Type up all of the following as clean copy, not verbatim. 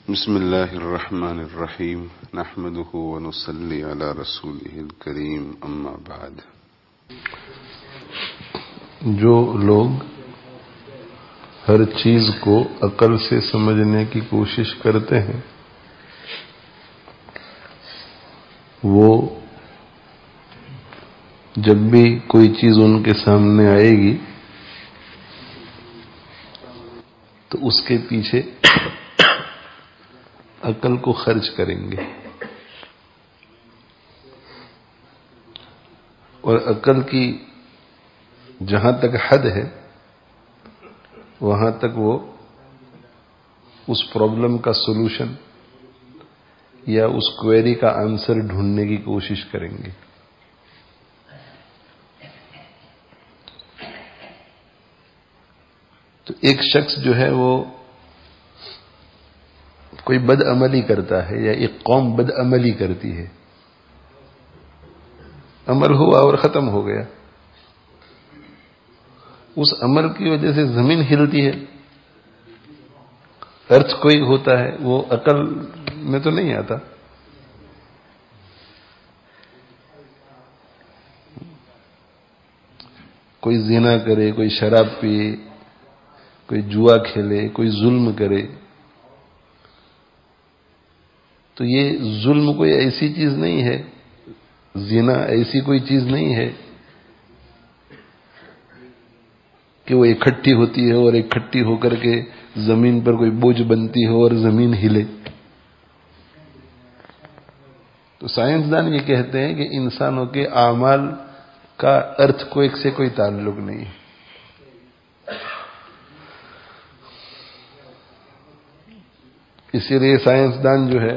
بسم اللہ الرحمن الرحیم نحمدہ ونصلی علی رسولہ الکریم اما بعد۔ جو لوگ ہر چیز کو عقل سے سمجھنے کی کوشش کرتے ہیں وہ جب بھی کوئی چیز ان کے سامنے آئے گی تو اس کے پیچھے عقل کو خرچ کریں گے، اور عقل کی جہاں تک حد ہے وہاں تک وہ اس پرابلم کا سولوشن یا اس کوئری کا آنسر ڈھونڈنے کی کوشش کریں گے۔ تو ایک شخص جو ہے وہ کوئی بد عملی کرتا ہے یا ایک قوم بد عملی کرتی ہے، عمل ہوا اور ختم ہو گیا، اس عمل کی وجہ سے زمین ہلتی ہے، ارتھ کوئی ہوتا ہے، وہ عقل میں تو نہیں آتا۔ کوئی زنا کرے، کوئی شراب پیے، کوئی جوا کھیلے، کوئی ظلم کرے، تو یہ ظلم کوئی ایسی چیز نہیں ہے، زنا ایسی کوئی چیز نہیں ہے کہ وہ اکٹھی ہوتی ہے اور اکٹھی ہو کر کے زمین پر کوئی بوجھ بنتی ہو اور زمین ہلے۔ تو سائنسدان یہ کہتے ہیں کہ انسانوں کے اعمال کا ارتھ کوئک سے کوئی تعلق نہیں ہے۔ اسی لیے سائنسدان جو ہے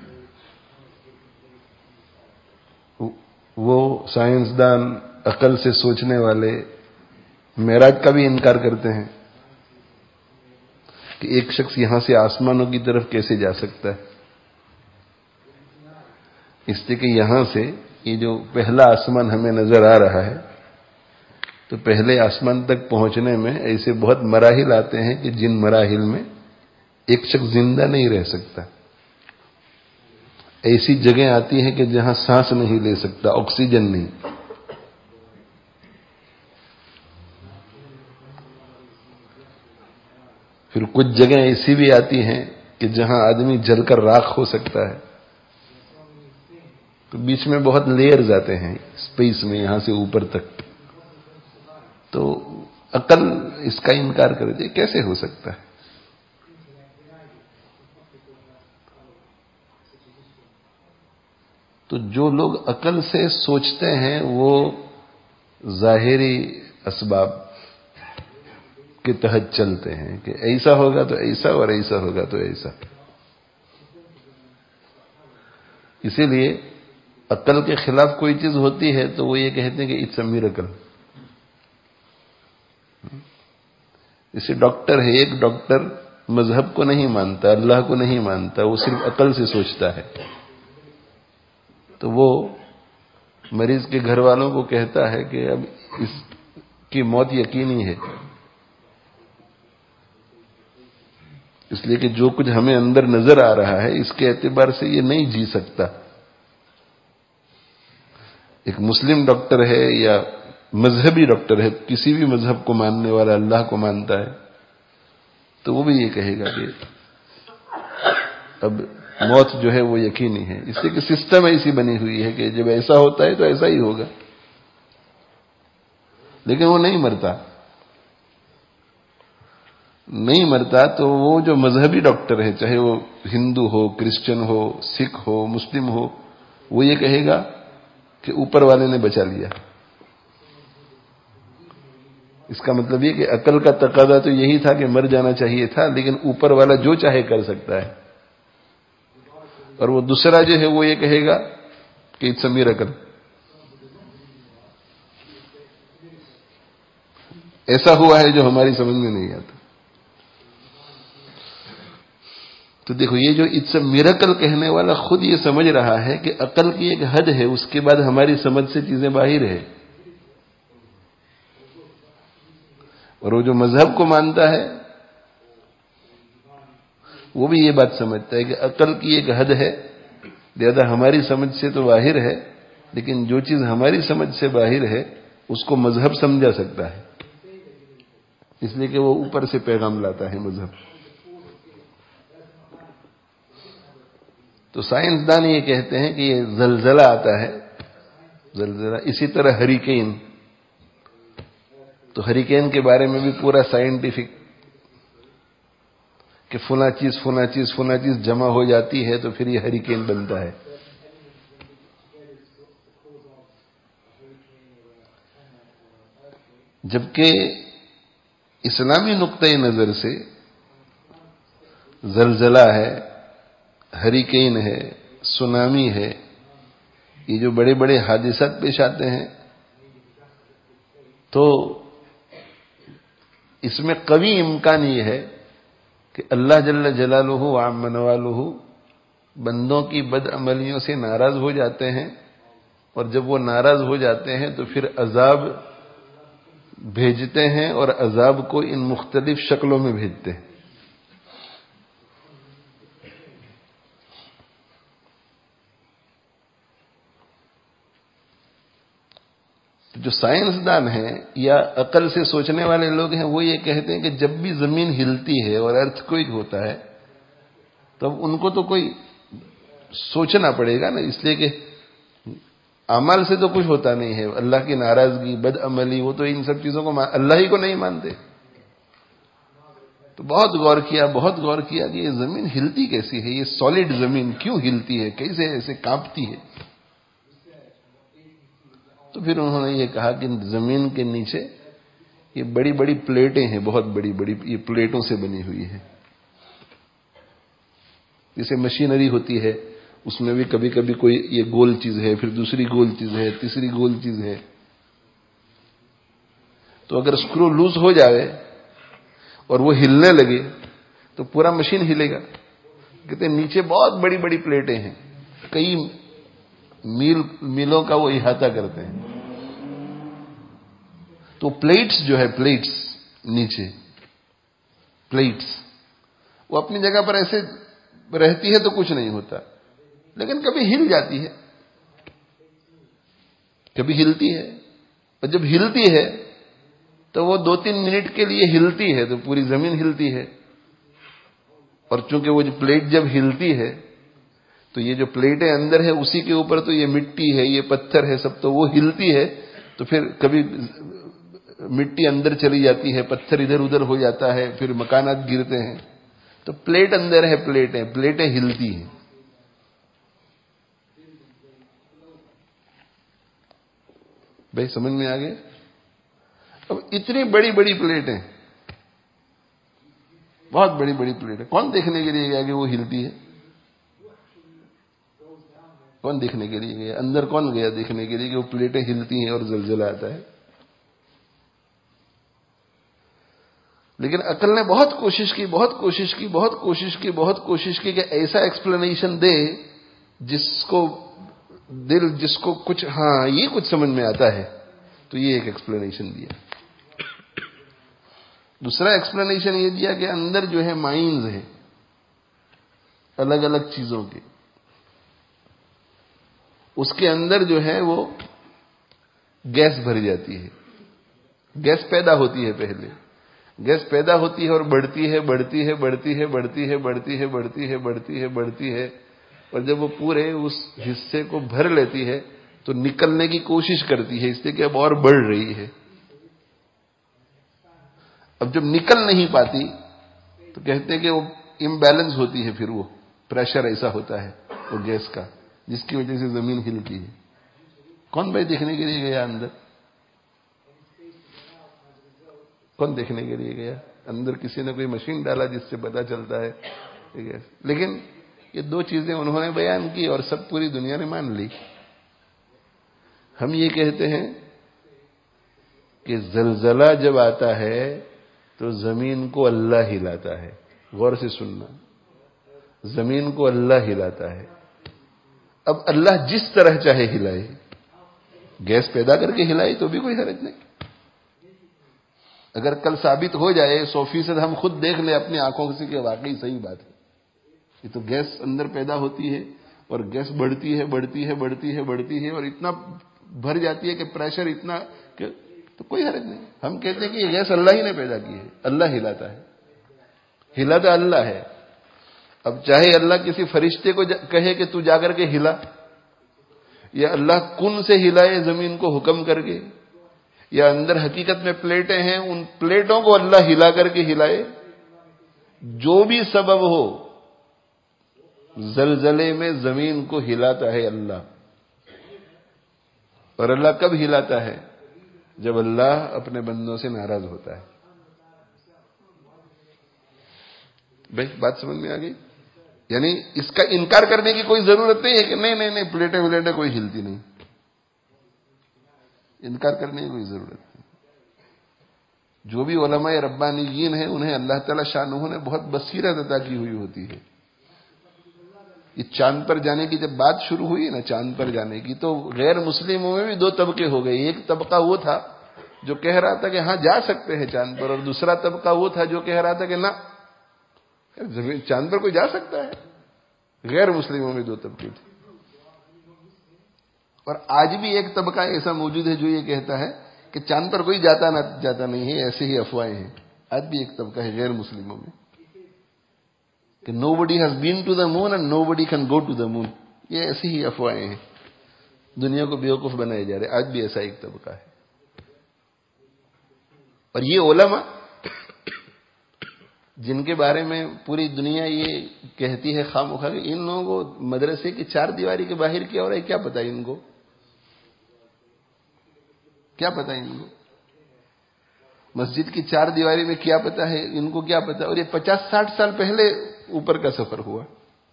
وہ سائنسدان عقل سے سوچنے والے معراج کا بھی انکار کرتے ہیں کہ ایک شخص یہاں سے آسمانوں کی طرف کیسے جا سکتا ہے، اس لیے کہ یہاں سے یہ جو پہلا آسمان ہمیں نظر آ رہا ہے تو پہلے آسمان تک پہنچنے میں ایسے بہت مراحل آتے ہیں کہ جن مراحل میں ایک شخص زندہ نہیں رہ سکتا، ایسی جگہیں آتی ہیں کہ جہاں سانس نہیں لے سکتا، آکسیجن نہیں۔ پھر کچھ جگہیں ایسی بھی آتی ہیں کہ جہاں آدمی جل کر راکھ ہو سکتا ہے۔ تو بیچ میں بہت لیئرز آتے ہیں اسپیس میں، یہاں سے اوپر تک۔ تو عقل اس کا انکار کر دے، کیسے ہو سکتا ہے؟ تو جو لوگ عقل سے سوچتے ہیں وہ ظاہری اسباب کے تحت چلتے ہیں کہ ایسا ہوگا تو ایسا اور ایسا ہوگا تو ایسا۔ اسی لیے عقل کے خلاف کوئی چیز ہوتی ہے تو وہ یہ کہتے ہیں کہ اٹس اے میریکل۔ جیسے ڈاکٹر ہے، ایک ڈاکٹر مذہب کو نہیں مانتا، اللہ کو نہیں مانتا، وہ صرف عقل سے سوچتا ہے، تو وہ مریض کے گھر والوں کو کہتا ہے کہ اب اس کی موت یقینی ہے، اس لیے کہ جو کچھ ہمیں اندر نظر آ رہا ہے اس کے اعتبار سے یہ نہیں جی سکتا۔ ایک مسلم ڈاکٹر ہے یا مذہبی ڈاکٹر ہے، کسی بھی مذہب کو ماننے والا اللہ کو مانتا ہے، تو وہ بھی یہ کہے گا کہ اب موت جو ہے وہ یقینی ہے، اس لیے کہ سسٹم ایسی بنی ہوئی ہے کہ جب ایسا ہوتا ہے تو ایسا ہی ہوگا۔ لیکن وہ نہیں مرتا، نہیں مرتا، تو وہ جو مذہبی ڈاکٹر ہے، چاہے وہ ہندو ہو، کرسچن ہو، سکھ ہو، مسلم ہو، وہ یہ کہے گا کہ اوپر والے نے بچا لیا۔ اس کا مطلب یہ کہ عقل کا تقاضا تو یہی تھا کہ مر جانا چاہیے تھا، لیکن اوپر والا جو چاہے کر سکتا ہے۔ اور وہ دوسرا جو ہے وہ یہ کہے گا کہ اٹس اے میریکل۔ ایسا ہوا ہے جو ہماری سمجھ میں نہیں آتا۔ تو دیکھو، یہ جو اٹس اے میریکل کہنے والا خود یہ سمجھ رہا ہے کہ عقل کی ایک حد ہے، اس کے بعد ہماری سمجھ سے چیزیں باہر ہے۔ اور وہ جو مذہب کو مانتا ہے وہ بھی یہ بات سمجھتا ہے کہ عقل کی ایک حد ہے، لہذا ہماری سمجھ سے تو باہر ہے، لیکن جو چیز ہماری سمجھ سے باہر ہے اس کو مذہب سمجھا سکتا ہے، اس لیے کہ وہ اوپر سے پیغام لاتا ہے مذہب۔ تو سائنسدان یہ کہتے ہیں کہ یہ زلزلہ آتا ہے، زلزلہ، اسی طرح ہریکین، تو ہریکین کے بارے میں بھی پورا سائنٹیفک کہ فلاں چیز جمع ہو جاتی ہے تو پھر یہ ہریکین بنتا ہے۔ جبکہ اسلامی نقطۂ نظر سے زلزلہ ہے، ہریکین ہے، سونامی ہے، یہ جو بڑے بڑے حادثات پیش آتے ہیں تو اس میں قوی امکان یہ ہے کہ اللہ جل جلالہ وعم نوالہ بندوں کی بد عملیوں سے ناراض ہو جاتے ہیں، اور جب وہ ناراض ہو جاتے ہیں تو پھر عذاب بھیجتے ہیں، اور عذاب کو ان مختلف شکلوں میں بھیجتے ہیں۔ جو سائنسدان ہیں یا عقل سے سوچنے والے لوگ ہیں وہ یہ کہتے ہیں کہ جب بھی زمین ہلتی ہے اور ارتھ کوئک ہوتا ہے تب ان کو تو کوئی سوچنا پڑے گا نا، اس لیے کہ اعمال سے تو کچھ ہوتا نہیں ہے، اللہ کی ناراضگی، بد عملی، وہ تو ان سب چیزوں کو اللہ ہی کو نہیں مانتے۔ تو بہت غور کیا کہ یہ زمین ہلتی کیسی ہے، یہ سالڈ زمین کیوں ہلتی ہے، کیسے ایسے کانپتی ہے۔ تو پھر انہوں نے یہ کہا کہ زمین کے نیچے یہ بڑی بڑی پلیٹیں ہیں، بہت بڑی بڑی، یہ پلیٹوں سے بنی ہوئی ہے۔ جیسے مشینری ہوتی ہے اس میں بھی کبھی کبھی کوئی یہ گول چیز ہے، پھر دوسری گول چیز ہے، تیسری گول چیز ہے، تو اگر اسکرو لوز ہو جائے اور وہ ہلنے لگے تو پورا مشین ہلے گا۔ کہتے ہیں نیچے بہت بڑی بڑی پلیٹیں ہیں، کئی میلوں کا وہ احاطہ کرتے ہیں۔ تو پلیٹس جو ہے، پلیٹس نیچے پلیٹس وہ اپنی جگہ پر ایسے رہتی ہے تو کچھ نہیں ہوتا، لیکن کبھی ہل جاتی ہے، کبھی ہلتی ہے، اور جب ہلتی ہے تو وہ 2-3 منٹ کے لیے ہلتی ہے تو پوری زمین ہلتی ہے، اور چونکہ وہ جو پلیٹ جب ہلتی ہے تو یہ جو پلیٹیں اندر ہے اسی کے اوپر تو یہ مٹی ہے، یہ پتھر ہے، سب تو وہ ہلتی ہے تو پھر کبھی مٹی اندر چلی جاتی ہے، پتھر ادھر ادھر ہو جاتا ہے، پھر مکانات گرتے ہیں۔ تو پلیٹ اندر ہے، پلیٹیں ہلتی ہیں۔ بھائی سمجھ میں آ گئے؟ اب اتنی بڑی بڑی پلیٹیں، بہت بڑی بڑی پلیٹیں، کون دیکھنے کے لیے گیا کہ وہ ہلتی ہے؟ کون دیکھنے کے لیے گیا؟ اندر کون گیا دیکھنے کے لیے کہ وہ پلیٹیں ہلتی ہیں اور زلزلہ آتا ہے؟ لیکن عقل نے بہت کوشش کی کہ ایسا ایکسپلینیشن دے جس کو کچھ، ہاں یہ کچھ سمجھ میں آتا ہے، تو یہ ایک ایکسپلینیشن دیا۔ دوسرا ایکسپلینیشن یہ دیا کہ اندر جو ہے مائنز ہیں الگ الگ چیزوں کے، اس کے اندر جو ہے وہ گیس بھر جاتی ہے، گیس پیدا ہوتی ہے، پہلے گیس پیدا ہوتی ہے اور بڑھتی ہے، اور جب وہ پورے اس حصے کو بھر لیتی ہے تو نکلنے کی کوشش کرتی ہے، اس لیے کہ اب اور بڑھ رہی ہے۔ اب جب نکل نہیں پاتی تو کہتے ہیں کہ وہ امبیلنس ہوتی ہے، پھر وہ پریشر ایسا ہوتا ہے وہ گیس کا، جس کی وجہ سے زمین ہلتی ہے۔ کون بھائی دیکھنے کے لیے گیا اندر؟ کون دیکھنے کے لیے گیا اندر؟ کسی نے کوئی مشین ڈالا جس سے پتا چلتا ہے؟ لیکن یہ 2 چیزیں انہوں نے بیان کی اور سب پوری دنیا نے مان لی۔ ہم یہ کہتے ہیں کہ زلزلہ جب آتا ہے تو زمین کو اللہ ہلاتا ہے۔ غور سے سننا، زمین کو اللہ ہلاتا ہے۔ اب اللہ جس طرح چاہے ہلائے، گیس پیدا کر کے ہلائے تو بھی کوئی حرج نہیں۔ اگر کل ثابت ہو جائے 100% ہم خود دیکھ لیں اپنی آنکھوں سے کہ واقعی صحیح بات ہے، یہ تو گیس اندر پیدا ہوتی ہے اور گیس بڑھتی ہے بڑھتی ہے بڑھتی ہے بڑھتی ہے اور اتنا بھر جاتی ہے کہ پریشر اتنا کہ تو کوئی حرج نہیں. ہم کہتے ہیں کہ یہ گیس اللہ ہی نے پیدا کی ہے, اللہ ہلاتا ہے, ہلاتا اللہ ہے. اب چاہے اللہ کسی فرشتے کو کہے کہ تو جا کر کے ہلا, یا اللہ کن سے ہلائے زمین کو حکم کر کے, یا اندر حقیقت میں پلیٹیں ہیں ان پلیٹوں کو اللہ ہلا کر کے ہلائے, جو بھی سبب ہو, زلزلے میں زمین کو ہلاتا ہے اللہ. اور اللہ کب ہلاتا ہے؟ جب اللہ اپنے بندوں سے ناراض ہوتا ہے. بھائی بات سمجھ میں آ گئی؟ یعنی اس کا انکار کرنے کی کوئی ضرورت نہیں ہے کہ نہیں پلیٹیں ولیٹیں کوئی ہلتی نہیں. انکار کرنے کی کوئی ضرورت نہیں. جو بھی علماء ربانیین ہیں انہیں اللہ تعالی شانہ نے بہت بصیرت عطا کی ہوئی ہوتی ہے. یہ چاند پر جانے کی جب بات شروع ہوئی نا, چاند پر جانے کی, تو غیر مسلموں میں بھی دو طبقے ہو گئے. ایک طبقہ وہ تھا جو کہہ رہا تھا کہ ہاں جا سکتے ہیں چاند پر, اور دوسرا طبقہ وہ تھا جو کہہ رہا تھا کہ نہ, چاند پر کوئی جا سکتا ہے. غیر مسلموں میں دو طبقے تھے. اور آج بھی ایک طبقہ ایسا موجود ہے جو یہ کہتا ہے کہ چاند پر کوئی جاتا نہیں ہے, ایسے ہی افواہیں ہیں. آج بھی ایک طبقہ ہے غیر مسلموں میں کہ nobody has been to the moon and nobody can go to the moon. یہ ایسی ہی افواہیں ہیں, دنیا کو بیوقوف بنائے جا رہے. آج بھی ایسا ایک طبقہ ہے. اور یہ علماء جن کے بارے میں پوری دنیا یہ کہتی ہے خواہ مخواہ کہ ان لوگوں کو مدرسے کی چار دیواری کے باہر کیا ہو رہا ہے, کیا پتا ان کو, کیا پتا ان کو مسجد کی چار دیواری میں کیا پتا ہے ان کو, کیا پتا. اور یہ 50-60 سال پہلے اوپر کا سفر ہوا.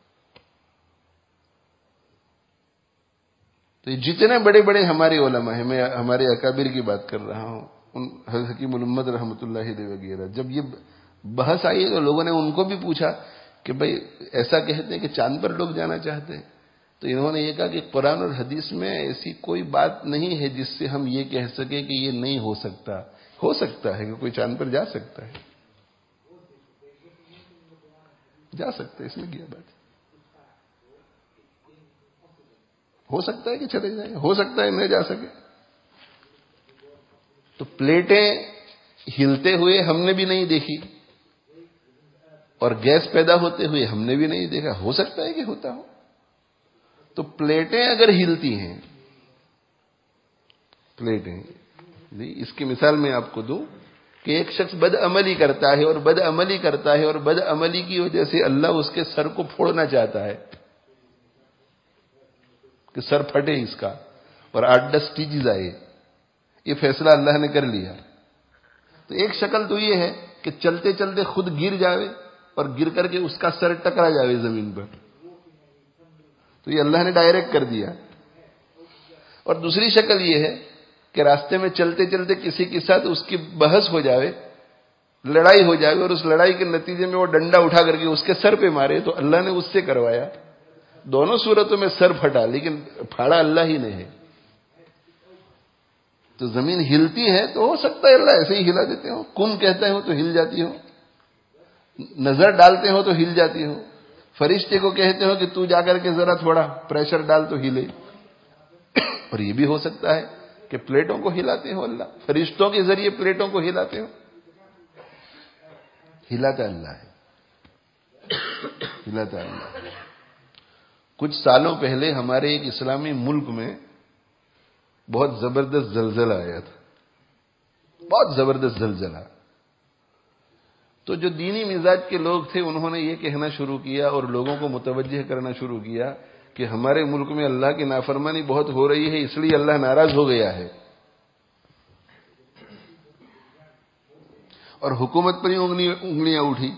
تو یہ جتنے بڑے بڑے ہمارے علماء ہیں, میں ہمارے اکابر کی بات کر رہا ہوں, ان حضرت حکیم الامت رحمۃ اللہ علیہ وغیرہ, جب یہ بحث آئی تو لوگوں نے ان کو بھی پوچھا کہ بھئی ایسا کہتے ہیں کہ چاند پر لوگ جانا چاہتے ہیں. تو انہوں نے یہ کہا کہ قرآن اور حدیث میں ایسی کوئی بات نہیں ہے جس سے ہم یہ کہہ سکیں کہ یہ نہیں ہو سکتا. ہو سکتا ہے کہ کوئی چاند پر جا سکتا ہے, جا سکتا ہے, اس میں کیا بات ہے. ہو سکتا ہے کہ چلے جائیں, ہو سکتا ہے نہیں جا سکے. تو پلیٹیں ہلتے ہوئے ہم نے بھی نہیں دیکھی, اور گیس پیدا ہوتے ہوئے ہم نے بھی نہیں دیکھا. ہو سکتا ہے کہ ہوتا ہو. تو پلیٹیں اگر ہلتی ہیں, پلیٹیں, اس کی مثال میں آپ کو دوں کہ ایک شخص بد عملی کرتا ہے اور بد عملی کرتا ہے, اور بد عملی کی وجہ سے اللہ اس کے سر کو پھوڑنا چاہتا ہے کہ سر پھٹے اس کا, اور 8-10 سٹیچز آئے. یہ فیصلہ اللہ نے کر لیا. تو ایک شکل تو یہ ہے کہ چلتے چلتے خود گر جاوے اور گر کر کے اس کا سر ٹکرا جاوے زمین پر, تو یہ اللہ نے ڈائریکٹ کر دیا. اور دوسری شکل یہ ہے کہ راستے میں چلتے چلتے کسی کے ساتھ اس کی بحث ہو جاوے, لڑائی ہو جاوے, اور اس لڑائی کے نتیجے میں وہ ڈنڈا اٹھا کر کے اس کے سر پہ مارے, تو اللہ نے اس سے کروایا. دونوں صورتوں میں سر پھٹا, لیکن پھاڑا اللہ ہی نے ہے. تو زمین ہلتی ہے تو ہو سکتا ہے اللہ ایسے ہی ہلا دیتے ہو. کن کہتے ہو تو ہل جاتی ہو, نظر ڈالتے ہو تو ہل جاتی ہو, فرشتے کو کہتے ہو کہ تو جا کر کے ذرا تھوڑا پریشر ڈال تو ہلے. اور یہ بھی ہو سکتا ہے کہ پلیٹوں کو ہلاتے ہو اللہ, فرشتوں کے ذریعے پلیٹوں کو ہلاتے ہو. ہلاتا اللہ ہے, ہلاتا اللہ. کچھ سالوں پہلے ہمارے ایک اسلامی ملک میں بہت زبردست زلزلہ آیا تھا, بہت زبردست زلزلہ. تو جو دینی مزاج کے لوگ تھے انہوں نے یہ کہنا شروع کیا اور لوگوں کو متوجہ کرنا شروع کیا کہ ہمارے ملک میں اللہ کی نافرمانی بہت ہو رہی ہے, اس لیے اللہ ناراض ہو گیا ہے. اور حکومت پر ہی انگلیاں اٹھی,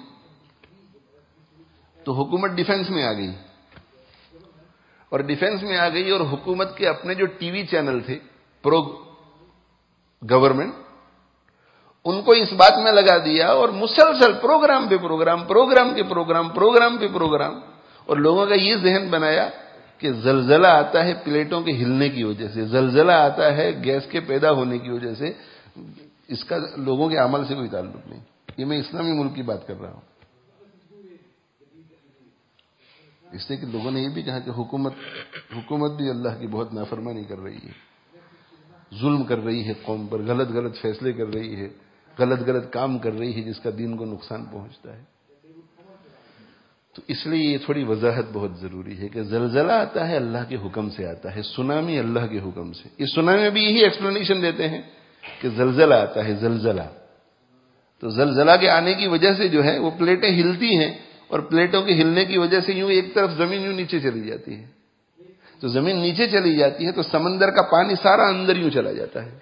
تو حکومت ڈیفنس میں آ گئی, اور ڈیفنس میں آ گئی, اور حکومت کے اپنے جو ٹی وی چینل تھے پرو گورنمنٹ, ان کو اس بات میں لگا دیا, اور مسلسل پروگرام پہ پروگرام, پروگرام کے پروگرام, پروگرام پہ پروگرام, اور لوگوں کا یہ ذہن بنایا کہ زلزلہ آتا ہے پلیٹوں کے ہلنے کی وجہ سے, زلزلہ آتا ہے گیس کے پیدا ہونے کی وجہ سے. اس کا لوگوں کے عمل سے کوئی تعلق نہیں. یہ میں اسلامی ملک کی بات کر رہا ہوں. اس لیے کہ لوگوں نے یہ بھی کہا کہ حکومت بھی اللہ کی بہت نافرمانی کر رہی ہے، ظلم کر رہی ہے قوم پر، غلط غلط فیصلے کر رہی ہے، غلط غلط کام کر رہی ہے جس کا دین کو نقصان پہنچتا ہے۔ تو اس لیے یہ تھوڑی وضاحت بہت ضروری ہے کہ زلزلہ آتا ہے اللہ کے حکم سے آتا ہے، سونامی اللہ کے حکم سے۔ اس سونامی میں بھی یہی ایکسپلینیشن دیتے ہیں کہ زلزلہ آتا ہے، زلزلہ۔ تو زلزلہ کے آنے کی وجہ سے جو ہے وہ پلیٹیں ہلتی ہیں، اور پلیٹوں کے ہلنے کی وجہ سے یوں ایک طرف زمین یوں نیچے چلی جاتی ہے۔ تو زمین نیچے چلی جاتی ہے تو سمندر کا پانی سارا اندر یوں چلا جاتا ہے،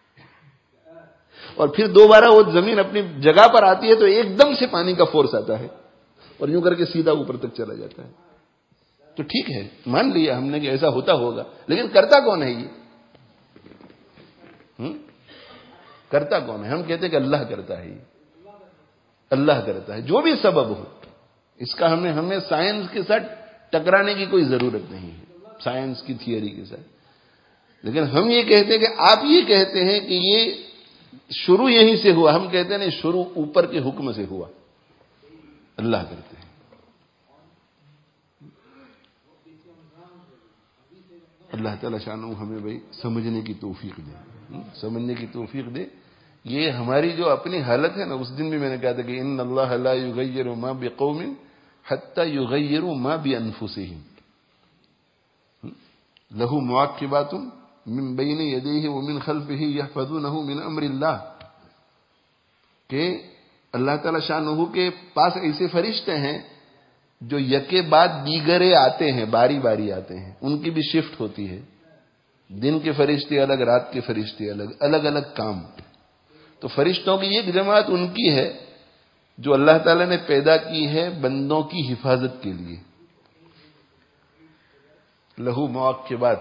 اور پھر دوبارہ وہ زمین اپنی جگہ پر آتی ہے تو ایک دم سے پانی کا فورس آتا ہے اور یوں کر کے سیدھا اوپر تک چلا جاتا ہے۔ تو ٹھیک ہے، مان لیا ہم نے کہ ایسا ہوتا ہوگا، لیکن کرتا کون ہے یہ؟ کرتا کون ہے؟ ہم کہتے ہیں کہ اللہ کرتا ہے، یہ اللہ کرتا ہے، جو بھی سبب ہو۔ اس کا ہمیں سائنس کے ساتھ ٹکرانے کی کوئی ضرورت نہیں ہے، سائنس کی تھیوری کے ساتھ۔ لیکن ہم یہ کہتے ہیں کہ آپ یہ کہتے ہیں کہ یہ شروع یہیں سے ہوا، ہم کہتے ہیں نہیں، شروع اوپر کے حکم سے ہوا، اللہ کرتے ہیں۔ اللہ تعالیٰ شانہ ہمیں بھائی سمجھنے کی توفیق دے، سمجھنے کی توفیق دے۔ یہ ہماری جو اپنی حالت ہے نا، اس دن بھی میں نے کہا تھا کہ ان اللہ لا یغیر ما بقوم حتی یغیروا ما بانفسہم، لہ معقبات من بین یدیہ ومن خلفہ یحفظونہ من امر اللہ، کہ اللہ تعالی شانہ کے پاس ایسے فرشتے ہیں جو یکے بعد دیگرے آتے ہیں، باری باری آتے ہیں، ان کی بھی شفٹ ہوتی ہے، دن کے فرشتے الگ، رات کے فرشتے الگ، الگ الگ کام۔ تو فرشتوں کی ایک جماعت ان کی ہے جو اللہ تعالیٰ نے پیدا کی ہے بندوں کی حفاظت کے لیے، لہو معقبات۔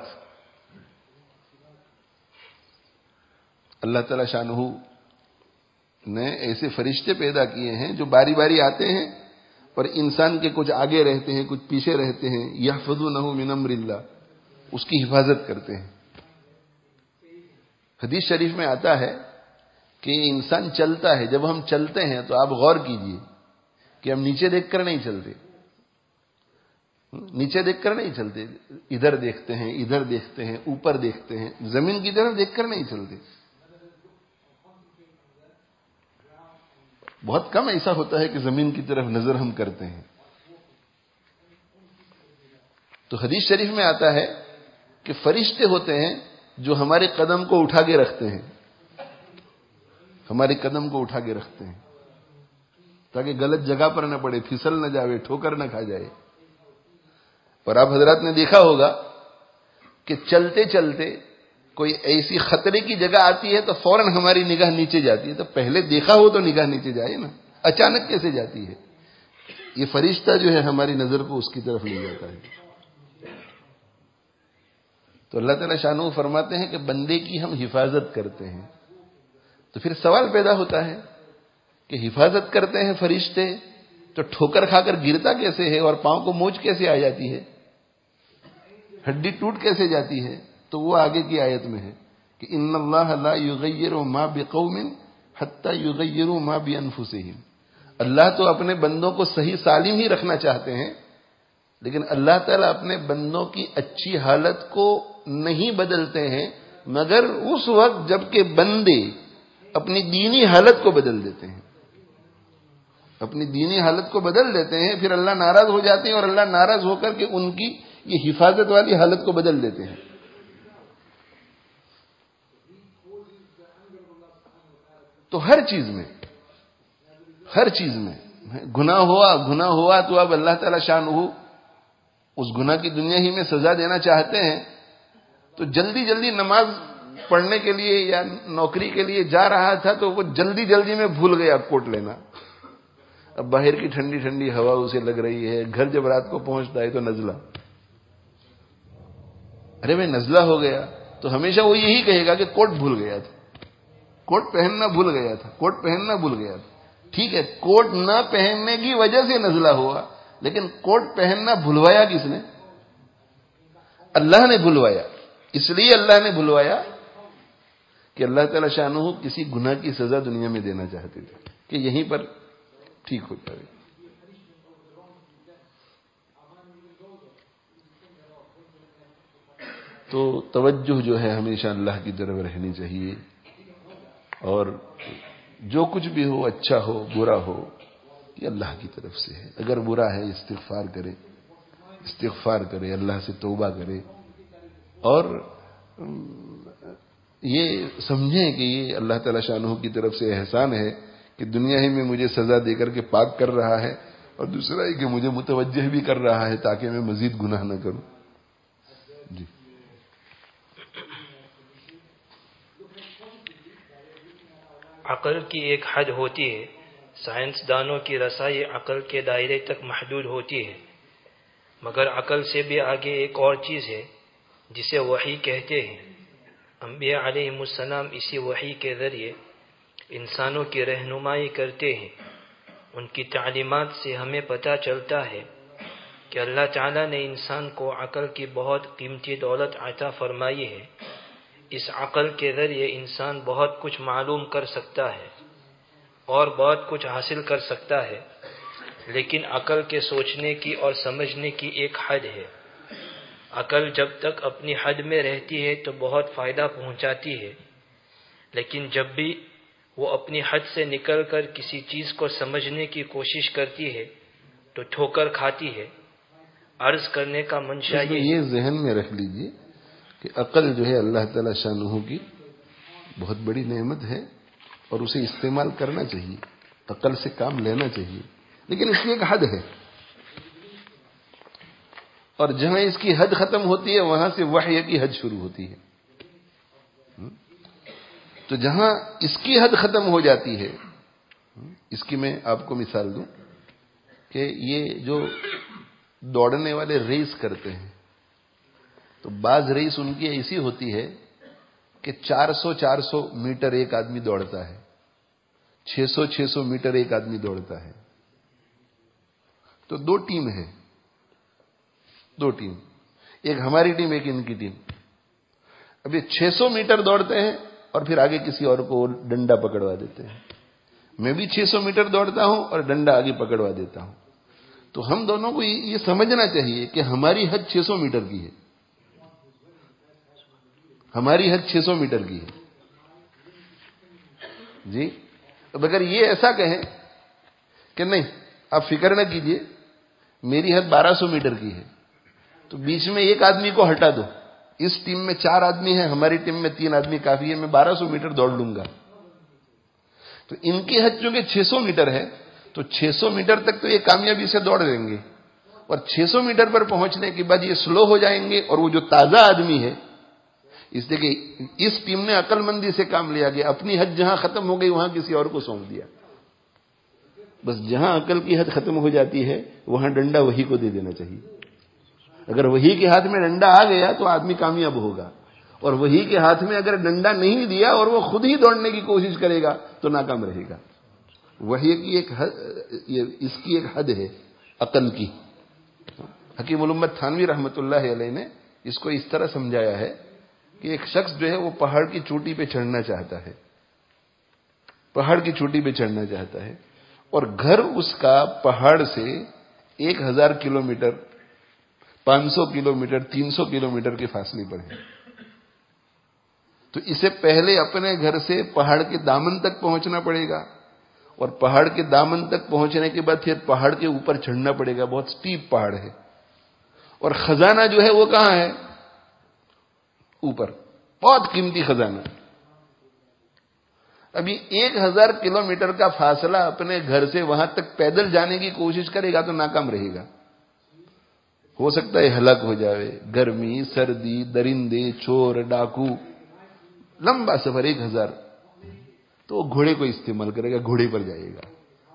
اللہ تعالیٰ شانہ نے ایسے فرشتے پیدا کیے ہیں جو باری باری آتے ہیں اور انسان کے کچھ آگے رہتے ہیں، کچھ پیچھے رہتے ہیں، یحفظونہ من امر اللہ، اس کی حفاظت کرتے ہیں۔ حدیث شریف میں آتا ہے کہ انسان چلتا ہے، جب ہم چلتے ہیں تو آپ غور کیجئے کہ ہم نیچے دیکھ کر نہیں چلتے، نیچے دیکھ کر نہیں چلتے، ادھر دیکھتے ہیں، ادھر دیکھتے ہیں، اوپر دیکھتے ہیں، زمین کی طرف دیکھ کر نہیں چلتے۔ بہت کم ایسا ہوتا ہے کہ زمین کی طرف نظر ہم کرتے ہیں۔ تو حدیث شریف میں آتا ہے کہ فرشتے ہوتے ہیں جو ہمارے قدم کو اٹھا کے رکھتے ہیں، ہمارے قدم کو اٹھا کے رکھتے ہیں تاکہ غلط جگہ پر نہ پڑے، پھسل نہ جائے، ٹھوکر نہ کھا جائے۔ اور آپ حضرات نے دیکھا ہوگا کہ چلتے چلتے کوئی ایسی خطرے کی جگہ آتی ہے تو فوراً ہماری نگاہ نیچے جاتی ہے۔ تو پہلے دیکھا ہو تو نگاہ نیچے جائے نا، اچانک کیسے جاتی ہے؟ یہ فرشتہ جو ہے ہماری نظر کو اس کی طرف لے جاتا ہے۔ تو اللہ تعالیٰ شانہ فرماتے ہیں کہ بندے کی ہم حفاظت کرتے ہیں۔ تو پھر سوال پیدا ہوتا ہے کہ حفاظت کرتے ہیں فرشتے تو ٹھوکر کھا کر گرتا کیسے ہے اور پاؤں کو موچ کیسے آ جاتی ہے، ہڈی ٹوٹ کیسے جاتی ہے؟ تو وہ آگے کی آیت میں ہے کہ ان اللہ لا یغیر ما بقوم حتی یغیروا ما بانفسہم۔ اللہ تو اپنے بندوں کو صحیح سالم ہی رکھنا چاہتے ہیں، لیکن اللہ تعالیٰ اپنے بندوں کی اچھی حالت کو نہیں بدلتے ہیں مگر اس وقت جب کہ بندے اپنی دینی حالت کو بدل دیتے ہیں، اپنی دینی حالت کو بدل دیتے ہیں، پھر اللہ ناراض ہو جاتے ہیں اور اللہ ناراض ہو کر کے ان کی یہ حفاظت والی حالت کو بدل دیتے ہیں۔ تو ہر چیز میں گناہ ہوا تو اب اللہ تعالیٰ شانہ اس گناہ کی دنیا ہی میں سزا دینا چاہتے ہیں، تو جلدی جلدی نماز پڑھنے کے لیے یا نوکری کے لیے جا رہا تھا تو وہ جلدی جلدی میں بھول گیا کوٹ لینا۔ اب باہر کی ٹھنڈی ٹھنڈی ہوا اسے لگ رہی ہے، گھر جب رات کو پہنچتا ہے تو نزلہ، ارے بھائی نزلہ ہو گیا، تو ہمیشہ وہ یہی کہے گا کہ کوٹ بھول گیا تھا، کوٹ پہننا بھول گیا تھا، کوٹ پہننا بھول گیا تھا۔ ٹھیک ہے، کوٹ نہ پہننے کی وجہ سے نزلہ ہوا، لیکن کوٹ پہننا بھلوایا کس نے؟ اللہ نے بھلوایا۔ اس لیے اللہ نے بھلوایا کہ اللہ تعالی شانہ کسی گناہ کی سزا دنیا میں دینا چاہتے تھے کہ یہیں پر ٹھیک ہو جائے۔ تو توجہ جو ہے ہمیشہ اللہ کی طرف رہنی چاہیے، اور جو کچھ بھی ہو، اچھا ہو برا ہو، یہ اللہ کی طرف سے ہے۔ اگر برا ہے استغفار کرے، اللہ سے توبہ کرے، اور یہ سمجھیں کہ یہ اللہ تعالی شانہ کی طرف سے احسان ہے کہ دنیا ہی میں مجھے سزا دے کر کے پاک کر رہا ہے، اور دوسرا یہ کہ مجھے متوجہ بھی کر رہا ہے تاکہ میں مزید گناہ نہ کروں۔ جی عقل کی ایک حد ہوتی ہے، سائنسدانوں کی رسائی عقل کے دائرے تک محدود ہوتی ہے، مگر عقل سے بھی آگے ایک اور چیز ہے جسے وحی کہتے ہیں۔ انبیاء علیہ السلام اسی وحی کے ذریعے انسانوں کی رہنمائی کرتے ہیں۔ ان کی تعلیمات سے ہمیں پتہ چلتا ہے کہ اللہ تعالیٰ نے انسان کو عقل کی بہت قیمتی دولت عطا فرمائی ہے۔ اس عقل کے ذریعے انسان بہت کچھ معلوم کر سکتا ہے اور بہت کچھ حاصل کر سکتا ہے، لیکن عقل کے سوچنے کی اور سمجھنے کی ایک حد ہے۔ عقل جب تک اپنی حد میں رہتی ہے تو بہت فائدہ پہنچاتی ہے، لیکن جب بھی وہ اپنی حد سے نکل کر کسی چیز کو سمجھنے کی کوشش کرتی ہے تو ٹھوکر کھاتی ہے۔ عرض کرنے کا منشا یہ ذہن میں رکھ لیجئے کہ عقل جو ہے اللہ تعالی شانہ کی بہت بڑی نعمت ہے، اور اسے استعمال کرنا چاہیے، عقل سے کام لینا چاہیے، لیکن اس کی ایک حد ہے، اور جہاں اس کی حد ختم ہوتی ہے وہاں سے وحی کی حد شروع ہوتی ہے۔ تو جہاں اس کی حد ختم ہو جاتی ہے، اس کی میں آپ کو مثال دوں کہ یہ جو دوڑنے والے ریس کرتے ہیں، تو بعض ریس ان کی ایسی ہوتی ہے کہ 400 میٹر ایک آدمی دوڑتا ہے، 600 میٹر ایک آدمی دوڑتا ہے۔ تو دو ٹیم ہے، ایک ہماری ٹیم ایک ان کی ٹیم۔ اب یہ 600 میٹر دوڑتے ہیں اور پھر آگے کسی اور کو ڈنڈا پکڑوا دیتے ہیں۔ میں بھی 600 میٹر دوڑتا ہوں اور ڈنڈا آگے پکڑوا دیتا ہوں۔ تو ہم دونوں کو یہ سمجھنا چاہیے کہ ہماری حد 600 میٹر کی ہے، ہماری حد 600 میٹر کی ہے۔ جی اب اگر یہ ایسا کہیں کہ نہیں آپ فکر نہ کیجئے میری حد 1200 میٹر کی ہے، تو بیچ میں ایک آدمی کو ہٹا دو، اس ٹیم میں 4 آدمی ہیں، ہماری ٹیم میں 3 آدمی کافی ہے، میں 1200 میٹر دوڑ لوں گا۔ تو ان کی حد چونکہ 600 میٹر ہے تو 600 میٹر تک تو یہ کامیابی سے دوڑ لیں گے، اور 600 میٹر پر پہنچنے کے بعد یہ سلو ہو جائیں گے، اور وہ جو تازہ آدمی ہے، اس لیے کہ اس ٹیم نے عقل مندی سے کام لیا کہ اپنی حد جہاں ختم ہو گئی وہاں کسی اور کو سونپ دیا۔ بس جہاں عقل کی حد ختم ہو جاتی ہے وہاں ڈنڈا وہی کو دے دینا چاہیے۔ اگر وہی کے ہاتھ میں ڈنڈا آ گیا تو آدمی کامیاب ہوگا، اور وہی کے ہاتھ میں اگر ڈنڈا نہیں دیا اور وہ خود ہی دوڑنے کی کوشش کرے گا تو ناکام رہے گا۔ وحی کی ایک حد، اس کی ایک حد ہے عقل کی۔ حکیم الامت تھانوی رحمۃ اللہ علیہ نے اس کو اس طرح سمجھایا ہے کہ ایک شخص جو ہے وہ پہاڑ کی چوٹی پہ چڑھنا چاہتا ہے، پہاڑ کی چوٹی پہ چڑھنا چاہتا ہے، اور گھر اس کا پہاڑ سے 1000 کلومیٹر، 500 کلومیٹر، 300 کلومیٹر کے فاصلے پر ہے۔ تو اسے پہلے اپنے گھر سے پہاڑ کے دامن تک پہنچنا پڑے گا، اور پہاڑ کے دامن تک پہنچنے کے بعد پھر پہاڑ کے اوپر چڑھنا پڑے گا، بہت سٹیپ پہاڑ ہے، اور خزانہ جو ہے وہ کہاں ہے؟ اوپر، بہت قیمتی خزانہ۔ ابھی 1000 کلومیٹر کا فاصلہ اپنے گھر سے وہاں تک پیدل جانے کی کوشش کرے گا تو ناکام رہے گا، ہو سکتا ہے ہلاک ہو جائے، گرمی، سردی، درندے، چور، ڈاکو، لمبا سفر 1000۔ تو وہ گھوڑے کو استعمال کرے گا، گھوڑے پر جائے گا،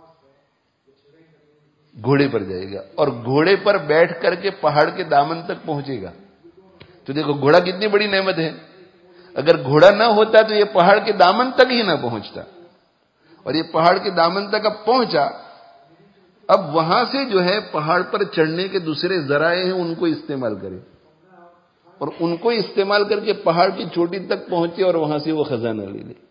گھوڑے پر جائے گا، اور گھوڑے پر بیٹھ کر کے پہاڑ کے دامن تک پہنچے گا۔ تو دیکھو گھوڑا کتنی بڑی نعمت ہے، اگر گھوڑا نہ ہوتا تو یہ پہاڑ کے دامن تک ہی نہ پہنچتا، اور یہ پہاڑ کے دامن تک اب پہنچا، اب وہاں سے جو ہے پہاڑ پر چڑھنے کے دوسرے ذرائع ہیں ان کو استعمال کرے، اور ان کو استعمال کر کے پہاڑ کی چوٹی تک پہنچے اور وہاں سے وہ خزانہ لے لے۔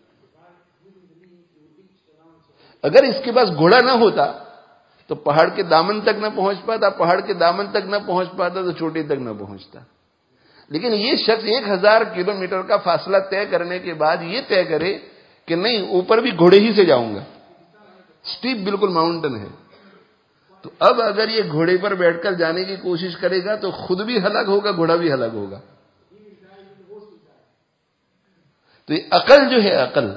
اگر اس کے پاس گھوڑا نہ ہوتا تو پہاڑ کے دامن تک نہ پہنچ پاتا، پہاڑ کے دامن تک نہ پہنچ پاتا تو چوٹی تک نہ پہنچتا۔ لیکن یہ شخص 1000 کلومیٹر کا فاصلہ طے کرنے کے بعد یہ طے کرے کہ نہیں اوپر بھی گھوڑے ہی سے جاؤں گا، اسٹیپ بالکل ماؤنٹن ہے، تو اب اگر یہ گھوڑے پر بیٹھ کر جانے کی کوشش کرے گا تو خود بھی ہلاک ہوگا، گھوڑا بھی ہلاک ہوگا. تو یہ عقل جو ہے،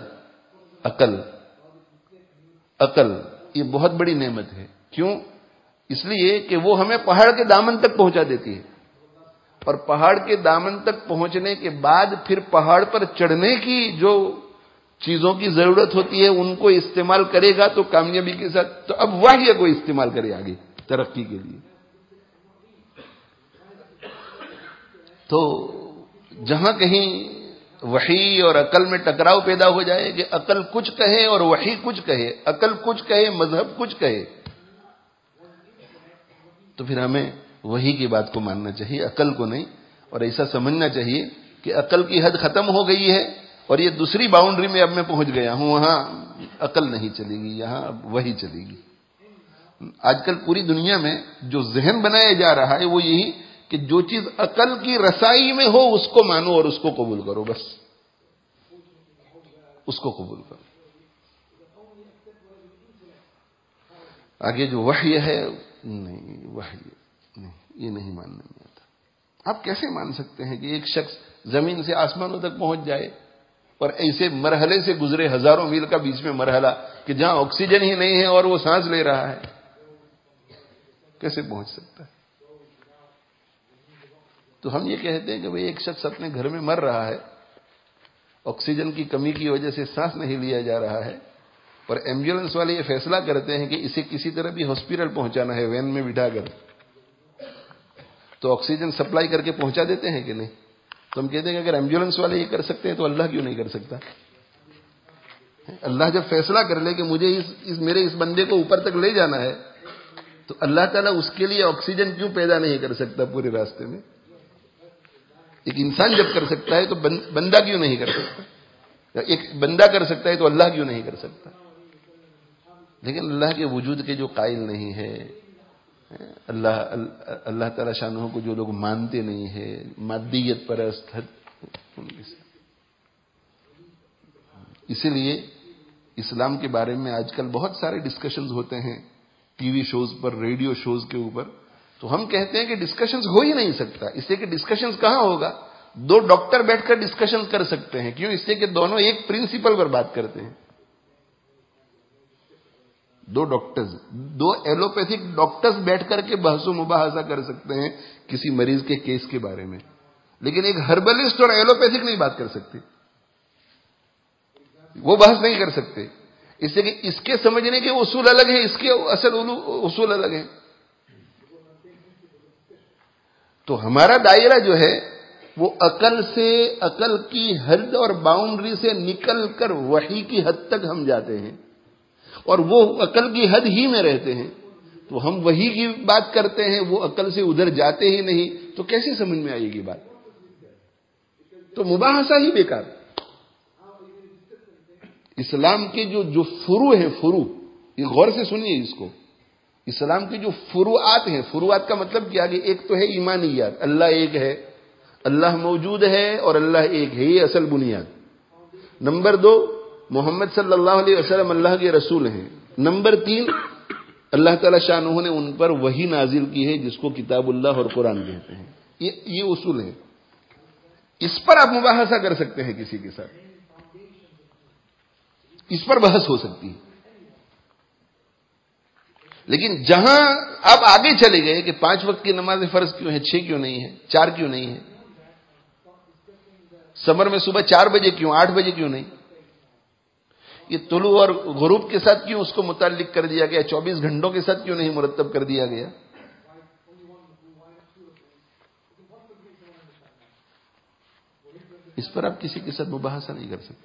عقل یہ بہت بڑی نعمت ہے. کیوں؟ اس لیے کہ وہ ہمیں پہاڑ کے دامن تک پہنچا دیتی ہے، اور پہاڑ کے دامن تک پہنچنے کے بعد پھر پہاڑ پر چڑھنے کی جو چیزوں کی ضرورت ہوتی ہے ان کو استعمال کرے گا تو کامیابی کے ساتھ. تو اب وحی کو استعمال کرے آگے ترقی کے لیے. تو جہاں کہیں وحی اور عقل میں ٹکراؤ پیدا ہو جائے کہ عقل کچھ کہے اور وحی کچھ کہے، عقل کچھ کہے مذہب کچھ کہے، تو پھر ہمیں وحی کی بات کو ماننا چاہیے، عقل کو نہیں. اور ایسا سمجھنا چاہیے کہ عقل کی حد ختم ہو گئی ہے اور یہ دوسری باؤنڈری میں اب میں پہنچ گیا ہوں، وہاں عقل نہیں چلے گی، یہاں اب وحی چلے گی. آج کل پوری دنیا میں جو ذہن بنایا جا رہا ہے وہ یہی کہ جو چیز عقل کی رسائی میں ہو اس کو مانو اور اس کو قبول کرو، بس اس کو قبول کرو. آگے جو وحی ہے نہیں، وحی نہیں، یہ نہیں ماننے میں آتا. آپ کیسے مان سکتے ہیں کہ ایک شخص زمین سے آسمانوں تک پہنچ جائے اور ایسے مرحلے سے گزرے، ہزاروں میل کا بیچ میں مرحلہ کہ جہاں آکسیجن ہی نہیں ہے اور وہ سانس لے رہا ہے؟ کیسے پہنچ سکتا ہے؟ تو ہم یہ کہتے ہیں کہ بھئی ایک شخص اپنے گھر میں مر رہا ہے، آکسیجن کی کمی کی وجہ سے سانس نہیں لیا جا رہا ہے، اور ایمبولینس والے یہ فیصلہ کرتے ہیں کہ اسے کسی طرح بھی ہاسپٹل پہنچانا ہے وین میں بٹھا کر، تو آکسیجن سپلائی کر کے پہنچا دیتے ہیں کہ نہیں؟ تو ہم کہتے ہیں کہ اگر ایمبولینس والے یہ کر سکتے ہیں تو اللہ کیوں نہیں کر سکتا؟ اللہ جب فیصلہ کر لے کہ مجھے میرے اس بندے کو اوپر تک لے جانا ہے تو اللہ تعالیٰ اس کے لیے آکسیجن کیوں پیدا نہیں کر سکتا پورے راستے میں؟ ایک انسان جب کر سکتا ہے تو بندہ کیوں نہیں کر سکتا؟ ایک بندہ کر سکتا ہے تو اللہ کیوں نہیں کر سکتا؟ لیکن اللہ کے وجود کے جو قائل نہیں ہے، اللہ تعالیٰ شانہ کو جو لوگ مانتے نہیں ہیں، مادیت پرست، اسی لیے اسلام کے بارے میں آج کل بہت سارے ڈسکشنز ہوتے ہیں ٹی وی شوز پر، ریڈیو شوز کے اوپر. تو ہم کہتے ہیں کہ ڈسکشنز ہو ہی نہیں سکتا. اس سے کہ ڈسکشنز کہاں ہوگا؟ 2 ڈاکٹر بیٹھ کر ڈسکشن کر سکتے ہیں. کیوں؟ اس سے کہ دونوں ایک پرنسپل پر بات کرتے ہیں. 2 ڈاکٹرز، 2 ایلوپیتھک ڈاکٹرز بیٹھ کر کے بحث و مباحثہ کر سکتے ہیں کسی مریض کے کیس کے بارے میں، لیکن ایک ہربلسٹ اور ایلوپیتھک نہیں بات کر سکتے، وہ بحث نہیں کر سکتے. اس سے کہ اس کے سمجھنے کے اصول الگ ہیں، اس کے اصل اصول الگ ہیں. تو ہمارا دائرہ جو ہے وہ عقل سے، عقل کی حد اور باؤنڈری سے نکل کر وحی کی حد تک ہم جاتے ہیں، اور وہ عقل کی حد ہی میں رہتے ہیں. تو ہم وحی کی بات کرتے ہیں، وہ عقل سے ادھر جاتے ہی نہیں، تو کیسے سمجھ میں آئے گی بات؟ تو مباحثہ ہی بیکار. اسلام کے جو فروع ہیں، فروع، یہ غور سے سنیے اس کو. اسلام کے جو فروعات ہیں، فروعات کا مطلب کیا کہ ایک تو ہے ایمانیات، اللہ ایک ہے، اللہ موجود ہے اور اللہ ایک ہے، یہ اصل بنیاد. نمبر 2، محمد صلی اللہ علیہ وسلم اللہ کے رسول ہیں. نمبر 3، اللہ تعالی شانہ نے ان پر وحی نازل کی ہے جس کو کتاب اللہ اور قرآن کہتے ہیں. یہ اصول ہیں. اس پر آپ مباحثہ کر سکتے ہیں کسی کے ساتھ، اس پر بحث ہو سکتی ہے. لیکن جہاں آپ آگے چلے گئے کہ 5 وقت کی نماز فرض کیوں ہے، 6 کیوں نہیں ہے، 4 کیوں نہیں ہے، سمر میں صبح 4 بجے کیوں، 8 بجے کیوں نہیں، یہ طلوع اور غروب کے ساتھ کیوں اس کو متعلق کر دیا گیا، 24 گھنٹوں کے ساتھ کیوں نہیں مرتب کر دیا گیا؟ اس پر آپ کسی کے ساتھ مباحثہ نہیں کر سکتے،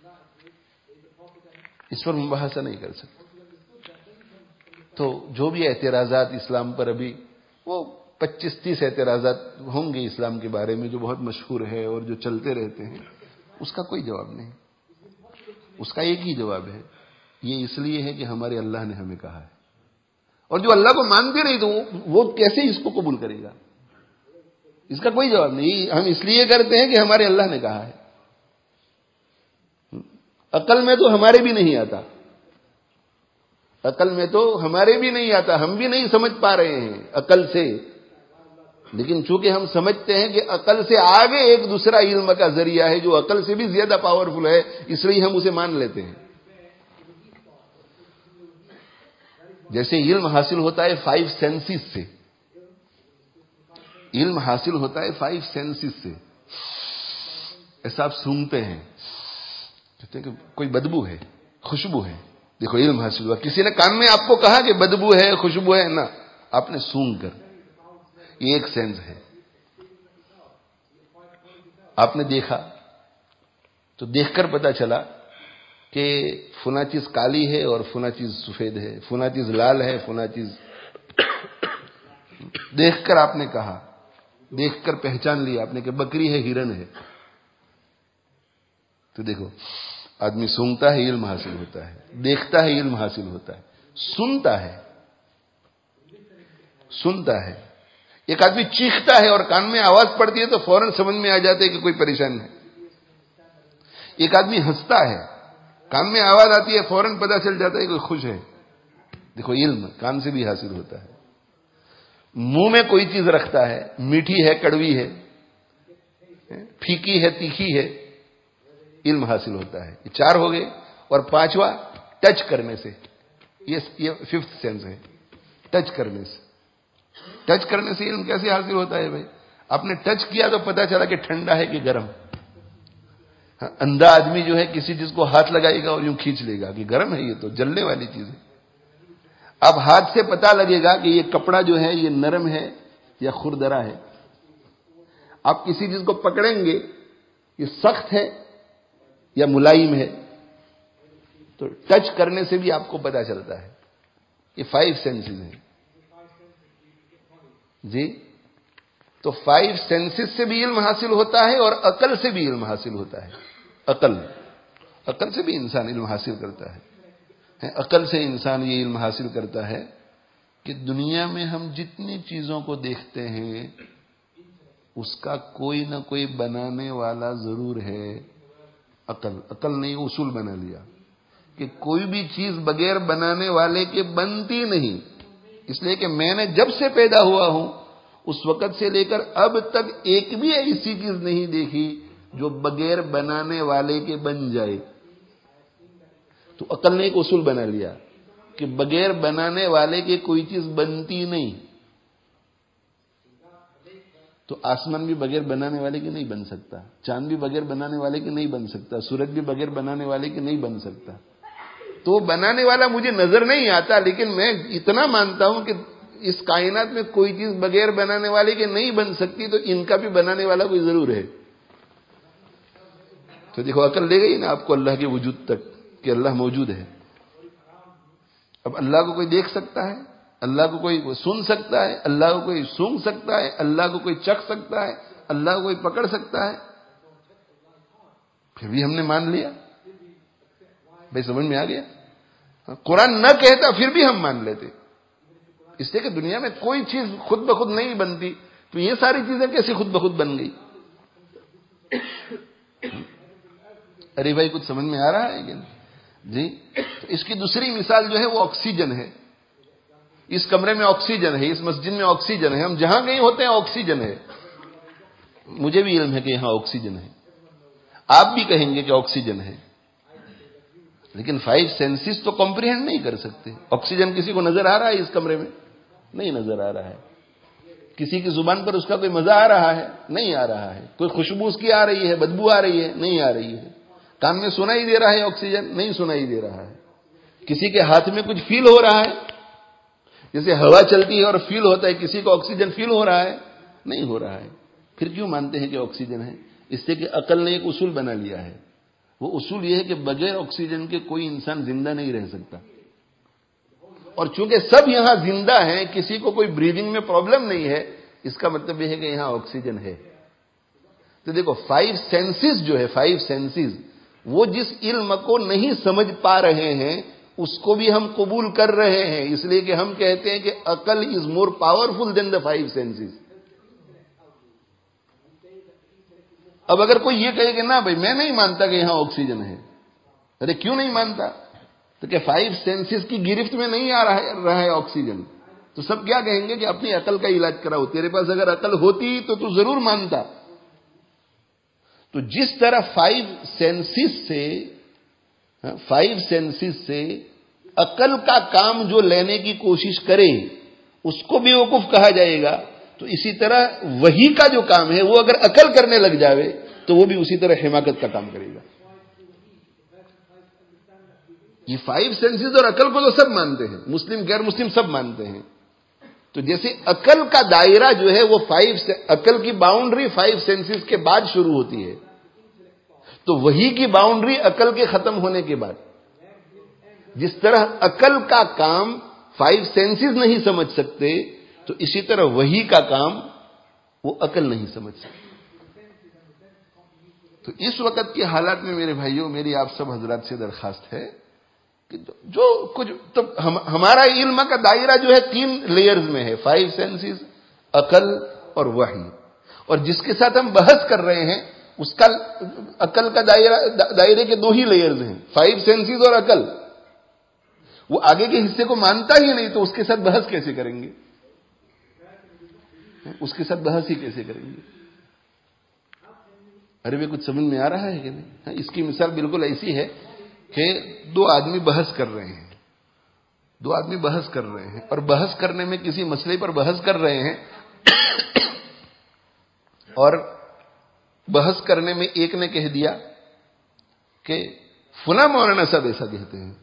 اس پر مباحثہ نہیں کر سکتے. تو جو بھی اعتراضات اسلام پر ابھی، وہ 25-30 اعتراضات ہوں گے اسلام کے بارے میں جو بہت مشہور ہے اور جو چلتے رہتے ہیں، اس کا کوئی جواب نہیں. اس کا ایک ہی جواب ہے، یہ اس لیے ہے کہ ہمارے اللہ نے ہمیں کہا ہے. اور جو اللہ کو مانتے نہیں تو وہ کیسے اس کو قبول کرے گا؟ اس کا کوئی جواب نہیں. ہم اس لیے کرتے ہیں کہ ہمارے اللہ نے کہا ہے. عقل میں تو ہمارے بھی نہیں آتا, عقل میں تو ہمارے بھی نہیں آتا, ہم بھی نہیں سمجھ پا رہے ہیں عقل سے. لیکن چونکہ ہم سمجھتے ہیں کہ عقل سے آگے ایک دوسرا علم کا ذریعہ ہے جو عقل سے بھی زیادہ پاورفل ہے, اس لیے ہم اسے مان لیتے ہیں. جیسے علم حاصل ہوتا ہے 5 سینسز سے, علم حاصل ہوتا ہے 5 سینسز سے. ایسا آپ سونگتے ہیں, کہتے ہیں کہ کوئی بدبو ہے, خوشبو ہے, دیکھو علم حاصل ہوا. کسی نے کان میں آپ کو کہا کہ بدبو ہے, خوشبو ہے, نہ, آپ نے سونگ کر, یہ ایک سینس ہے. آپ نے دیکھا تو دیکھ کر پتا چلا کہ فلاں چیز کالی ہے اور فلاں چیز سفید ہے, فلاں چیز لال ہے, فلاں چیز. دیکھ کر آپ نے کہا, دیکھ کر پہچان لیا آپ نے کہ بکری ہے, ہرن ہے. تو دیکھو آدمی سونگتا ہے علم حاصل ہوتا ہے, دیکھتا ہے علم حاصل ہوتا ہے, سنتا ہے, سنتا ہے. ایک آدمی چیختا ہے اور کان میں آواز پڑتی ہے تو فوراً سمجھ میں آ جاتا ہے کہ کوئی پریشان ہے. ایک آدمی ہنستا ہے, کان میں آواز آتی ہے, فوراً پتہ چل جاتا ہے کہ خوش ہے. دیکھو علم کان سے بھی حاصل ہوتا ہے. منہ میں کوئی چیز رکھتا ہے, میٹھی ہے, کڑوی ہے, پھیکی ہے, تیکھی ہے, علم حاصل ہوتا ہے. یہ 4 ہو گئے. اور 5واں ٹچ کرنے سے, یہ 5th سینس ہے, ٹچ کرنے سے. ٹچ کرنے سے علم کیسے حاصل ہوتا ہے بھائی؟ آپ نے ٹچ کیا تو پتا چلا کہ ٹھنڈا ہے کہ گرم. اندھا آدمی جو ہے کسی چیز کو ہاتھ لگائے گا اور یوں کھینچ لے گا کہ گرم ہے, یہ تو جلنے والی چیز ہے. اب ہاتھ سے پتا لگے گا کہ یہ کپڑا جو ہے یہ نرم ہے یا خوردرا ہے. آپ کسی چیز کو پکڑیں گے, یہ سخت ہے یا ملائم ہے, تو ٹچ کرنے سے بھی آپ کو پتا چلتا ہے. یہ 5 سینسز ہیں جی. تو 5 سینسز سے بھی علم حاصل ہوتا ہے اور عقل سے بھی علم حاصل ہوتا ہے. عقل سے بھی انسان علم حاصل کرتا ہے. عقل سے انسان یہ علم حاصل کرتا ہے کہ دنیا میں ہم جتنی چیزوں کو دیکھتے ہیں اس کا کوئی نہ کوئی بنانے والا ضرور ہے. عقل نے اصول بنا لیا کہ کوئی بھی چیز بغیر بنانے والے کے بنتی نہیں. اس لیے کہ میں نے جب سے پیدا ہوا ہوں اس وقت سے لے کر اب تک ایک بھی ایسی چیز نہیں دیکھی جو بغیر بنانے والے کے بن جائے. تو عقل نے ایک اصول بنا لیا کہ بغیر بنانے والے کے کوئی چیز بنتی نہیں. تو آسمان بھی بغیر بنانے والے کے نہیں بن سکتا, چاند بھی بغیر بنانے والے کے نہیں بن سکتا, سورج بھی بغیر بنانے والے کے نہیں بن سکتا. تو بنانے والا مجھے نظر نہیں آتا, لیکن میں اتنا مانتا ہوں کہ اس کائنات میں کوئی چیز بغیر بنانے والے کے نہیں بن سکتی, تو ان کا بھی بنانے والا کوئی ضرور ہے. تو دیکھو عقل لے گئی نا آپ کو اللہ کے وجود تک کہ اللہ موجود ہے. اب اللہ کو کوئی دیکھ سکتا ہے, اللہ کو کوئی سن سکتا ہے, اللہ کو کوئی سونگ سکتا ہے, اللہ کو کوئی چکھ سکتا ہے, اللہ کو کوئی پکڑ سکتا ہے, پھر بھی ہم نے مان لیا. بھائی سمجھ میں آ گیا؟ قرآن نہ کہتا پھر بھی ہم مان لیتے, اس لیے کہ دنیا میں کوئی چیز خود بخود نہیں بنتی, تو یہ ساری چیزیں کیسے خود بخود بن گئی؟ ارے بھائی کچھ سمجھ میں آ رہا ہے کہ نہیں جی؟ تو اس کی دوسری مثال جو ہے وہ آکسیجن ہے. اس کمرے میں آکسیجن ہے, اس مسجد میں آکسیجن ہے, ہم جہاں کہیں ہوتے ہیں آکسیجن ہے. مجھے بھی علم ہے کہ یہاں آکسیجن ہے, آپ بھی کہیں گے کہ آکسیجن ہے, لیکن 5 سینسز تو کمپریہنڈ نہیں کر سکتے. آکسیجن کسی کو نظر آ رہا ہے اس کمرے میں؟ نہیں نظر آ رہا ہے. کسی کی زبان پر اس کا کوئی مزہ آ رہا ہے؟ نہیں آ رہا ہے. کوئی خوشبو اس کی آ رہی ہے, بدبو آ رہی ہے؟ نہیں آ رہی ہے. کان میں سنائی دے رہا ہے آکسیجن؟ نہیں سنائی دے رہا ہے. کسی کے ہاتھ میں کچھ فیل ہو رہا ہے, جیسے ہوا چلتی ہے اور فیل ہوتا ہے, کسی کو آکسیجن فیل ہو رہا ہے؟ نہیں ہو رہا ہے. پھر کیوں مانتے ہیں کہ آکسیجن ہے؟ اس سے کہ عقل نے ایک اصول بنا لیا ہے. وہ اصول یہ ہے کہ بغیر آکسیجن کے کوئی انسان زندہ نہیں رہ سکتا. اور چونکہ سب یہاں زندہ ہیں, کسی کو کوئی بریدنگ میں پرابلم نہیں ہے, اس کا مطلب یہ ہے کہ یہاں آکسیجن ہے. تو دیکھو 5 سینسز جو ہے, 5 سینسز, وہ جس علم کو نہیں سمجھ پا رہے ہیں اس کو بھی ہم قبول کر رہے ہیں, اس لیے کہ ہم کہتے ہیں کہ عقل از مور پاورفل دین دا 5 سینسز. اب اگر کوئی یہ کہے کہ نہ بھائی میں نہیں مانتا کہ یہاں آکسیجن ہے، ارے کیوں نہیں مانتا؟ تو کہ 5 سینسز کی گرفت میں نہیں آ رہا ہے آکسیجن، تو سب کیا کہیں گے کہ اپنی عقل کا علاج کراؤ، تیرے پاس اگر عقل ہوتی تو ضرور مانتا۔ تو جس طرح 5 سینسز سے عقل کا کام جو لینے کی کوشش کرے اس کو بے وقوف کہا جائے گا، تو اسی طرح وحی کا جو کام ہے وہ اگر عقل کرنے لگ جاوے تو وہ بھی اسی طرح حماقت کا کام کرے گا۔ یہ 5 سینسز اور عقل کو تو سب مانتے ہیں، مسلم غیر مسلم سب مانتے ہیں۔ تو جیسے عقل کا دائرہ جو ہے وہ عقل کی باؤنڈری 5 سینسز کے بعد شروع ہوتی ہے، تو وحی کی باؤنڈری عقل کے ختم ہونے کے بعد۔ جس طرح عقل کا کام 5 سینسز نہیں سمجھ سکتے، تو اسی طرح وحی کا کام وہ عقل نہیں سمجھ سکتے۔ تو اس وقت کے حالات میں میرے بھائیوں، میری آپ سب حضرات سے درخواست ہے کہ جو کچھ تو ہمارا علم کا دائرہ جو ہے 3 لیئرز میں ہے، 5 سینسز، عقل اور وحی، اور جس کے ساتھ ہم بحث کر رہے ہیں اس کا عقل کا دائرے کے 2 ہی لیئرز ہیں، 5 سینسز اور عقل۔ وہ آگے کے حصے کو مانتا ہی نہیں تو اس کے ساتھ بحث کیسے کریں گے؟ اس کے ساتھ بحث ہی کیسے کریں گے؟ ارے وہ کچھ سمجھ میں آ رہا ہے کہ نہیں؟ اس کی مثال بالکل ایسی ہے کہ 2 آدمی بحث کر رہے ہیں، 2 آدمی بحث کر رہے ہیں، اور بحث کرنے میں کسی مسئلے پر بحث کر رہے ہیں، اور بحث کرنے میں ایک نے کہہ دیا کہ فلاں مولانا صاحب ایسا کہتے ہیں،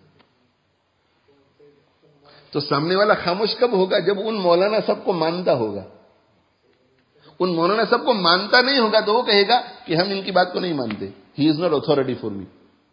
تو سامنے والا خاموش کب ہوگا؟ جب ان مولانا صاحب کو مانتا ہوگا۔ ان مولانا صاحب کو مانتا نہیں ہوگا تو وہ کہے گا کہ ہم ان کی بات کو نہیں مانتے، he is not authority for me.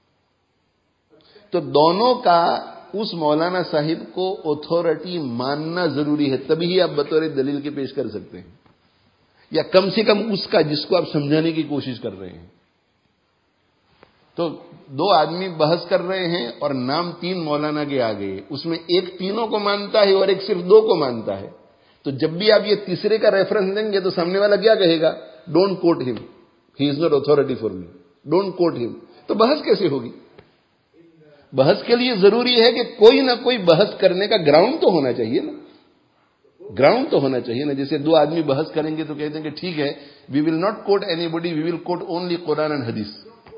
تو دونوں کا اس مولانا صاحب کو اتھارٹی ماننا ضروری ہے، تبھی آپ بطور دلیل کے پیش کر سکتے ہیں، یا کم سے کم اس کا جس کو آپ سمجھانے کی کوشش کر رہے ہیں۔ تو 2 آدمی بحث کر رہے ہیں اور نام 3 مولانا کے آ گئے، اس میں ایک تینوں کو مانتا ہے اور ایک صرف 2 کو مانتا ہے۔ تو جب بھی آپ یہ تیسرے کا ریفرنس دیں گے تو سامنے والا کیا کہے گا؟ Don't quote him, he is not authority for me, don't quote him. تو بحث کیسے ہوگی؟ بحث کے لیے ضروری ہے کہ کوئی نہ کوئی بحث کرنے کا گراؤنڈ تو ہونا چاہیے نا، گراؤنڈ تو ہونا چاہیے نا۔ جیسے 2 آدمی بحث کریں گے تو کہتے ہیں کہ ٹھیک ہے، we will not quote anybody, we will quote only Quran and Hadith.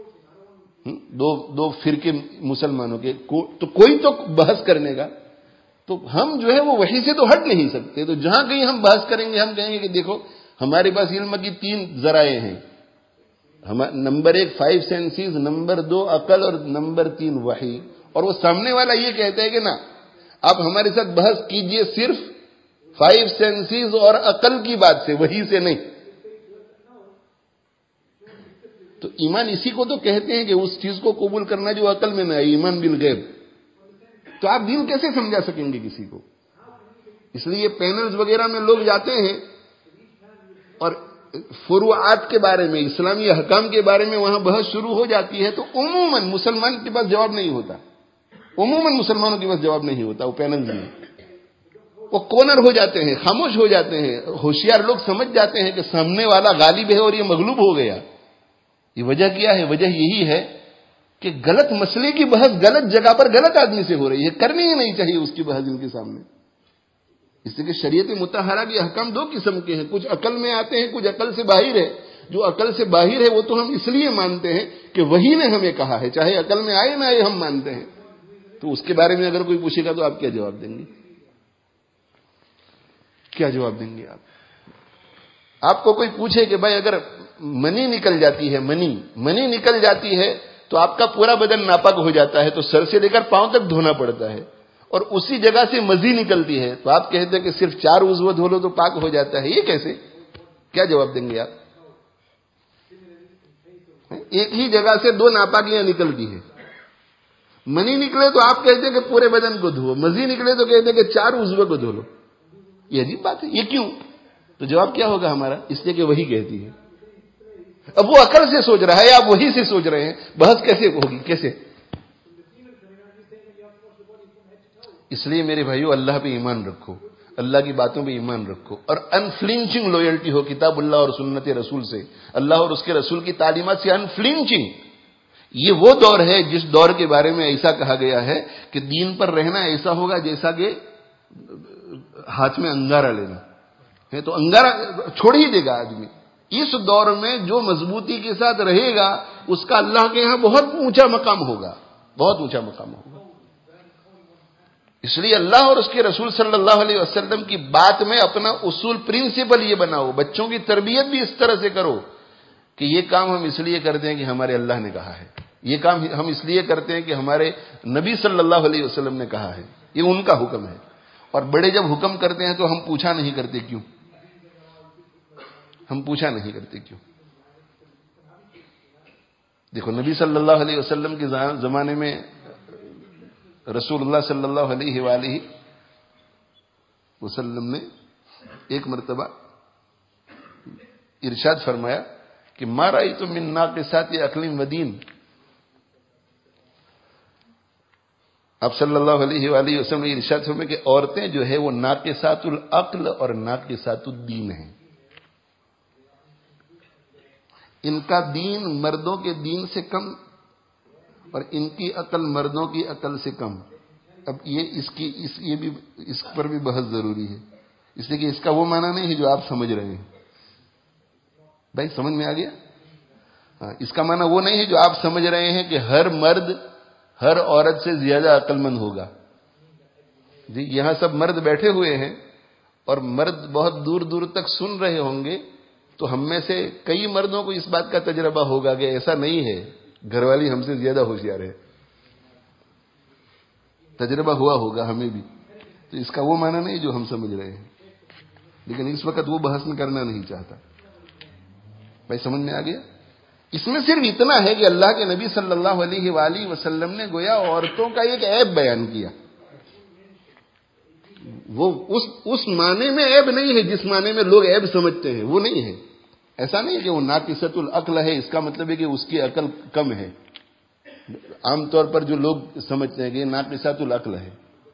2 فرقے مسلمانوں کے، تو کوئی تو بحث کرنے کا، تو ہم جو ہے وہ وحی سے تو ہٹ نہیں سکتے۔ تو جہاں کہیں ہم بحث کریں گے ہم کہیں گے کہ دیکھو ہمارے پاس علم کی 3 ذرائع ہیں، نمبر 1 5 سینسز، نمبر 2 عقل، اور نمبر 3 وحی۔ اور وہ سامنے والا یہ کہتا ہے کہ نا آپ ہمارے ساتھ بحث کیجئے صرف 5 سینسز اور عقل کی بات سے، وحی سے نہیں۔ تو ایمان اسی کو تو کہتے ہیں کہ اس چیز کو قبول کرنا جو عقل میں نہ ہے، ایمان بالغیب۔ تو آپ دین کیسے سمجھا سکیں گے کسی کو؟ اس لیے پینلز وغیرہ میں لوگ جاتے ہیں اور فروعات کے بارے میں، اسلامی احکام کے بارے میں وہاں بحث شروع ہو جاتی ہے، تو عموماً مسلمان کے پاس جواب نہیں ہوتا، عموماً مسلمانوں کے پاس جواب نہیں ہوتا۔ وہ پینلز میں وہ کارنر ہو جاتے ہیں، خاموش ہو جاتے ہیں۔ ہوشیار لوگ سمجھ جاتے ہیں کہ سامنے والا غالب ہے اور یہ مغلوب ہو گیا۔ یہ وجہ کیا ہے؟ وجہ یہی ہے کہ غلط مسئلے کی بحث غلط جگہ پر غلط آدمی سے ہو رہی ہے، کرنی ہی نہیں چاہیے اس کی بحث ان کے سامنے۔ اس لیے کہ شریعت مطہرہ کے احکام 2 قسم کے ہیں، کچھ عقل میں آتے ہیں، کچھ عقل سے باہر ہے۔ جو عقل سے باہر ہے وہ تو ہم اس لیے مانتے ہیں کہ وہی نے ہمیں کہا ہے، چاہے عقل میں آئے نہ آئے ہم مانتے ہیں۔ تو اس کے بارے میں اگر کوئی پوچھے گا تو آپ کیا جواب دیں گے؟ کیا جواب دیں گے آپ کو کوئی پوچھے کہ بھائی اگر منی نکل جاتی ہے، منی نکل جاتی ہے تو آپ کا پورا بدن ناپاک ہو جاتا ہے، تو سر سے لے کر پاؤں تک دھونا پڑتا ہے، اور اسی جگہ سے مزی نکلتی ہے تو آپ کہتے ہیں کہ صرف 4 عضو دھو لو تو پاک ہو جاتا ہے۔ یہ کیسے؟ کیا جواب دیں گے آپ؟ ایک ہی جگہ سے 2 ناپاکیاں نکلتی ہیں، منی نکلے تو آپ کہتے ہیں کہ پورے بدن کو دھو، مزی نکلے تو کہتے ہیں کہ 4 عضو کو دھو لو۔ یہ عجیب بات ہے، یہ کیوں؟ تو جواب کیا ہوگا ہمارا؟ اس لیے کہ وہی کہتی ہے۔ اب وہ عقل سے سوچ رہا ہے، آپ وہی سے سوچ رہے ہیں، بحث کیسے ہوگی؟ کیسے؟ اس لیے میرے بھائیو اللہ پہ ایمان رکھو، اللہ کی باتوں پہ ایمان رکھو اور انفلینچنگ لویلٹی ہو کتاب اللہ اور سنت رسول سے، اللہ اور اس کے رسول کی تعلیمات سے انفلینچنگ. یہ وہ دور ہے جس دور کے بارے میں ایسا کہا گیا ہے کہ دین پر رہنا ایسا ہوگا جیسا کہ ہاتھ میں انگارہ لینا ہے، تو انگارہ چھوڑ ہی دے گا آدمی. اس دور میں جو مضبوطی کے ساتھ رہے گا اس کا اللہ کے ہاں بہت اونچا مقام ہوگا، بہت اونچا مقام ہوگا. اس لیے اللہ اور اس کے رسول صلی اللہ علیہ وسلم کی بات میں اپنا اصول پرنسپل یہ بناؤ. بچوں کی تربیت بھی اس طرح سے کرو کہ یہ کام ہم اس لیے کرتے ہیں کہ ہمارے اللہ نے کہا ہے، یہ کام ہم اس لیے کرتے ہیں کہ ہمارے نبی صلی اللہ علیہ وسلم نے کہا ہے، یہ ان کا حکم ہے. اور بڑے جب حکم کرتے ہیں تو ہم پوچھا نہیں کرتے کیوں، ہم پوچھا نہیں کرتے کیوں. دیکھو نبی صلی اللہ علیہ وسلم کے زمانے میں رسول اللہ صلی اللہ علیہ وآلہ وسلم نے ایک مرتبہ ارشاد فرمایا کہ ما رأیت من ناقصات عقل و دین. آپ صلی اللہ علیہ وآلہ وسلم نے ارشاد فرمایا کہ عورتیں جو ہے وہ ناقصات العقل اور ناقصات الدین ہیں. ان کا دین مردوں کے دین سے کم اور ان کی عقل مردوں کی عقل سے کم. اب اس پر بھی بحث ضروری ہے، اس لیے کہ اس کا وہ معنی نہیں ہے جو آپ سمجھ رہے ہیں. بھائی سمجھ میں آ گیا؟ ہاں، اس کا معنی وہ نہیں ہے جو آپ سمجھ رہے ہیں کہ ہر مرد ہر عورت سے زیادہ عقل مند ہوگا. جی یہاں سب مرد بیٹھے ہوئے ہیں اور مرد بہت دور دور تک سن رہے ہوں گے، تو ہم میں سے کئی مردوں کو اس بات کا تجربہ ہوگا کہ ایسا نہیں ہے، گھر والی ہم سے زیادہ ہوشیار ہے. تجربہ ہوا ہوگا ہمیں بھی. تو اس کا وہ معنی نہیں جو ہم سمجھ رہے ہیں، لیکن اس وقت وہ بحث میں کرنا نہیں چاہتا. بھائی سمجھ میں آ گیا؟ اس میں صرف اتنا ہے کہ اللہ کے نبی صلی اللہ علیہ وآلہ وسلم نے گویا عورتوں کا ایک عیب بیان کیا. وہ اس معنی میں عیب نہیں ہے جس معنی میں لوگ عیب سمجھتے ہیں، وہ نہیں ہے. ایسا نہیں ہے کہ وہ ناقصۃ العقل ہے، اس کا مطلب ہے کہ اس کی عقل کم ہے. عام طور پر جو لوگ سمجھتے ہیں کہ یہ ناقصۃ العقل ہے،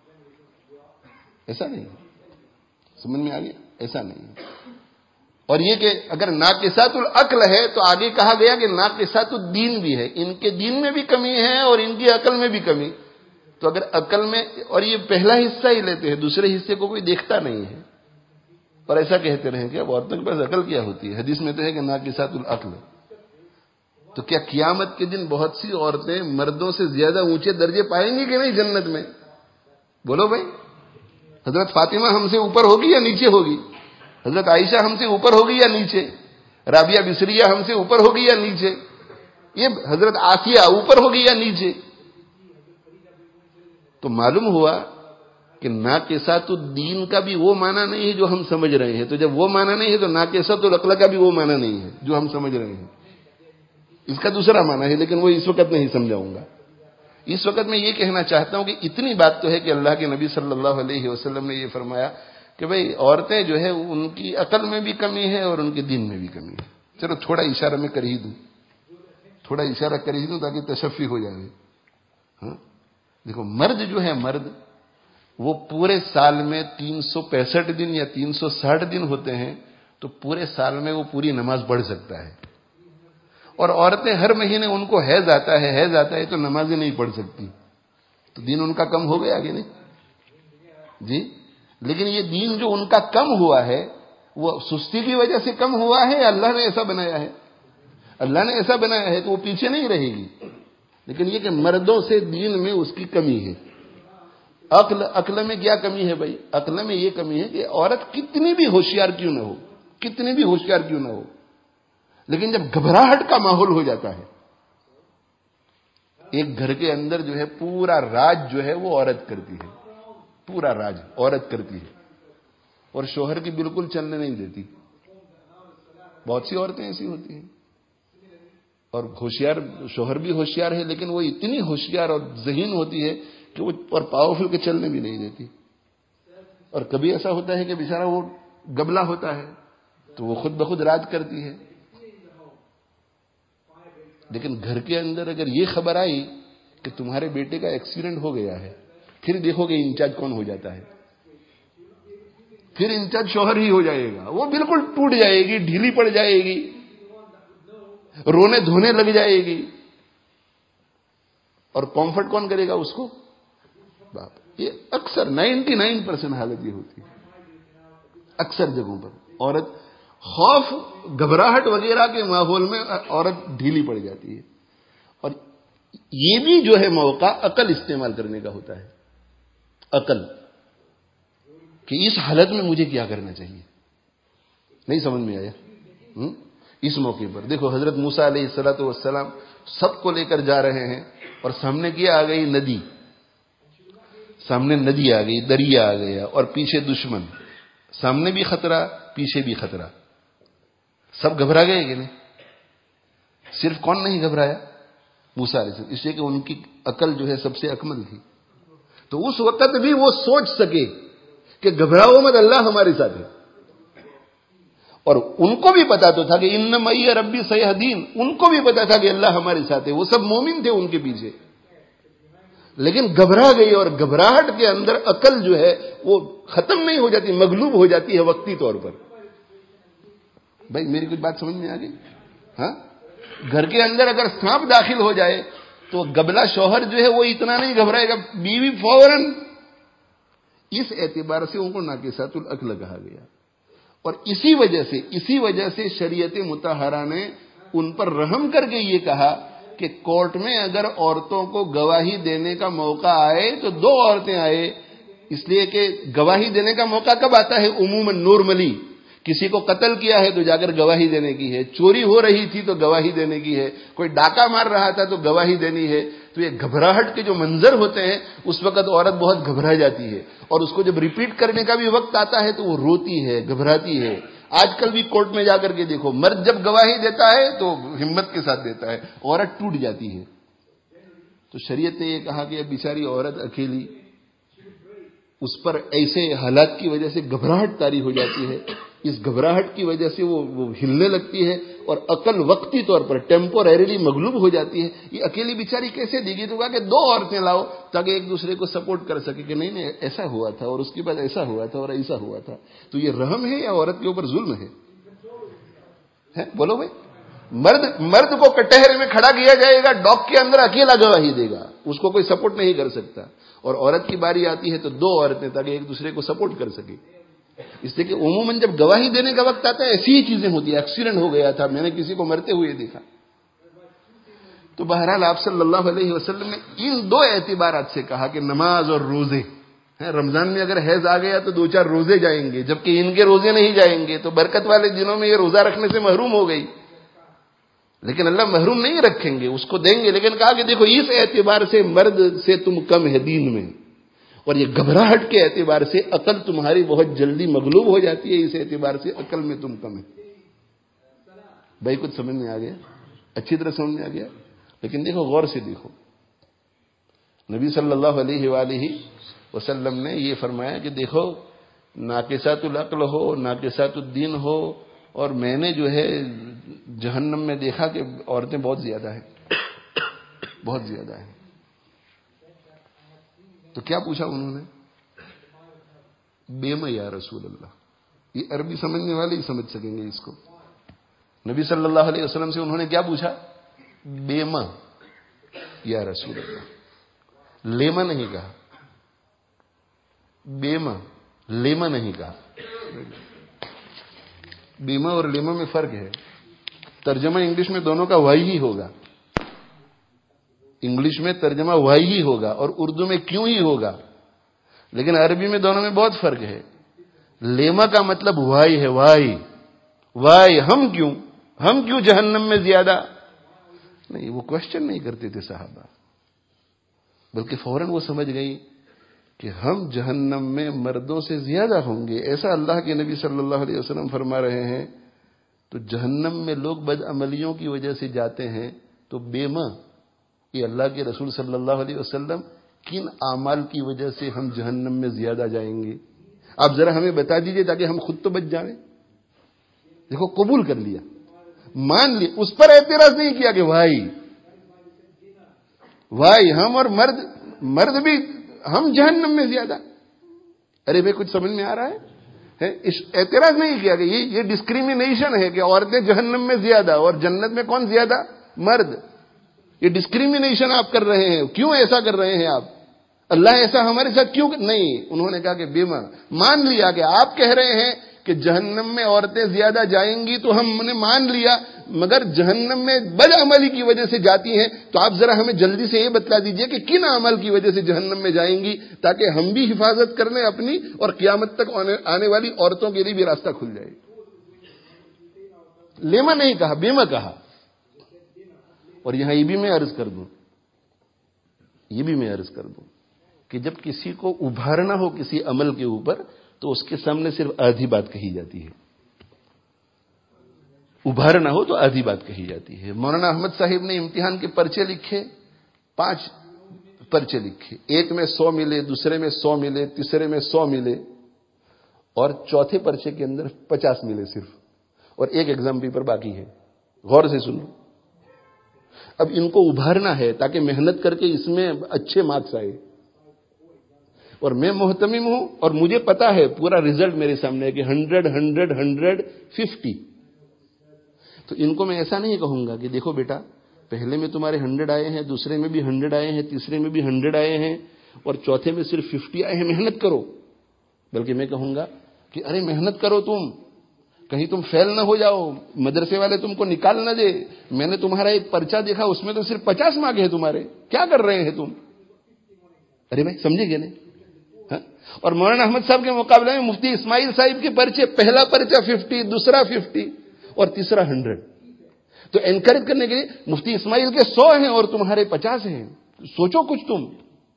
ایسا نہیں ہے. سمجھ میں آ گیا؟ ایسا نہیں ہے. اور یہ کہ اگر ناقصۃ العقل ہے تو آگے کہا گیا کہ ناقصۃ الدین بھی ہے، ان کے دین میں بھی کمی ہے اور ان کی عقل میں بھی کمی. تو اگر عقل میں، اور یہ پہلا حصہ ہی لیتے ہیں، دوسرے حصے کو کوئی دیکھتا نہیں ہے اور ایسا کہتے رہیں کہ اب عورتوں کے پاس عقل کیا ہوتی ہے. حدیث میں تو ہے کہ ناقصۃ العقل. تو کیا قیامت کے دن بہت سی عورتیں مردوں سے زیادہ اونچے درجے پائیں گی کہ نہیں جنت میں؟ بولو بھائی. حضرت فاطمہ ہم سے اوپر ہوگی یا نیچے ہوگی؟ حضرت عائشہ ہم سے اوپر ہوگی یا نیچے؟ رابعہ بصریہ ہم سے اوپر ہوگی یا نیچے؟ یہ حضرت آسیہ اوپر ہوگی یا نیچے؟ تو معلوم ہوا کہ ناقصات الدین کا بھی وہ معنی نہیں ہے جو ہم سمجھ رہے ہیں. تو جب وہ معنی نہیں ہے تو ناقصات العقل کا بھی وہ معنی نہیں ہے جو ہم سمجھ رہے ہیں. اس کا دوسرا معنی ہے، لیکن وہ اس وقت نہیں سمجھاؤں گا. اس وقت میں یہ کہنا چاہتا ہوں کہ اتنی بات تو ہے کہ اللہ کے نبی صلی اللہ علیہ وسلم نے یہ فرمایا کہ بھئی عورتیں جو ہے ان کی عقل میں بھی کمی ہے اور ان کے دین میں بھی کمی ہے. چلو تھوڑا اشارہ میں کر ہی دوں، تھوڑا اشارہ کر ہی دوں تاکہ تشفی ہو جائے. ہاں دیکھو، مرد جو ہے مرد وہ پورے سال میں 365 دن یا 360 دن ہوتے ہیں، تو پورے سال میں وہ پوری نماز پڑھ سکتا ہے. اور عورتیں ہر مہینے ان کو حیض آتا ہے تو نمازیں نہیں پڑھ سکتی. تو دین ان کا کم ہو گیا کہ نہیں؟ جی. لیکن یہ دین جو ان کا کم ہوا ہے وہ سستی کی وجہ سے کم ہوا ہے یا اللہ نے ایسا بنایا ہے؟ اللہ نے ایسا بنایا ہے تو وہ پیچھے نہیں رہے گی. لیکن یہ کہ مردوں سے دین میں اس کی کمی ہے. عقل میں کیا کمی ہے بھائی؟ عقل میں یہ کمی ہے کہ عورت کتنی بھی ہوشیار کیوں نہ ہو، کتنی بھی ہوشیار کیوں نہ ہو، لیکن جب گھبراہٹ کا ماحول ہو جاتا ہے، ایک گھر کے اندر جو ہے پورا راج جو ہے وہ عورت کرتی ہے، پورا راج عورت کرتی ہے اور شوہر کی بالکل چلنے نہیں دیتی. بہت سی عورتیں ایسی ہوتی ہیں. اور ہوشیار شوہر بھی ہوشیار ہے، لیکن وہ اتنی ہوشیار اور ذہین ہوتی ہے کہ وہ اور پاورفل کے چلنے بھی نہیں دیتی. اور کبھی ایسا ہوتا ہے کہ بیچارہ وہ گبلا ہوتا ہے تو وہ خود بخود راج کرتی ہے. لیکن گھر کے اندر اگر یہ خبر آئی کہ تمہارے بیٹے کا ایکسیڈنٹ ہو گیا ہے، پھر دیکھو کہ انچارج کون ہو جاتا ہے. پھر انچارج شوہر ہی ہو جائے گا. وہ بالکل ٹوٹ جائے گی, ڈھیلی پڑ جائے گی, رونے دھونے لگ جائے گی. اور کمفرٹ کون کرے گا اس کو؟ باپ. یہ اکثر 99% حالت یہ ہوتی ہے. اکثر جگہوں پر عورت خوف, گھبراہٹ وغیرہ کے ماحول میں عورت ڈھیلی پڑ جاتی ہے. اور یہ بھی جو ہے موقع عقل استعمال کرنے کا ہوتا ہے. عقل کہ اس حالت میں مجھے کیا کرنا چاہیے. نہیں سمجھ میں آیا؟ اس موقع پر دیکھو حضرت موسیٰ علیہ الصلوۃ والسلام سب کو لے کر جا رہے ہیں اور سامنے کیا آ گئی ندی, سامنے ندی آ گئی, دریا آ گیا اور پیچھے دشمن, سامنے بھی خطرہ پیچھے بھی خطرہ. سب گھبرا گئے کہ نہیں؟ صرف کون نہیں گھبرایا؟ موسیٰ علیہ السلام, اس لیے کہ ان کی عقل جو ہے سب سے اکمل تھی. تو اس وقت بھی وہ سوچ سکے کہ گھبراؤ مت, اللہ ہمارے ساتھ ہے. اور ان کو بھی پتا تو تھا کہ ان معی ربی سیہدین, ان کو بھی پتا تھا کہ اللہ ہمارے ساتھ ہے. وہ سب مومن تھے ان کے پیچھے, لیکن گھبرا گئی. اور گھبراہٹ کے اندر عقل جو ہے وہ ختم نہیں ہو جاتی, مغلوب ہو جاتی ہے وقتی طور پر. بھائی میری کچھ بات سمجھ میں آ گئی؟ ہاں, گھر کے اندر اگر سانپ داخل ہو جائے تو گبلا شوہر جو ہے وہ اتنا نہیں گھبرائے گا, بیوی فوراً. اس اعتبار سے ان کو ناقصات العقل کہا گیا. اور اسی وجہ سے شریعت مطہرہ نے ان پر رحم کر کے یہ کہا کہ کورٹ میں اگر عورتوں کو گواہی دینے کا موقع آئے تو 2 عورتیں آئے. اس لیے کہ گواہی دینے کا موقع کب آتا ہے؟ عموماً نارملی کسی کو قتل کیا ہے تو جا کر گواہی دینے کی ہے, چوری ہو رہی تھی تو گواہی دینے کی ہے, کوئی ڈاکہ مار رہا تھا تو گواہی دینی ہے. تو یہ گھبراہٹ کے جو منظر ہوتے ہیں اس وقت عورت بہت گھبرا جاتی ہے, اور اس کو جب ریپیٹ کرنے کا بھی وقت آتا ہے تو وہ روتی ہے, گھبراتی ہے. آج کل بھی کورٹ میں جا کر کے دیکھو, مرد جب گواہی دیتا ہے تو ہمت کے ساتھ دیتا ہے, عورت ٹوٹ جاتی ہے. تو شریعت نے یہ کہا کہ اب بیچاری عورت اکیلی, اس پر ایسے حالات کی وجہ سے گھبراہٹ طاری ہو جاتی ہے. اس گھبراہٹ کی وجہ سے وہ ہلنے لگتی ہے اور عقل وقتی طور پر ٹیمپوریریلی مغلوب ہو جاتی ہے. یہ اکیلی بیچاری کیسے دے گی؟ تو کہا کہ 2 عورتیں لاؤ تاکہ ایک دوسرے کو سپورٹ کر سکے کہ نہیں ایسا ہوا تھا اور اس کے بعد ایسا ہوا تھا اور ایسا ہوا تھا. تو یہ رحم ہے یا عورت کے اوپر ظلم ہے؟ بولو بھائی. مرد کو کٹہرے میں کھڑا کیا جائے گا, ڈاک کے اندر اکیلا گواہی دے گا, اس کو کوئی سپورٹ نہیں کر سکتا. اور عورت کی باری آتی ہے تو 2 عورتیں تاکہ ایک دوسرے کو سپورٹ کر سکے. اس لیے کہ عموماً جب گواہی دینے کا وقت آتا ہے ایسی ہی چیزیں ہوتی ہیں. ایکسیڈنٹ ہو گیا تھا, میں نے کسی کو مرتے ہوئے دیکھا. تو بہرحال آپ صلی اللہ علیہ وسلم نے ان 2 اعتبارات سے کہا کہ نماز اور روزے. رمضان میں اگر حیض آ گیا تو 2-4 روزے جائیں گے, جبکہ ان کے روزے نہیں جائیں گے. تو برکت والے دنوں میں یہ روزہ رکھنے سے محروم ہو گئی, لیکن اللہ محروم نہیں رکھیں گے, اس کو دیں گے. لیکن کہا کہ دیکھو اس اعتبار سے مرد سے تم کم ہے دین میں, اور یہ گھبراہٹ کے اعتبار سے عقل تمہاری بہت جلدی مغلوب ہو جاتی ہے, اس اعتبار سے عقل میں تم کم ہے. بھائی کچھ سمجھ میں آ گیا؟ اچھی طرح سمجھ میں آ گیا. لیکن دیکھو غور سے دیکھو, نبی صلی اللہ علیہ وآلہ وسلم نے یہ فرمایا کہ دیکھو ناقصات العقل ہو, ناقصات الدین ہو, اور میں نے جو ہے جہنم میں دیکھا کہ عورتیں بہت زیادہ ہیں, بہت زیادہ ہیں. تو کیا پوچھا انہوں نے؟ بیمہ یا رسول اللہ. یہ عربی سمجھنے والے ہی سمجھ سکیں گے اس کو. نبی صلی اللہ علیہ وسلم سے انہوں نے کیا پوچھا؟ بیمہ یا رسول اللہ. لیمہ نہیں کہا, بیمہ, لیمہ نہیں کہا. بیمہ اور لیمہ میں فرق ہے. ترجمہ انگلش میں دونوں کا وائی ہی ہوگا, انگلش میں ترجمہ وائی ہی ہوگا اور اردو میں کیوں ہی ہوگا, لیکن عربی میں دونوں میں بہت فرق ہے. لیما کا مطلب وائی ہے, وائی. ہم کیوں جہنم میں زیادہ نہیں. وہ کوشچن نہیں کرتے تھے صحابہ, بلکہ فوراً وہ سمجھ گئی کہ ہم جہنم میں مردوں سے زیادہ ہوں گے. ایسا اللہ کے نبی صلی اللہ علیہ وسلم فرما رہے ہیں. تو جہنم میں لوگ بدعملیوں کی وجہ سے جاتے ہیں, تو بیمہ یہ اللہ کے رسول صلی اللہ علیہ وسلم کن اعمال کی وجہ سے ہم جہنم میں زیادہ جائیں گے؟ آپ ذرا ہمیں بتا دیجئے تاکہ ہم خود تو بچ جائیں. دیکھو قبول کر لیا, مان لیا, اس پر اعتراض نہیں کیا کہ بھائی ہم اور مرد بھی ہم جہنم میں زیادہ. ارے بھائی کچھ سمجھ میں آ رہا اعتراض نہیں کیا کہ یہ ڈسکریمنیشن ہے کہ عورتیں جہنم میں زیادہ اور جنت میں کون زیادہ؟ مرد. یہ ڈسکریمنیشن آپ کر رہے ہیں. کیوں ایسا کر رہے ہیں آپ؟ اللہ ایسا ہمارے ساتھ کیوں نہیں؟ انہوں نے کہا کہ بیما مان لیا کہ آپ کہہ رہے ہیں کہ جہنم میں عورتیں زیادہ جائیں گی تو ہم نے مان لیا، مگر جہنم میں بدعملی کی وجہ سے جاتی ہیں، تو آپ ذرا ہمیں جلدی سے یہ بتلا دیجئے کہ کن عمل کی وجہ سے جہنم میں جائیں گی، تاکہ ہم بھی حفاظت کر لیں اپنی اور قیامت تک آنے والی عورتوں کے لیے بھی راستہ کھل جائے. لیما نہیں کہا، بیما کہا. اور یہاں یہ بھی میں عرض کر دوں کہ جب کسی کو ابھارنا ہو کسی عمل کے اوپر تو اس کے سامنے صرف آدھی بات کہی جاتی ہے. ابھارنا ہو تو آدھی بات کہی جاتی ہے. مولانا احمد صاحب نے امتحان کے پرچے لکھے، 5 پرچے لکھے. ایک میں 100 ملے، دوسرے میں 100 ملے، تیسرے میں 100 ملے، اور چوتھے پرچے کے اندر 50 ملے صرف، اور ایک ایگزام پیپر باقی ہے. غور سے سنو. اب ان کو ابھارنا ہے تاکہ محنت کر کے اس میں اچھے مارکس آئے. اور میں محتمم ہوں اور مجھے پتا ہے پورا رزلٹ میرے سامنے ہے کہ 100 100 100 50. تو ان کو میں ایسا نہیں کہوں گا کہ دیکھو بیٹا پہلے میں تمہارے 100 آئے ہیں، دوسرے میں بھی 100 آئے ہیں، تیسرے میں بھی 100 آئے ہیں، اور چوتھے میں صرف 50 آئے ہیں، محنت کرو. بلکہ میں کہوں گا کہ ارے محنت کرو، تم کہیں تم فیل نہ ہو جاؤ، مدرسے والے تم کو نکال نہ دے. میں نے تمہارا ایک پرچہ دیکھا، اس میں تو صرف 50 مارک ہیں تمہارے، کیا کر رہے ہیں تم؟ ارے بھائی سمجھے گے نہیں؟ اور مولانا احمد صاحب کے مقابلے میں مفتی اسماعیل صاحب کے پرچے، پہلا پرچہ 50، دوسرا 50 اور تیسرا 100. تو انکریج کرنے کے لیے مفتی اسماعیل کے 100 ہیں اور تمہارے 50 ہیں. سوچو کچھ تم.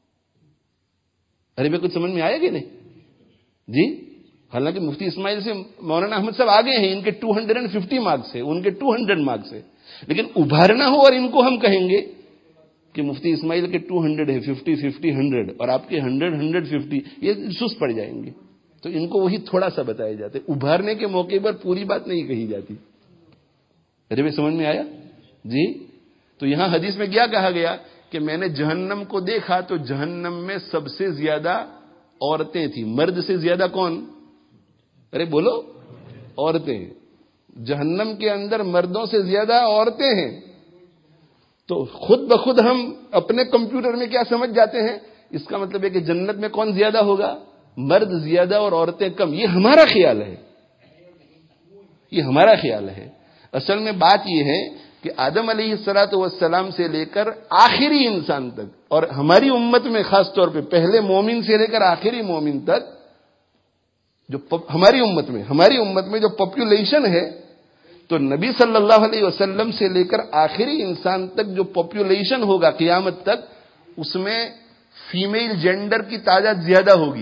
ارے بھائی کچھ سمجھ میں آئے گی نہیں جی؟ حالانکہ مفتی اسماعیل سے مولانا احمد صاحب آگے ہیں، ان کے 250 مارکس ہے، ان کے 200 مارکس ہے. لیکن ابھارنا ہو اور ان کو ہم کہیں گے کہ مفتی اسماعیل کے 200 ہے، 50 50 100، اور آپ کے 100 150، یہ سست پڑ جائیں گے. تو ان کو وہی تھوڑا سا بتایا جاتا ہے. ابھارنے کے موقع پر پوری بات نہیں کہی جاتی. ارے بھائی سمجھ میں آیا جی؟ تو یہاں حدیث میں کیا کہا گیا کہ میں نے جہنم کو دیکھا تو جہنم میں سب سے زیادہ عورتیں تھیں. مرد سے زیادہ کون؟ ارے بولو. عورتیں. جہنم کے اندر مردوں سے زیادہ عورتیں ہیں. تو خود بخود ہم اپنے کمپیوٹر میں کیا سمجھ جاتے ہیں؟ اس کا مطلب ہے کہ جنت میں کون زیادہ ہوگا؟ مرد زیادہ اور عورتیں کم. یہ ہمارا خیال ہے، یہ ہمارا خیال ہے. اصل میں بات یہ ہے کہ آدم علیہ السلام سے لے کر آخری انسان تک، اور ہماری امت میں خاص طور پہ پہلے مومن سے لے کر آخری مومن تک، جو ہماری امت میں جو پاپولیشن ہے، تو نبی صلی اللہ علیہ وسلم سے لے کر آخری انسان تک جو پاپولیشن ہوگا قیامت تک، اس میں فیمیل جینڈر کی تعداد زیادہ ہوگی.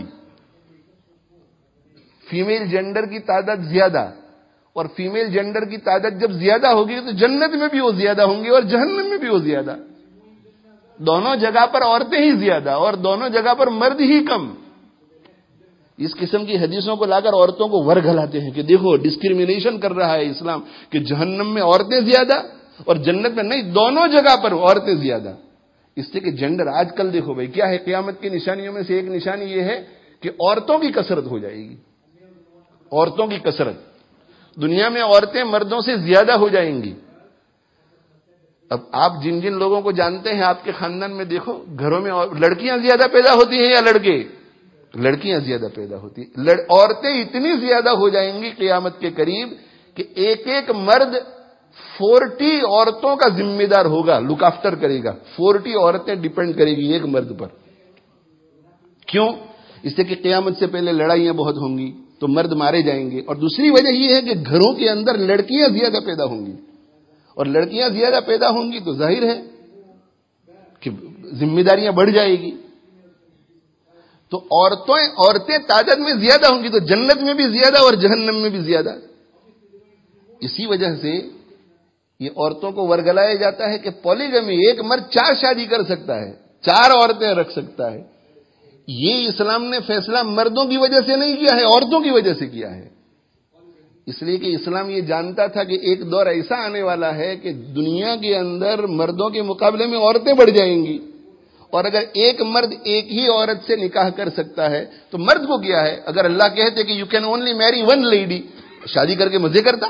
فیمیل جینڈر کی تعداد زیادہ، اور فیمیل جینڈر کی تعداد جب زیادہ ہوگی تو جنت میں بھی وہ زیادہ ہوں گی اور جہنم میں بھی وہ زیادہ. دونوں جگہ پر عورتیں ہی زیادہ اور دونوں جگہ پر مرد ہی کم. اس قسم کی حدیثوں کو لا کر عورتوں کو ورگلاتے ہیں کہ دیکھو ڈسکریمنیشن کر رہا ہے اسلام، کہ جہنم میں عورتیں زیادہ اور جنت میں نہیں، دونوں جگہ پر عورتیں زیادہ. اس لیے کہ جینڈر آج کل دیکھو بھائی کیا ہے، قیامت کی نشانیوں میں سے ایک نشانی یہ ہے کہ عورتوں کی کثرت ہو جائے گی. عورتوں کی کثرت. دنیا میں عورتیں مردوں سے زیادہ ہو جائیں گی. اب آپ جن جن لوگوں کو جانتے ہیں آپ کے خاندان میں دیکھو، گھروں میں لڑکیاں زیادہ پیدا ہوتی ہیں یا لڑکے؟ لڑکیاں زیادہ پیدا ہوتی ہیں. عورتیں اتنی زیادہ ہو جائیں گی قیامت کے قریب کہ ایک ایک مرد 40 عورتوں کا ذمہ دار ہوگا، لک آفٹر کرے گا. 40 عورتیں ڈیپینڈ کرے گی ایک مرد پر. کیوں؟ اس لیے کہ قیامت سے پہلے لڑائیاں بہت ہوں گی تو مرد مارے جائیں گے، اور دوسری وجہ یہ ہے کہ گھروں کے اندر لڑکیاں زیادہ پیدا ہوں گی، اور لڑکیاں زیادہ پیدا ہوں گی تو ظاہر ہے کہ ذمہ داریاں بڑھ جائے گی. تو عورتیں تعداد میں زیادہ ہوں گی تو جنت میں بھی زیادہ اور جہنم میں بھی زیادہ. اسی وجہ سے یہ عورتوں کو ورگلایا جاتا ہے کہ پولیگمی، ایک مرد 4 شادی کر سکتا ہے، 4 عورتیں رکھ سکتا ہے. یہ اسلام نے فیصلہ مردوں کی وجہ سے نہیں کیا ہے، عورتوں کی وجہ سے کیا ہے. اس لیے کہ اسلام یہ جانتا تھا کہ ایک دور ایسا آنے والا ہے کہ دنیا کے اندر مردوں کے مقابلے میں عورتیں بڑھ جائیں گی، اور اگر ایک مرد ایک ہی عورت سے نکاح کر سکتا ہے تو مرد کو کیا ہے؟ اگر اللہ کہتے کہ you can only marry one lady, شادی کر کے مزے کرتا،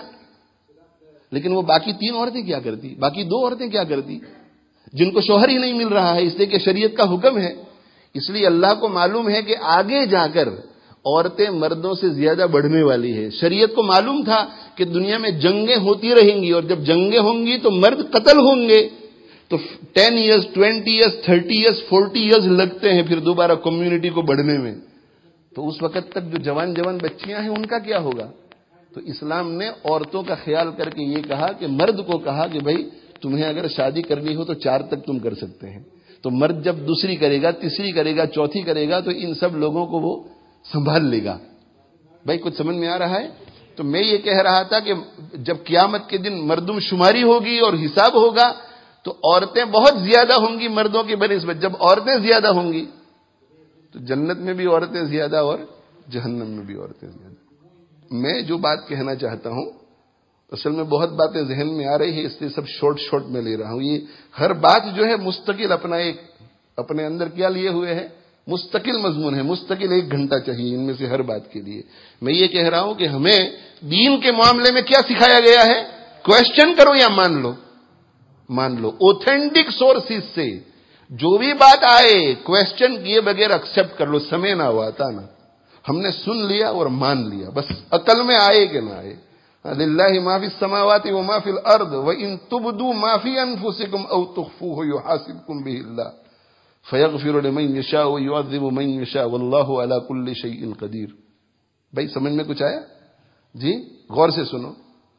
لیکن وہ باقی 3 عورتیں کیا کرتی، باقی 2 عورتیں کیا کرتی جن کو شوہر ہی نہیں مل رہا ہے، اس لیے کہ شریعت کا حکم ہے۔ اس لیے اللہ کو معلوم ہے کہ آگے جا کر عورتیں مردوں سے زیادہ بڑھنے والی ہے۔ شریعت کو معلوم تھا کہ دنیا میں جنگیں ہوتی رہیں گی، اور جب جنگیں ہوں گی تو مرد قتل ہوں گے، تو 10 ایئرز 20 ایئرز 30 ایئرز 40 ایئرز لگتے ہیں پھر دوبارہ کمیونٹی کو بڑھنے میں۔ تو اس وقت تک جو جوان بچیاں ہیں ان کا کیا ہوگا؟ تو اسلام نے عورتوں کا خیال کر کے یہ کہا کہ مرد کو کہا کہ بھائی تمہیں اگر شادی کرنی ہو تو 4 تک تم کر سکتے ہیں۔ تو مرد جب دوسری کرے گا، تیسری کرے گا، چوتھی کرے گا تو ان سب لوگوں کو وہ سنبھال لے گا۔ بھائی کچھ سمجھ میں آ رہا ہے؟ تو میں یہ کہہ رہا تھا کہ جب قیامت کے دن مردم شماری ہوگی اور حساب ہوگا تو عورتیں بہت زیادہ ہوں گی مردوں کی بنسبت۔ جب عورتیں زیادہ ہوں گی تو جنت میں بھی عورتیں زیادہ اور جہنم میں بھی عورتیں زیادہ۔ میں جو بات کہنا چاہتا ہوں، اصل میں بہت باتیں ذہن میں آ رہی ہے، اس لیے سب شارٹ میں لے رہا ہوں۔ یہ ہر بات جو ہے مستقل اپنا ایک اپنے اندر کیا لیے ہوئے ہے؟ مستقل مضمون ہے، مستقل 1 گھنٹہ چاہیے ان میں سے ہر بات کے لیے۔ میں یہ کہہ رہا ہوں کہ ہمیں دین کے معاملے میں کیا سکھایا گیا ہے؟ کوشچن کرو یا مان لو، مان لو۔ اوتھینٹک سورسز سے جو بھی بات آئے کوشچن کیے بغیر ایکسپٹ کر لو، سمے نہ آتا نہ، ہم نے سن لیا اور مان لیا، بس عقل میں آئے کہ نہ آئے۔ للہ ما فی السماوات وما فی الارض وان تبدوا ما فی انفسکم او تخفوه یحاسبکم به اللہ فیغفر لمن یشاء ویعذب من یشاء واللہ علی کل شیء قدیر۔ بھائی سمجھ میں کچھ آیا؟ جی غور سے سنو۔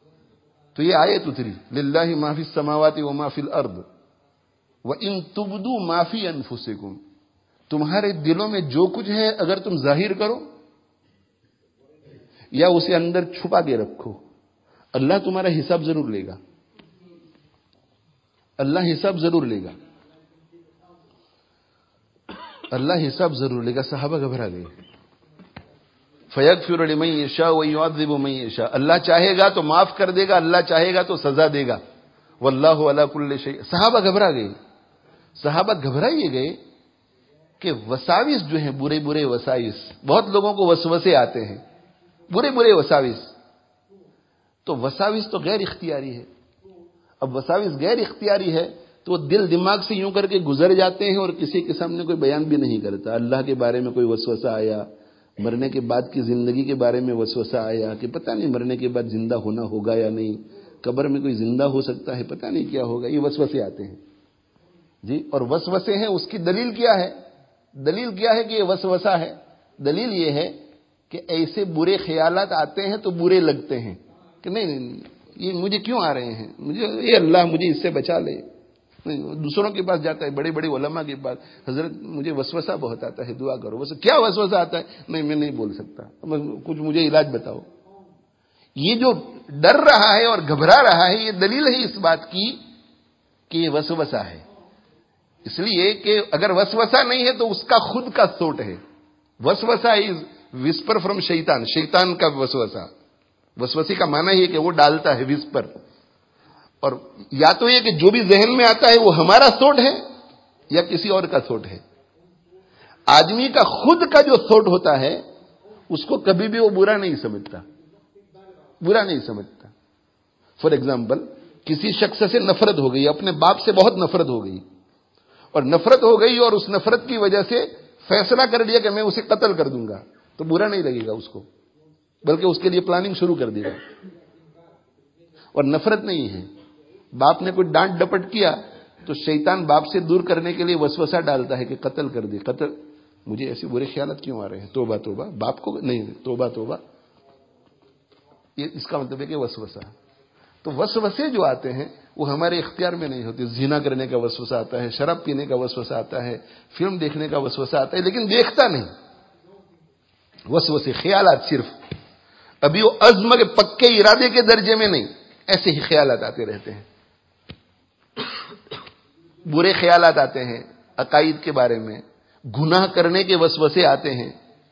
تو یہ آیت اتری، للہ ما فی السماوات وما فی الارض وان تبدوا ما فی انفسکم، تمہارے دلوں میں جو کچھ ہے اگر تم ظاہر کرو یا اسے اندر چھپا کے رکھو، اللہ تمہارا حساب ضرور لے گا، اللہ حساب ضرور لے گا، اللہ حساب ضرور لے گا۔ صحابہ گھبرا گئے۔ فیغفر لمن یشاء ویعذب من یشاء، اللہ چاہے گا تو معاف کر دے گا، اللہ چاہے گا تو سزا دے گا، واللہ علی کل شیء۔ صحابہ گھبرا گئے۔ صحابہ گھبرائے گئے کہ وساوس جو ہیں، برے برے وساوس، بہت لوگوں کو وسوسے آتے ہیں، برے برے وساوس۔ تو وساوس تو غیر اختیاری ہے۔ اب وساوس غیر اختیاری ہے تو وہ دل دماغ سے یوں کر کے گزر جاتے ہیں اور کسی کے سامنے کوئی بیان بھی نہیں کرتا۔ اللہ کے بارے میں کوئی وسوسہ آیا، مرنے کے بعد کی زندگی کے بارے میں وسوسہ آیا کہ پتہ نہیں مرنے کے بعد زندہ ہونا ہوگا یا نہیں، قبر میں کوئی زندہ ہو سکتا ہے، پتہ نہیں کیا ہوگا، یہ وسوسے آتے ہیں جی۔ اور وسوسے ہیں، اس کی دلیل کیا ہے؟ دلیل کیا ہے کہ یہ وسوسہ ہے؟ دلیل یہ ہے کہ ایسے برے خیالات آتے ہیں تو برے لگتے ہیں کہ نہیں یہ مجھے کیوں آ رہے ہیں، مجھے یہ اللہ مجھے اس سے بچا لے۔ دوسروں کے پاس جاتا ہے، بڑے بڑے علماء کے پاس، حضرت مجھے وسوسہ بہت آتا ہے، دعا کرو۔ بس کیا وسوسہ آتا ہے؟ نہیں میں نہیں بول سکتا، کچھ مجھے علاج بتاؤ۔ یہ جو ڈر رہا ہے اور گھبرا رہا ہے، یہ دلیل ہے اس بات کی کہ یہ وسوسہ ہے۔ اس لیے کہ اگر وسوسہ نہیں ہے تو اس کا خود کا سوٹ ہے۔ وسوسہ از وسپر فرام شیطان، شیطان کا وسوسہ۔ وسوسے کا معنی یہ کہ وہ ڈالتا ہے وسپر، اور یا تو یہ کہ جو بھی ذہن میں آتا ہے وہ ہمارا سوٹ ہے یا کسی اور کا سوٹ ہے۔ آدمی کا خود کا جو سوٹ ہوتا ہے اس کو کبھی بھی وہ برا نہیں سمجھتا، برا نہیں سمجھتا۔ فار ایگزامپل کسی شخص سے نفرت ہو گئی، اپنے باپ سے بہت نفرت ہو گئی، اور نفرت ہو گئی اور اس نفرت کی وجہ سے فیصلہ کر لیا کہ میں اسے قتل کر دوں گا، تو برا نہیں لگے گا اس کو، بلکہ اس کے لیے پلاننگ شروع کر دے گا۔ اور نفرت نہیں ہے، باپ نے کوئی ڈانٹ ڈپٹ کیا تو شیطان باپ سے دور کرنے کے لیے وسوسہ ڈالتا ہے کہ قتل کر دے، قتل، مجھے ایسے برے خیالات کیوں آ رہے ہیں، توبہ توبہ، باپ کو نہیں، توبہ توبہ، یہ اس کا مطلب ہے کہ وسوسہ۔ تو وسوسے جو آتے ہیں وہ ہمارے اختیار میں نہیں ہوتے۔ زنا کرنے کا وسوسہ آتا ہے، شراب پینے کا وسوسہ آتا ہے، فلم دیکھنے کا وسوسہ آتا ہے، لیکن دیکھتا نہیں۔ وسوسے خیالات صرف، ابھی وہ عزم کے پکے ارادے کے درجے میں نہیں، ایسے ہی خیالات آتے رہتے ہیں، برے خیالات آتے ہیں عقائد کے بارے میں، گناہ کرنے کے وسوسے آتے ہیں۔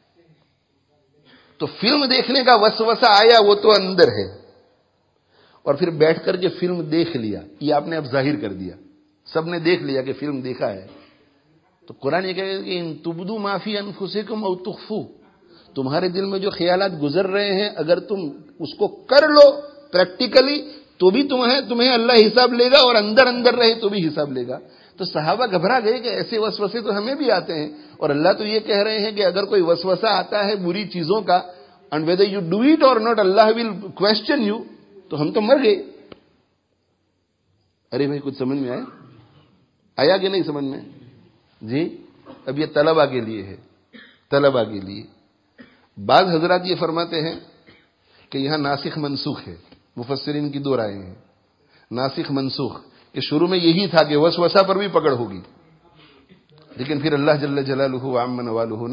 تو فلم دیکھنے کا وسوسہ آیا وہ تو اندر ہے، اور پھر بیٹھ کر کے فلم دیکھ لیا، یہ آپ نے اب ظاہر کر دیا، سب نے دیکھ لیا کہ فلم دیکھا ہے، تو قرآن یہ کہے کہ ان تبدو ما فی انفسکم او تخفو، تمہارے دل میں جو خیالات گزر رہے ہیں اگر تم اس کو کر لو پریکٹیکلی تو بھی تمہیں اللہ حساب لے گا، اور اندر اندر رہے تو بھی حساب لے گا. تو صحابہ گھبرا گئے کہ ایسے وسوسے تو ہمیں بھی آتے ہیں، اور اللہ تو یہ کہہ رہے ہیں کہ اگر کوئی وسوسہ آتا ہے بری چیزوں کا and whether you do it or not Allah will question you, تو ہم تو مر گئے. ارے بھائی کچھ سمجھ میں آیا کہ نہیں سمجھ میں؟ جی اب یہ طلبہ کے لیے ہے، طلبہ کے لیے. بعض حضرات یہ فرماتے ہیں کہ یہاں ناسخ منسوخ ہے، مفسرین کی دو رائے ہیں. ناسخ منسوخ کہ شروع میں یہی تھا کہ وسوسہ پر بھی پکڑ ہوگی، لیکن پھر اللہ جل جلالہ وعم نوالہ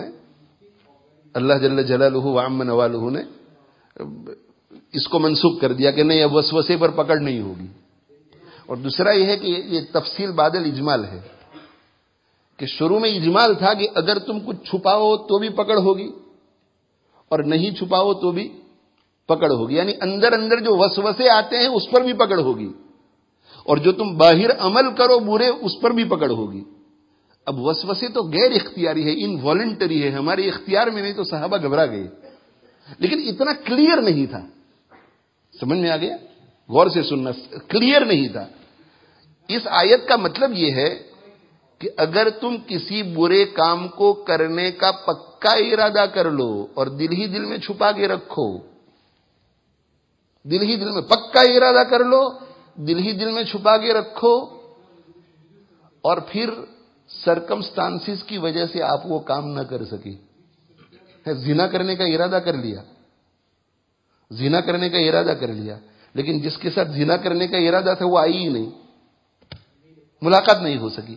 نے اس کو منسوخ کر دیا کہ نہیں اب وسوسے پر پکڑ نہیں ہوگی. اور دوسرا یہ ہے کہ یہ تفصیل بعد الاجمال ہے کہ شروع میں اجمال تھا کہ اگر تم کچھ چھپاؤ تو بھی پکڑ ہوگی اور نہیں چھپاؤ تو بھی پکڑ ہوگی، یعنی اندر اندر جو وسوسے آتے ہیں اس پر بھی پکڑ ہوگی، اور جو تم باہر عمل کرو برے اس پر بھی پکڑ ہوگی. اب وسوسے تو غیر اختیاری ہے، انوالنٹری ہے، ہمارے اختیار میں نہیں. تو صحابہ گھبرا گئے، لیکن اتنا کلیئر نہیں تھا. سمجھ میں آ گیا؟ غور سے سننا، کلیئر نہیں تھا. اس آیت کا مطلب یہ ہے کہ اگر تم کسی برے کام کو کرنے کا پکا ارادہ کر لو اور دل ہی دل میں چھپا کے رکھو، دل ہی دل میں پکا ارادہ کر لو، دل ہی دل میں چھپا کے رکھو، اور پھر سرکمسٹانسز کی وجہ سے آپ وہ کام نہ کر سکے. زنا کرنے کا ارادہ کر لیا، زنا کرنے کا ارادہ کر لیا، لیکن جس کے ساتھ زنا کرنے کا ارادہ تھا وہ آئی ہی نہیں، ملاقات نہیں ہو سکی.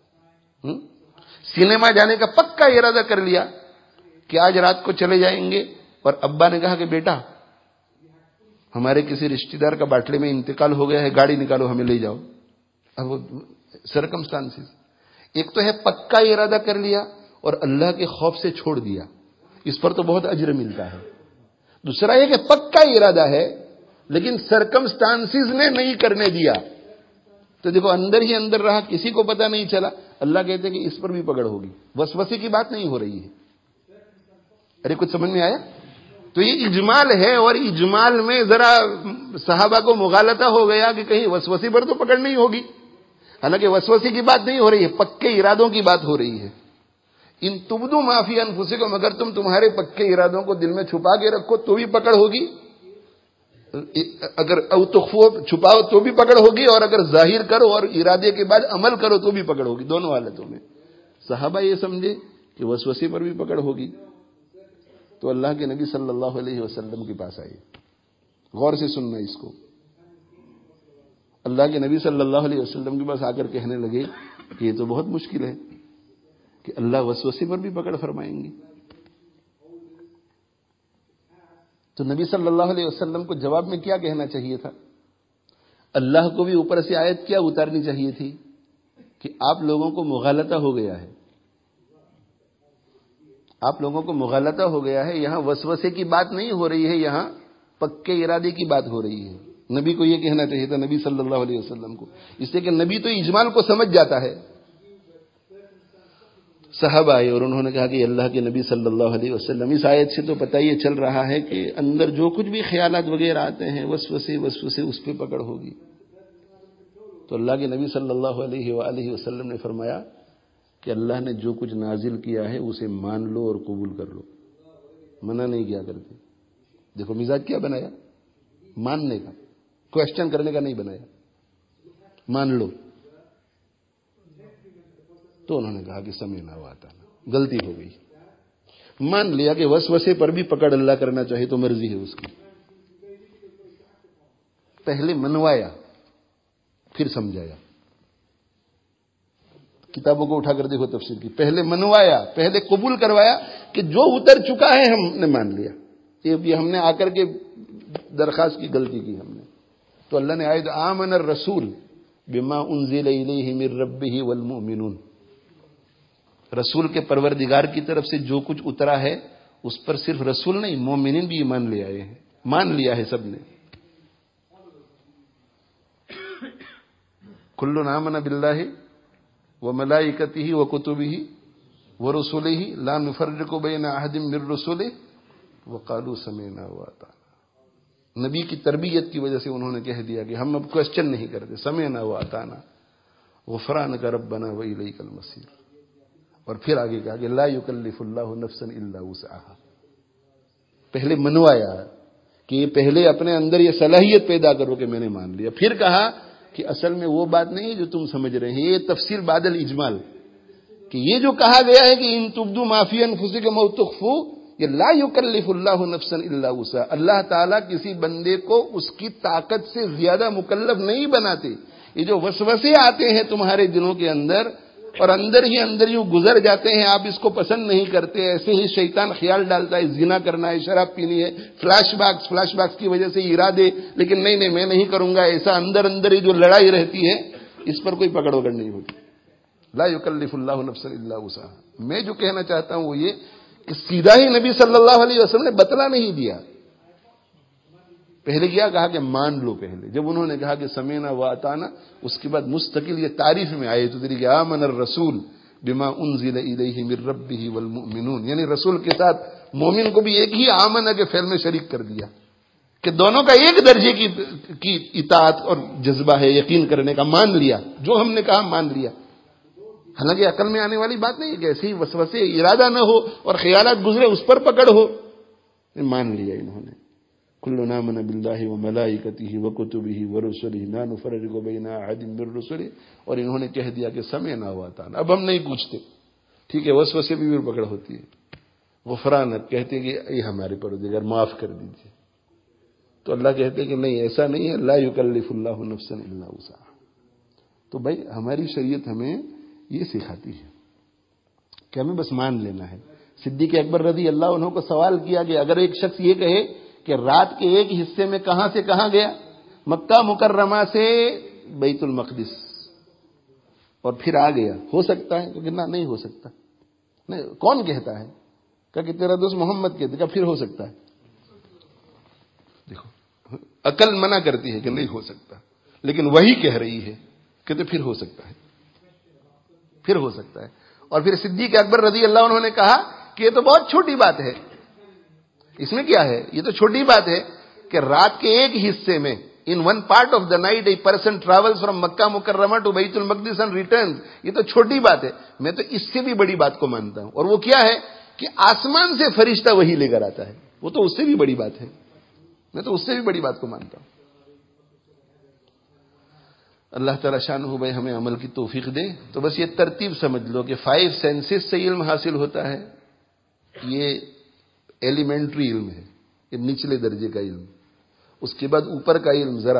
سنیما جانے کا پکا ارادہ کر لیا کہ آج رات کو چلے جائیں گے، اور ابا نے کہا کہ بیٹا ہمارے کسی رشتہ دار کا باٹلے میں انتقال ہو گیا ہے، گاڑی نکالو ہمیں لے جاؤ. اب وہ سرکمسٹانسز، ایک تو ہے پکا ارادہ کر لیا اور اللہ کے خوف سے چھوڑ دیا، اس پر تو بہت اجر ملتا ہے. دوسرا یہ کہ پکا ارادہ ہے لیکن سرکمسٹانسز نے نہیں کرنے دیا، تو دیکھو اندر ہی اندر رہا، کسی کو پتہ نہیں چلا. اللہ کہتے کہ اس پر بھی پکڑ ہوگی. وسوسے کی بات نہیں ہو رہی ہے. ارے کچھ سمجھ میں آیا؟ تو یہ اجمال ہے، اور اجمال میں ذرا صحابہ کو مغالطہ ہو گیا کہ کہیں وسوسے پر تو پکڑ نہیں ہوگی. حالانکہ وسوسے کی بات نہیں ہو رہی ہے، پکے ارادوں کی بات ہو رہی ہے. ان تبدو ما فی انفسکم، اگر تم تمہارے پکے ارادوں کو دل میں چھپا کے رکھو تو بھی پکڑ ہوگی، اگر او تخفو چھپاؤ تو بھی پکڑ ہوگی، اور اگر ظاہر کرو اور ارادے کے بعد عمل کرو تو بھی پکڑ ہوگی. دونوں حالتوں میں صحابہ یہ سمجھے کہ وسوسے پر بھی پکڑ ہوگی، تو اللہ کے نبی صلی اللہ علیہ وسلم کے پاس آئے. غور سے سننا اس کو. اللہ کے نبی صلی اللہ علیہ وسلم کے پاس آ کر کہنے لگے کہ یہ تو بہت مشکل ہے کہ اللہ وسوسے پر بھی پکڑ فرمائیں گے. تو نبی صلی اللہ علیہ وسلم کو جواب میں کیا کہنا چاہیے تھا؟ اللہ کو بھی اوپر سے آیت کیا اتارنی چاہیے تھی کہ آپ لوگوں کو مغالطہ ہو گیا ہے، آپ لوگوں کو مغالطہ ہو گیا ہے. یہاں وسوسے کی بات نہیں ہو رہی ہے، یہاں پکے ارادے کی بات ہو رہی ہے. نبی کو یہ کہنا چاہیے تھا، نبی صلی اللہ علیہ وسلم کو، اس لیے کہ نبی تو اجمال کو سمجھ جاتا ہے. صحابہ آئے اور انہوں نے کہا کہ اللہ کے نبی صلی اللہ علیہ وسلم، اس آیت سے تو پتہ یہ چل رہا ہے کہ اندر جو کچھ بھی خیالات وغیرہ آتے ہیں وسوسے اس پہ پکڑ ہوگی. تو اللہ کے نبی صلی اللہ علیہ وآلہ وسلم نے فرمایا کہ اللہ نے جو کچھ نازل کیا ہے اسے مان لو اور قبول کر لو، منع نہیں کیا کرتے. دیکھو مزاج کیا بنایا، ماننے کا، کوشچن کرنے کا نہیں بنایا، مان لو. تو انہوں نے کہا کہ سمعنا واطعنا، غلطی ہو گئی. مان لیا کہ وسوسے پر بھی پکڑ اللہ کرنا چاہے تو مرضی ہے اس کی. پہلے منوایا پھر سمجھایا. کتابوں کو اٹھا کر دیکھو تفسیر کی. پہلے منوایا، پہلے قبول کروایا کہ جو اتر چکا ہے ہم نے مان لیا. یہ ہم نے آ کر کے درخواست کی، غلطی کی ہم نے. تو اللہ نے آیت آمن الرسول بما انزل الیہ من ربہ والمؤمنون، رسول کے پروردگار کی طرف سے جو کچھ اترا ہے اس پر صرف رسول نہیں، مومنین بھی ایمان لے آئے ہیں، مان لیا ہے سب نے. کل آمن باللہ وملائکتہ وکتبہ ورسلہ لا نفرق بین احد من رسلہ وقالوا سمعنا واطعنا۔ نبی کی تربیت کی وجہ سے انہوں نے کہہ دیا کہ ہم اب کوشچن نہیں کرتے، سمعنا واطعنا غفرانک ربنا والیک المصیر۔ اور پھر آگے کہا کہ لا یکلف اللہ نفسا الا وسعہا، پہلے منوایا کہ یہ پہلے اپنے اندر یہ صلاحیت پیدا کرو کہ میں نے مان لیا، پھر کہا کہ اصل میں وہ بات نہیں جو تم سمجھ رہے ہیں، یہ تفسیر بعد الاجمال، کہ یہ جو کہا گیا ہے کہ ان تبدوا ما فی انفسکم او تخفوا، یہ لا یکلف اللہ نفسا الا وسعہا، اللہ تعالیٰ کسی بندے کو اس کی طاقت سے زیادہ مکلف نہیں بناتے۔ یہ جو وسوسے آتے ہیں تمہارے دلوں کے اندر اور اندر ہی اندر یوں گزر جاتے ہیں، آپ اس کو پسند نہیں کرتے، ایسے ہی شیطان خیال ڈالتا ہے زنا کرنا ہے، شراب پینی ہے، فلیش باکس کی وجہ سے ارادے، لیکن نہیں میں نہیں کروں گا، ایسا اندر اندر ہی جو لڑائی رہتی ہے، اس پر کوئی پکڑ وکڑ نہیں ہوتی۔ لا یکلف اللہ نفسا الا وسعہا۔ میں جو کہنا چاہتا ہوں وہ یہ کہ سیدھا ہی نبی صلی اللہ علیہ وسلم نے بتلا نہیں دیا، پہلے کیا کہا کہ مان لو۔ پہلے جب انہوں نے کہا کہ سمعنا واطعنا، اس کے بعد مستقل یہ تعریف میں آئے تو کہ آمن الرسول بما انزل الیہ من ربہ والمؤمنون، یعنی رسول کے ساتھ مومن کو بھی ایک ہی آمن کے فعل میں شریک کر دیا کہ دونوں کا ایک درجے کی اطاعت اور جذبہ ہے، یقین کرنے کا، مان لیا جو ہم نے کہا مان لیا۔ حالانکہ عقل میں آنے والی بات نہیں ہے کہ ایسے ہی وسوسے ارادہ نہ ہو اور خیالات گزرے اس پر پکڑ ہو، مان لیا انہوں نے۔ کلنا آمن باللہ وملائکتہ وکتبہ ورسلہ لا نفرق بین احد من رسلہ، اور انہوں نے کہہ دیا کہ سمعنا واطعنا، اب ہم نہیں پوچھتے، ٹھیک ہے، وسوسے بھی پکڑ ہوتی ہے۔ غفرانک کہتے کہ اے ہمارے پروردگار معاف کر دیجیے، تو اللہ کہتے کہ نہیں ایسا نہیں ہے، لا یکلف اللہ نفسا الا وسعہا۔ تو بھائی ہماری شریعت ہمیں یہ سکھاتی ہے کہ ہمیں بس مان لینا ہے۔ صدیق اکبر رضی اللہ عنہ کو سوال کیا کہ اگر ایک شخص یہ کہے کہ رات کے ایک حصے میں کہاں سے کہاں گیا، مکہ مکرمہ سے بیت المقدس، اور پھر آ گیا، ہو سکتا ہے؟ کہ نہیں ہو سکتا۔ نہیں، کون کہتا ہے؟ کہ تیرا دوست محمد کہتے، کہ پھر ہو سکتا ہے۔ دیکھو عقل منع کرتی ہے کہ نہیں ہو سکتا، لیکن وہی کہہ رہی ہے کہ پھر ہو سکتا ہے، پھر ہو سکتا ہے۔ اور پھر صدیق اکبر رضی اللہ عنہ نے کہا کہ یہ تو بہت چھوٹی بات ہے، اس میں کیا ہے، یہ تو چھوٹی بات ہے کہ رات کے ایک حصے میں in one part of the night a person travels from مکہ مکرمہ to بیت المقدس and returns، یہ تو چھوٹی بات ہے۔ میں تو اس سے بھی بڑی بات کو مانتا ہوں، اور وہ کیا ہے کہ آسمان سے فرشتہ وہی لے کر آتا ہے، وہ تو اس سے بھی بڑی بات ہے، میں تو اس سے بھی بڑی بات کو مانتا ہوں۔ اللہ تعالیٰ شانہ بھائی ہمیں عمل کی توفیق دے۔ تو بس یہ ترتیب سمجھ لو کہ 5 سینسز سے علم حاصل ہوتا ہے، یہ ایلیمنٹری علم ہے، یہ نچلے درجے کا علم۔ اس کے بعد اوپر کا علم، ذرا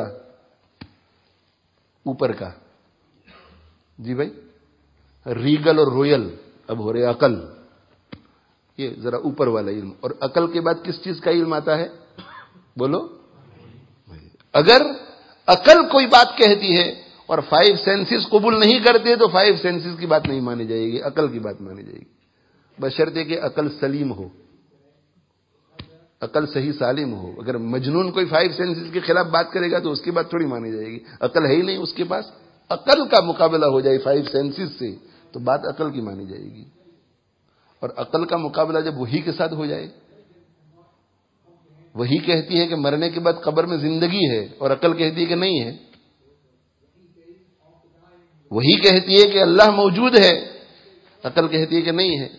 اوپر کا، جی بھائی، ریگل اور رویل، اب ہو رہے عقل، یہ ذرا اوپر والا علم۔ اور عقل کے بعد کس چیز کا علم آتا ہے؟ بولو۔ اگر عقل کوئی بات کہتی ہے اور 5 سینسز قبول نہیں کرتے تو 5 سینسز کی بات نہیں مانی جائے گی، عقل کی بات مانی جائے گی، بشرطے کہ عقل سلیم ہو، عقل صحیح سالم ہو۔ اگر مجنون کوئی 5 سینسز کے خلاف بات کرے گا تو اس کی بات تھوڑی مانی جائے گی، عقل ہے ہی نہیں اس کے پاس۔ عقل کا مقابلہ ہو جائے 5 سینسز سے تو بات عقل کی مانی جائے گی، اور عقل کا مقابلہ جب وحی کے ساتھ ہو جائے، وحی کہتی ہے کہ مرنے کے بعد قبر میں زندگی ہے اور عقل کہتی ہے کہ نہیں ہے، وحی کہتی ہے کہ اللہ موجود ہے، عقل کہتی ہے کہ نہیں ہے،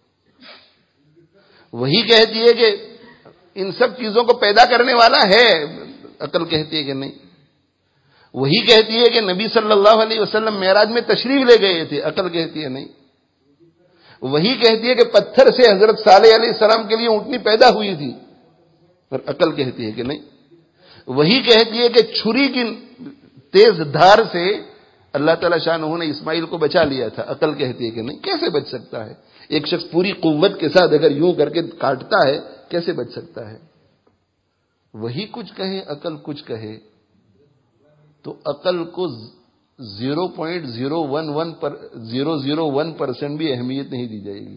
وحی کہتی ہے کہ ان سب چیزوں کو پیدا کرنے والا ہے، عقل کہتی ہے کہ نہیں، وحی کہتی ہے کہ نبی صلی اللہ علیہ وسلم معراج میں تشریف لے گئے تھے، عقل کہتی ہے نہیں، وحی کہتی ہے کہ پتھر سے حضرت صالح علیہ السلام کے لیے اونٹنی پیدا ہوئی تھی، اور عقل کہتی ہے کہ نہیں، وحی کہتی ہے کہ چھری کی تیز دھار سے اللہ تعالیٰ شانہ نے اسماعیل کو بچا لیا تھا، عقل کہتی ہے کہ نہیں، کیسے بچ سکتا ہے؟ ایک شخص پوری قوت کے ساتھ اگر یوں کر کے کاٹتا ہے کیسے بچ سکتا ہے؟ وہی کچھ کہے عقل کچھ کہے تو عقل کو 0.001% بھی اہمیت نہیں دی جائے گی۔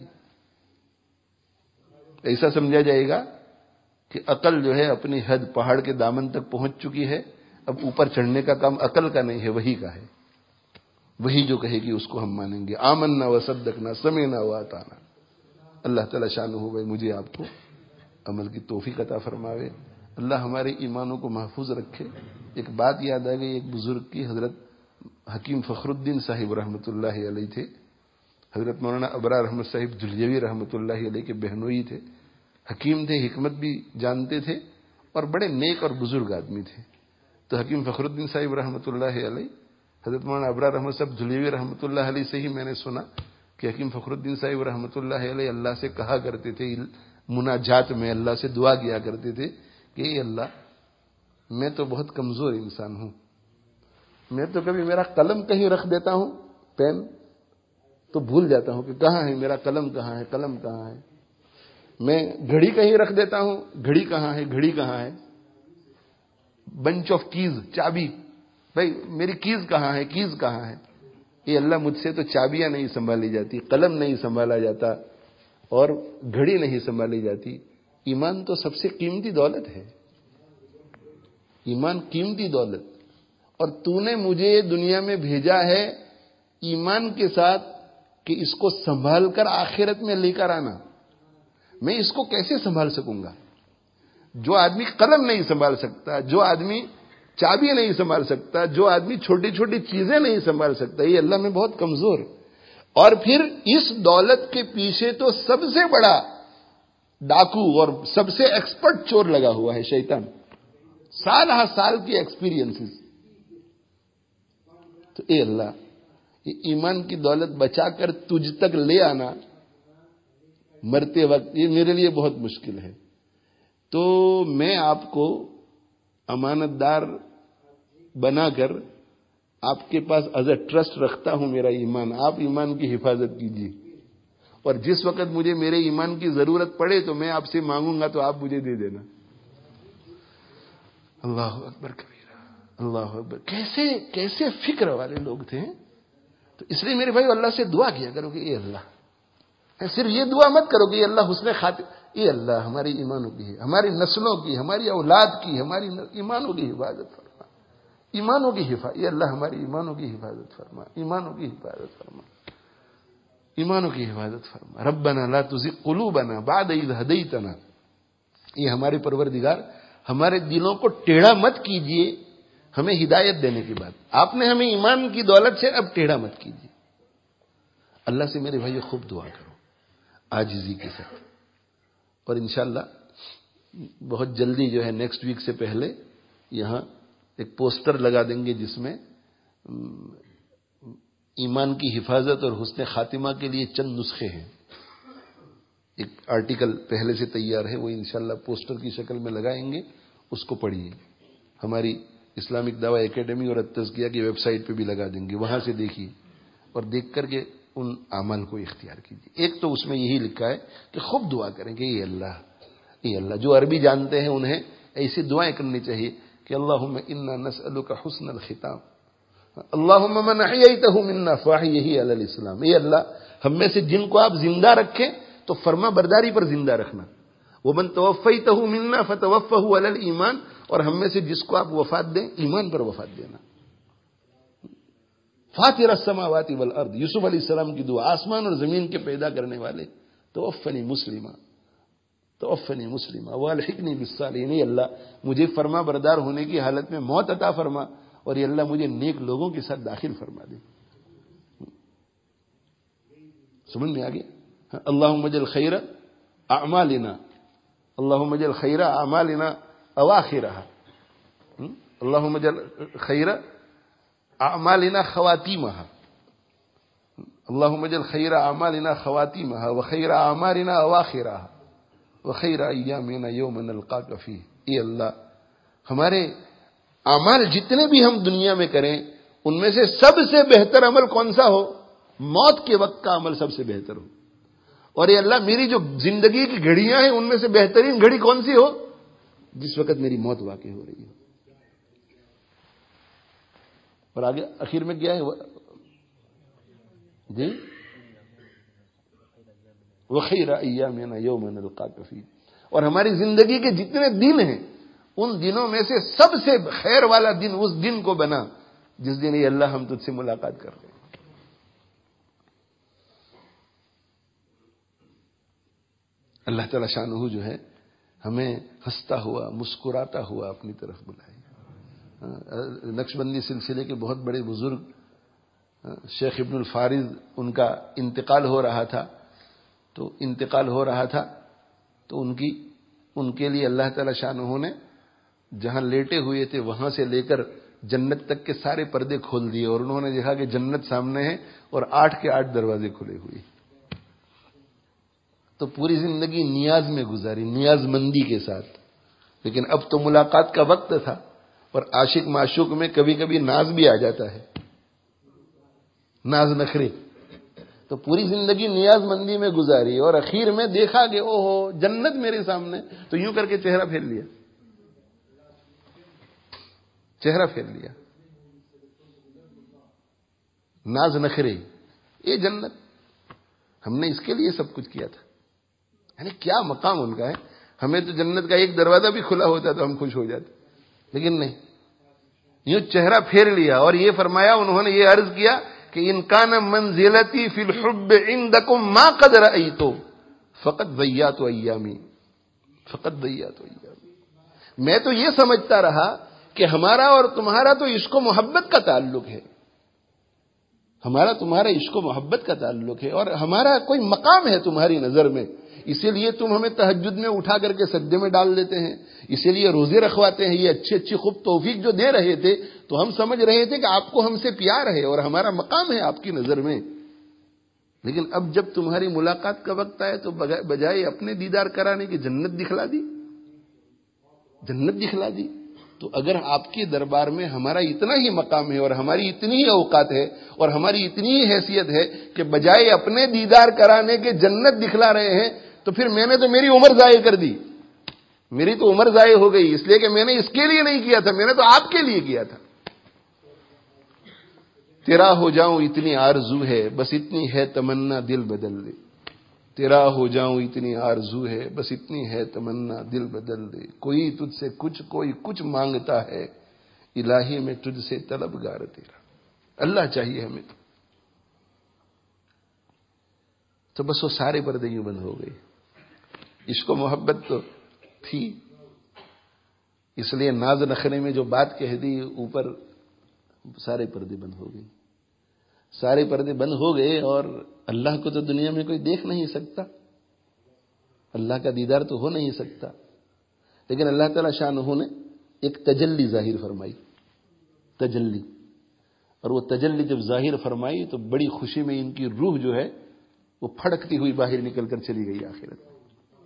ایسا سمجھا جائے گا کہ عقل جو ہے اپنی حد پہاڑ کے دامن تک پہنچ چکی ہے، اب اوپر چڑھنے کا کام عقل کا نہیں ہے، وحی کا ہے۔ وہی جو کہے گی اس کو ہم مانیں گے. آمنا وصدقنا سمعنا واطعنا. اللہ تعالی شانہ بھائی مجھے آپ کو عمل کی توفیق عطا فرماوے. اللہ ہمارے ایمانوں کو محفوظ رکھے. ایک بات یاد آ گئی، ایک بزرگ کی، حضرت حکیم فخر الدین صاحب رحمۃ اللہ علیہ تھے. حضرت مولانا ابرار احمد صاحب جلیوی رحمۃ اللہ علیہ کے بہنوئی تھے. حکیم تھے، حکمت بھی جانتے تھے اور بڑے نیک اور بزرگ آدمی تھے. تو حکیم فخر الدین صاحب رحمۃ اللہ علیہ حضرت مولانا ابرار احمد صاحب جلیوی رحمۃ اللہ علیہ سے ہی میں نے سنا کہ حکیم فخر الدین صاحب رحمۃ اللہ علیہ اللہ سے کہا کرتے تھے، مناجات میں اللہ سے دعا کیا کرتے تھے کہ اے اللہ، میں تو بہت کمزور انسان ہوں. میں تو کبھی میرا قلم کہیں رکھ دیتا ہوں، پین، تو بھول جاتا ہوں کہ کہاں ہے میرا قلم، کہاں ہے قلم، کہاں ہے. میں گھڑی کہیں رکھ دیتا ہوں، گھڑی کہاں ہے، گھڑی کہاں ہے. بنچ آف کیز، چابی، بھائی میری کیز کہاں ہے، کیز کہاں ہے. یہ اللہ مجھ سے تو چابیاں نہیں سنبھالی جاتی، قلم نہیں سنبھالا جاتا اور گھڑی نہیں سنبھالی جاتی. ایمان تو سب سے قیمتی دولت ہے. ایمان قیمتی دولت، اور تو نے مجھے دنیا میں بھیجا ہے ایمان کے ساتھ کہ اس کو سنبھال کر آخرت میں لے کر آنا. میں اس کو کیسے سنبھال سکوں گا؟ جو آدمی قلم نہیں سنبھال سکتا، جو آدمی چابی نہیں سنبھال سکتا، جو آدمی چھوٹی چھوٹی چیزیں نہیں سنبھال سکتا، یہ اللہ میں بہت کمزور. اور پھر اس دولت کے پیچھے تو سب سے بڑا ڈاکو اور سب سے ایکسپرٹ چور لگا ہوا ہے شیطان. سال ہر سال کی ایکسپیرینسز. تو اے اللہ، یہ ایمان کی دولت بچا کر تجھ تک لے آنا مرتے وقت، یہ میرے لیے بہت مشکل ہے. تو میں آپ کو امانت دار بنا کر آپ کے پاس ایز اے ٹرسٹ رکھتا ہوں میرا ایمان. آپ ایمان کی حفاظت کیجیے، اور جس وقت مجھے میرے ایمان کی ضرورت پڑے تو میں آپ سے مانگوں گا تو آپ مجھے دے دینا. اللہ اکبر کبیرہ، اللہ اکبر. کیسے کیسے فکر والے لوگ تھے. تو اس لیے میرے بھائی اللہ سے دعا کیا کرو کہ اے اللہ، صرف یہ دعا مت کرو کہ اے اللہ حسن خاتم، اے اللہ ہماری ایمانوں کی، ہماری نسلوں کی، ہماری اولاد کی، ہماری ایمانوں کی حفاظت فرما. ایمانوں کی حفاظت، اے اللہ ہماری ایمانوں کی حفاظت فرما، ایمانوں کی حفاظت فرما، ایمانوں کی حفاظت فرما. ربنا لا تزغ قلوبنا بعد اذ ہدیتنا. یہ ہمارے پروردگار ہمارے دلوں کو ٹیڑھا مت کیجیے ہمیں ہدایت دینے کے بعد. آپ نے ہمیں ایمان کی دولت سے اب ٹیڑھا مت کیجیے. اللہ سے میرے بھائی خوب دعا کرو عاجزی کے ساتھ. اور انشاءاللہ بہت جلدی جو ہے نیکسٹ ویک سے پہلے یہاں ایک پوسٹر لگا دیں گے جس میں ایمان کی حفاظت اور حسن خاتمہ کے لیے چند نسخے ہیں. ایک آرٹیکل پہلے سے تیار ہے، وہ انشاءاللہ پوسٹر کی شکل میں لگائیں گے، اس کو پڑھیے. ہماری اسلامک دعوی اکیڈمی اور التزکیہ کی ویب سائٹ پہ بھی لگا دیں گے، وہاں سے دیکھیے اور دیکھ کر کے ان اعمال کو اختیار کیجیے. ایک تو اس میں یہی لکھا ہے کہ خوب دعا کریں کہ اے اللہ، جو عربی جانتے ہیں انہیں ایسی دعائیں کرنی چاہیے کہ اللہم انا نسألک حسن الختام، اللہم من احییتہ منا فاحیہ علی الاسلام. اے اللہ، ہم میں سے جن کو آپ زندہ رکھیں تو فرما برداری پر زندہ رکھنا. ومن توفیتہ منا فتوفہ علی الایمان، اور ہم میں سے جس کو آپ وفات دیں ایمان پر وفات دینا. فاطر السماوات والارض، یوسف علیہ السلام کی دعا، آسمان اور زمین کے پیدا کرنے والے، توفنی مسلمہ، توفنی مسلمہ والحقنی بالصالحین. اے اللہ، مجھے فرما بردار ہونے کی حالت میں موت عطا فرما، اور اے اللہ مجھے نیک لوگوں کے ساتھ داخل فرما دے. سمجھ میں آگے؟ اللہم اجعل خیر اعمالنا، اللہم اجعل خیر اعمالنا اواخرها، اللہم اجعل خیر اعمالنا خواتیمها، اللہم اجعل خیر اعمالنا خواتیمها وخیر اعمالنا اواخرها وخیر ایامنا یوم نلقاک فیہ. اے اللہ، ہمارے اعمال جتنے بھی ہم دنیا میں کریں ان میں سے سب سے بہتر عمل کون سا ہو؟ موت کے وقت کا عمل سب سے بہتر ہو. اور اے اللہ، میری جو زندگی کی گھڑیاں ہیں ان میں سے بہترین گھڑی کون سی ہو؟ جس وقت میری موت واقع ہو رہی ہو. اور آگے اخیر میں کیا ہے جی؟ وخیر ایامنا یوم نلقاک فیہ. اور ہماری زندگی کے جتنے دن ہیں ان دنوں میں سے سب سے خیر والا دن اس دن کو بنا جس دن یہ اللہ ہم تجھ سے ملاقات کر رہے ہیں. اللہ تعالی شانہ جو ہے ہمیں ہنستا ہوا مسکراتا ہوا اپنی طرف بلائے۔ نقشبندی سلسلے کے بہت بڑے بزرگ شیخ ابن الفارض، ان کا انتقال ہو رہا تھا، تو ان کے لیے اللہ تعالی شانہ نے جہاں لیٹے ہوئے تھے وہاں سے لے کر جنت تک کے سارے پردے کھول دیے، اور انہوں نے دیکھا کہ جنت سامنے ہے اور 8 کے 8 دروازے کھلے ہوئے۔ تو پوری زندگی نیاز میں گزاری، نیاز مندی کے ساتھ، لیکن اب تو ملاقات کا وقت تھا، اور عاشق معشوق میں کبھی کبھی ناز بھی آ جاتا ہے، ناز نخرے۔ تو پوری زندگی نیاز مندی میں گزاری، اور اخیر میں دیکھا کہ او ہو جنت میرے سامنے، تو یوں کر کے چہرہ پھیر لیا، ناز نخرے، یہ جنت، ہم نے اس کے لیے سب کچھ کیا تھا۔ یعنی کیا مقام ان کا ہے، ہمیں تو جنت کا ایک دروازہ بھی کھلا ہوتا تو ہم خوش ہو جاتے، لیکن نہیں، یوں چہرہ پھیر لیا، اور یہ فرمایا، انہوں نے یہ عرض کیا کہ ان کان منزلتی فی الحب عندکم ما قد رأیت فقط ضیعت ایامی، میں تو یہ سمجھتا رہا کہ ہمارا اور تمہارا تو عشق و محبت کا تعلق ہے، ہمارا تمہارا عشق و محبت کا تعلق ہے، اور ہمارا کوئی مقام ہے تمہاری نظر میں، اسی لیے تم ہمیں تہجد میں اٹھا کر کے سجدے میں ڈال دیتے ہیں، اسی لیے روزے رکھواتے ہیں، یہ اچھی خوب توفیق جو دے رہے تھے، تو ہم سمجھ رہے تھے کہ آپ کو ہم سے پیار ہے اور ہمارا مقام ہے آپ کی نظر میں، لیکن اب جب تمہاری ملاقات کا وقت آئے تو بجائے اپنے دیدار کرانے کی جنت دکھلا دی۔ تو اگر آپ کے دربار میں ہمارا اتنا ہی مقام ہے اور ہماری اتنی ہی اوقات ہے اور ہماری اتنی ہی حیثیت ہے کہ بجائے اپنے دیدار کرانے کے جنت دکھلا رہے ہیں، تو پھر میں نے تو میری عمر ضائع کر دی، میری تو عمر ضائع ہو گئی، اس لیے کہ میں نے اس کے لیے نہیں کیا تھا، میں نے تو آپ کے لیے کیا تھا۔ تیرا ہو جاؤں اتنی آرزو ہے، بس اتنی ہے تمنا دل بدل دے، تیرا ہو جاؤں اتنی آرزو ہے، بس اتنی ہے تمنا دل بدل دے، کوئی تجھ سے کچھ، کوئی کچھ مانگتا ہے، الہی میں تجھ سے طلبگار تیرا، اللہ چاہیے ہمیں تو بس وہ سارے پردے یوں بند ہو گئے۔ عشق و محبت تو تھی، اس لیے ناز نخرے میں جو بات کہہ دی اوپر سارے پردے بند ہو گئے، سارے پردے بند ہو گئے، اور اللہ کو تو دنیا میں کوئی دیکھ نہیں سکتا، اللہ کا دیدار تو ہو نہیں سکتا، لیکن اللہ تعالی شانہ نے ایک تجلی ظاہر فرمائی، تجلی، اور وہ تجلی جب ظاہر فرمائی تو بڑی خوشی میں ان کی روح جو ہے وہ پھڑکتی ہوئی باہر نکل کر چلی گئی آخرت میں۔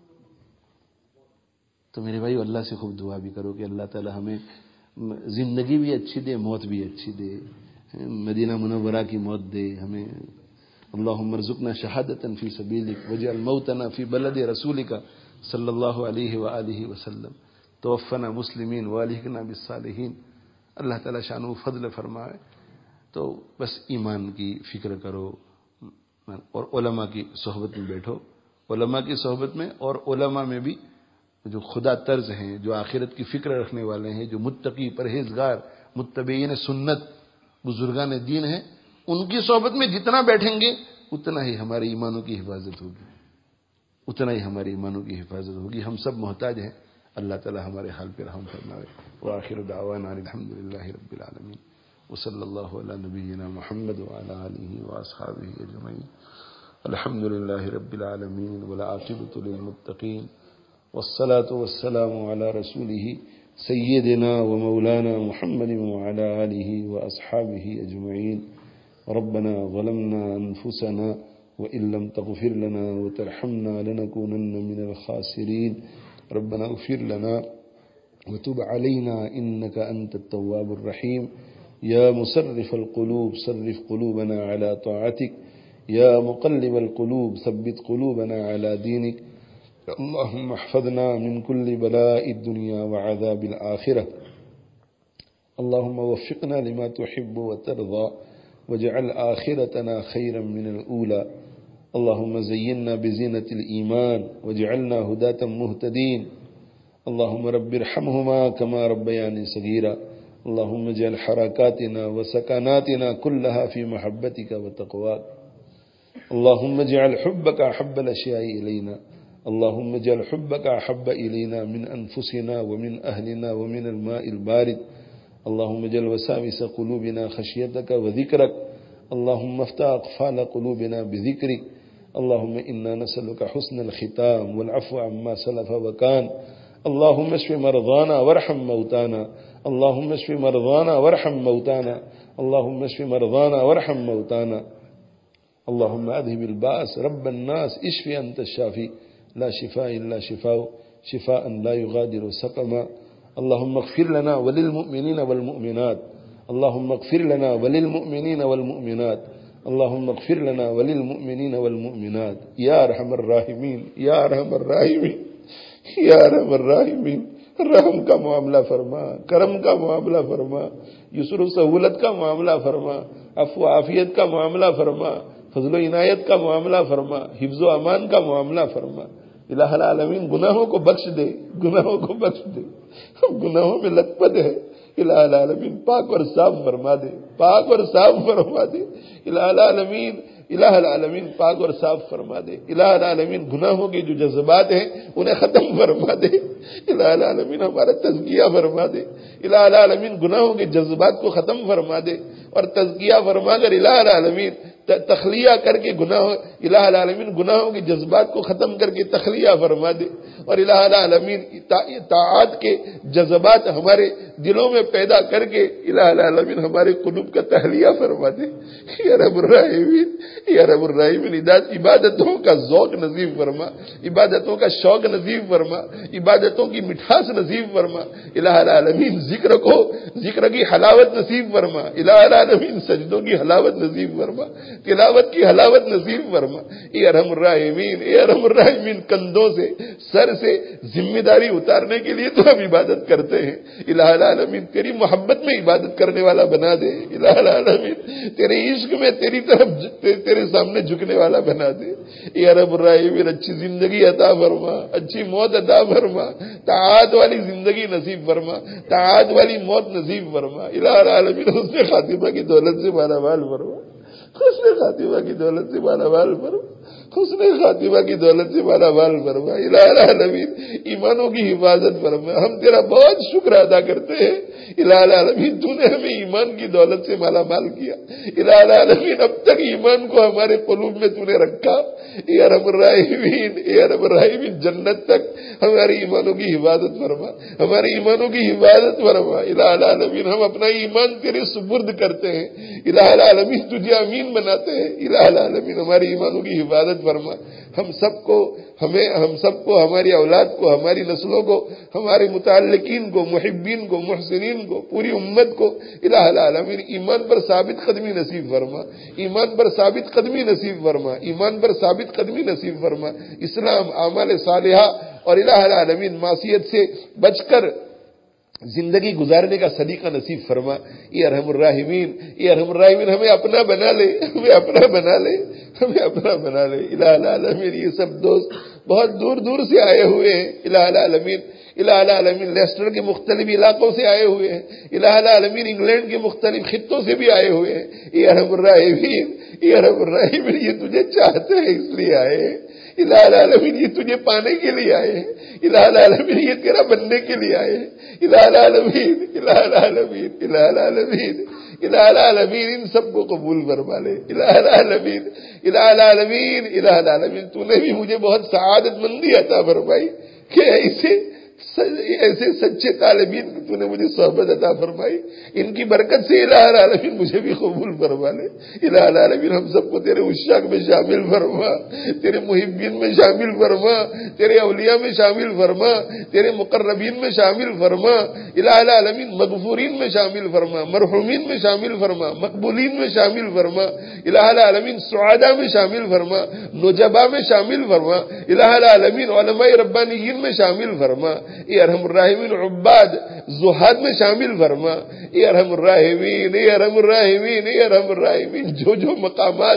تو میرے بھائی اللہ سے خوب دعا بھی کرو کہ اللہ تعالی ہمیں زندگی بھی اچھی دے، موت بھی اچھی دے، مدینہ منورہ کی موت دے ہمیں، اللہم ارزقنا شہادتا فی سبیلک واجعل موتنا فی بلد رسولک صلی اللہ علیہ وآلہ وسلم، توفنا مسلمین والحقنا بالصالحین۔ اللہ تعالی شانہ فضل فرمائے، تو بس ایمان کی فکر کرو، اور علماء کی صحبت میں بیٹھو، علماء کی صحبت میں، اور علماء میں بھی جو خدا طرز ہیں، جو آخرت کی فکر رکھنے والے ہیں، جو متقی پرہیزگار متبعین سنت بزرگان دین ہیں، ان کی صحبت میں جتنا بیٹھیں گے اتنا ہی ہمارے ایمانوں کی حفاظت ہوگی، ہم سب محتاج ہیں، اللہ تعالی ہمارے حال پہ رحم فرمائے۔ وآخر دعوانا الحمد للہ رب العالمین، وصلی اللہ علی نبینا محمد وعلی آلہ واصحابہ اجمعین، الحمد للہ رب العالمین، والعاقبۃ للمتقین، والصلاة والسلام على رسوله سيدنا ومولانا محمد وعلى آله وأصحابه أجمعين، ربنا ظلمنا أنفسنا وإن لم تغفر لنا وترحمنا لنكونن من الخاسرين، ربنا اغفر لنا وتب علينا إنك أنت التواب الرحيم، يا مصرف القلوب صرف قلوبنا على طاعتك، يا مقلب القلوب ثبت قلوبنا على دينك، اللهم احفظنا من كل بلاء الدنيا وعذاب الآخرة، اللهم وفقنا لما تحب وترضى واجعل آخرتنا خيرا من الأولى، اللهم زينا بزينة الإيمان واجعلنا هداة مهتدين، اللهم رب ارحمهما كما ربياني صغيرا، اللهم اجعل حركاتنا وسكناتنا كلها في محبتك وتقواك، اللهم اجعل حبك أحب الأشياء إلينا، اللهم اجعل حبك أحب إلينا من أنفسنا ومن أهلنا ومن الماء البارد. اللهم اجعل وساوس قلوبنا خشيتك وذكرك. اللهم افتح أقفال قلوبنا بذكرك. اللهم إنا نسألك حسن الختام والعفو عما سلف وكان. اللهم اشف مرضانا وارحم موتانا. اللهم اشف مرضانا وارحم موتانا. اللهم اشف مرضانا وارحم موتانا. اللهم اذهب الباس رب الناس اشف انت الشافي لا شفاء الا شفاء شفاء لا يغادر سقما. اللهم اغفر لنا وللمؤمنين والمؤمنات. اللهم اغفر لنا وللمؤمنين والمؤمنات. اللهم اغفر لنا وللمؤمنين والمؤمنات يا ارحم الراحمین یا ارحم الراحمین یا ارحم الراحمین. رحم کا معاملہ فرما، کرم کا معاملہ فرما، یسر و سہولت کا معاملہ فرما، عفو و عافیت کا معاملہ فرما، فضل و عنایت کا معاملہ فرما، حفظ و امان کا معاملہ فرما. الہ العالمین گناہوں کو بخش دے، گناہوں کو بخش دے. ہم گناہوں میں لت پت ہے. الہ العالمین پاک اور صاف فرما دے، پاک اور صاف فرما دے. الہ العالمین، الہ العالمین پاک اور صاف فرما دے. الہ العالمین گناہوں کے جو جذبات ہیں انہیں ختم فرما دے. الہ العالمین ہمارا تزکیہ فرما دے. الہ العالمین گناہوں کے جذبات کو ختم فرما دے اور تزکیہ فرما کر الہ العالمین تخلیہ کر کے الہ العالمین گناہوں کے جذبات کو ختم کر کے تخلیہ فرما دے. اور الہ العالمین طاعات کے جذبات ہمارے دلوں میں پیدا کر کے الہ العالمین ہمارے قلوب کا تحلیہ فرما دے. یا رب الراحمین، یا رب الراحمین عبادتوں کا ذوق نصیب فرما، عبادتوں کا شوق نصیب فرما، عبادتوں کی مٹھاس نصیب فرما. الہ العالمین ذکر کی حلاوت نصیب فرما. الہ العالمین سجدوں کی حلاوت نصیب فرما، تلاوت کی حلاوت نصیب فرما. اے ارحم الراحمین، اے ارحم الراحمین کندھوں سے، سر سے ذمہ داری اتارنے کے لیے تو ہم عبادت کرتے ہیں. الہ العالمین تیری محبت میں عبادت کرنے والا بنا دے. الہ العالمین تیرے عشق میں تیری طرف تیرے سامنے جھکنے والا بنا دے. اے ارحم الراحمین اچھی زندگی عطا فرما، اچھی موت عطا فرما، طاعات والی زندگی نصیب فرما، طاعات والی موت نصیب فرما. الہ العالمین حسن خاتمہ کی دولت سے مالا مال فرما، حسن خاتمہ کی دولت سے مالا مال فرما، حسن خاتمہ کی دولت سے مالا مال فرما. الہ العالمین ایمانوں کی حفاظت فرما. ہم تیرا بہت شکر ادا کرتے ہیں. الہ العالمین تو نے ہمیں ایمان کی دولت سے مالا مال کیا. الہ العالمین اب تک ایمان کو ہمارے قلوب میں تو نے رکھا. اے ارحم الراحمین، اے ارحم الراحمین جنت تک ہماری ایمانوں کی حفاظت فرما، ہماری ایمانوں کی حفاظت فرما. الہ العالمین ہم اپنا ایمان تیرے سپرد کرتے ہیں. الہ العالمین تجھے امین بناتے ہیں. الہ العالمین ہماری ایمانوں کی حفاظت فرما. ہم سب کو ہماری اولاد کو، ہماری نسلوں کو، ہمارے متعلقین کو، محبین کو، محسنین کو، پوری امت کو الہ العالمین ایمان پر ثابت قدمی نصیب فرما، ایمان پر ثابت قدمی نصیب فرما، ایمان پر ثابت قدمی نصیب فرما. اسلام، اعمال صالحہ اور الہ العالمین معصیت سے بچ کر زندگی گزارنے کا سلیقہ نصیب فرما. اے ارحم الراحمین، اے ارحم الراحمین ہمیں اپنا بنا لے، ہمیں اپنا بنا لے، ہمیں اپنا بنا لے. الہ العالمین یہ سب دوست بہت دور دور سے آئے ہوئے ہیں. الہ العالمین، الہ العالمین لیسٹر کے مختلف علاقوں سے آئے ہوئے ہیں. الہ العالمین انگلینڈ کے مختلف خطوں سے بھی آئے ہوئے ہیں. اے ارحم الراحمین، اے ارحم الراحمین یہ تجھے چاہتے ہیں اس لیے آئے ہیں. الہ العالمین یہ تجھے پانے کے لیے آئے ہیں. الہ العالمین یہ تیرا بننے کے لیے آئے ہیں. الہ العالمین، الہ العالمین، الہ العالمین، الہ العالمین ان سب کو قبول فرما لے. الہ العالمین، الہ العالمین، الہ العالمین تو نے بھی مجھے بہت سعادت مندی عطا فرمائی کہ ایسے سچے طالبین تو نے مجھے صحبت عطا فرمائی. ان کی برکت سے الہ العالمین مجھے بھی قبول فرما لے. الہ العالمین ہم سب کو تیرے عشاق میں شامل فرما، تیرے محبین میں شامل فرما، تیرے اولیاء میں شامل فرما، تیرے مقربین میں شامل فرما. الہ العالمین مغفورین میں شامل فرما، مرحومین میں شامل فرما، مقبولین میں شامل فرما. الہ العالمین سعداء میں شامل فرما، نجبا میں شامل فرما. الہ العالمین علماء ربانیین میں شامل فرما. اے ارحم الراحمین عباد زہاد میں شامل فرما. اے ارحم الراحمین، اے ارحم الراحمین، اے ارحم الراحمین جو مقامات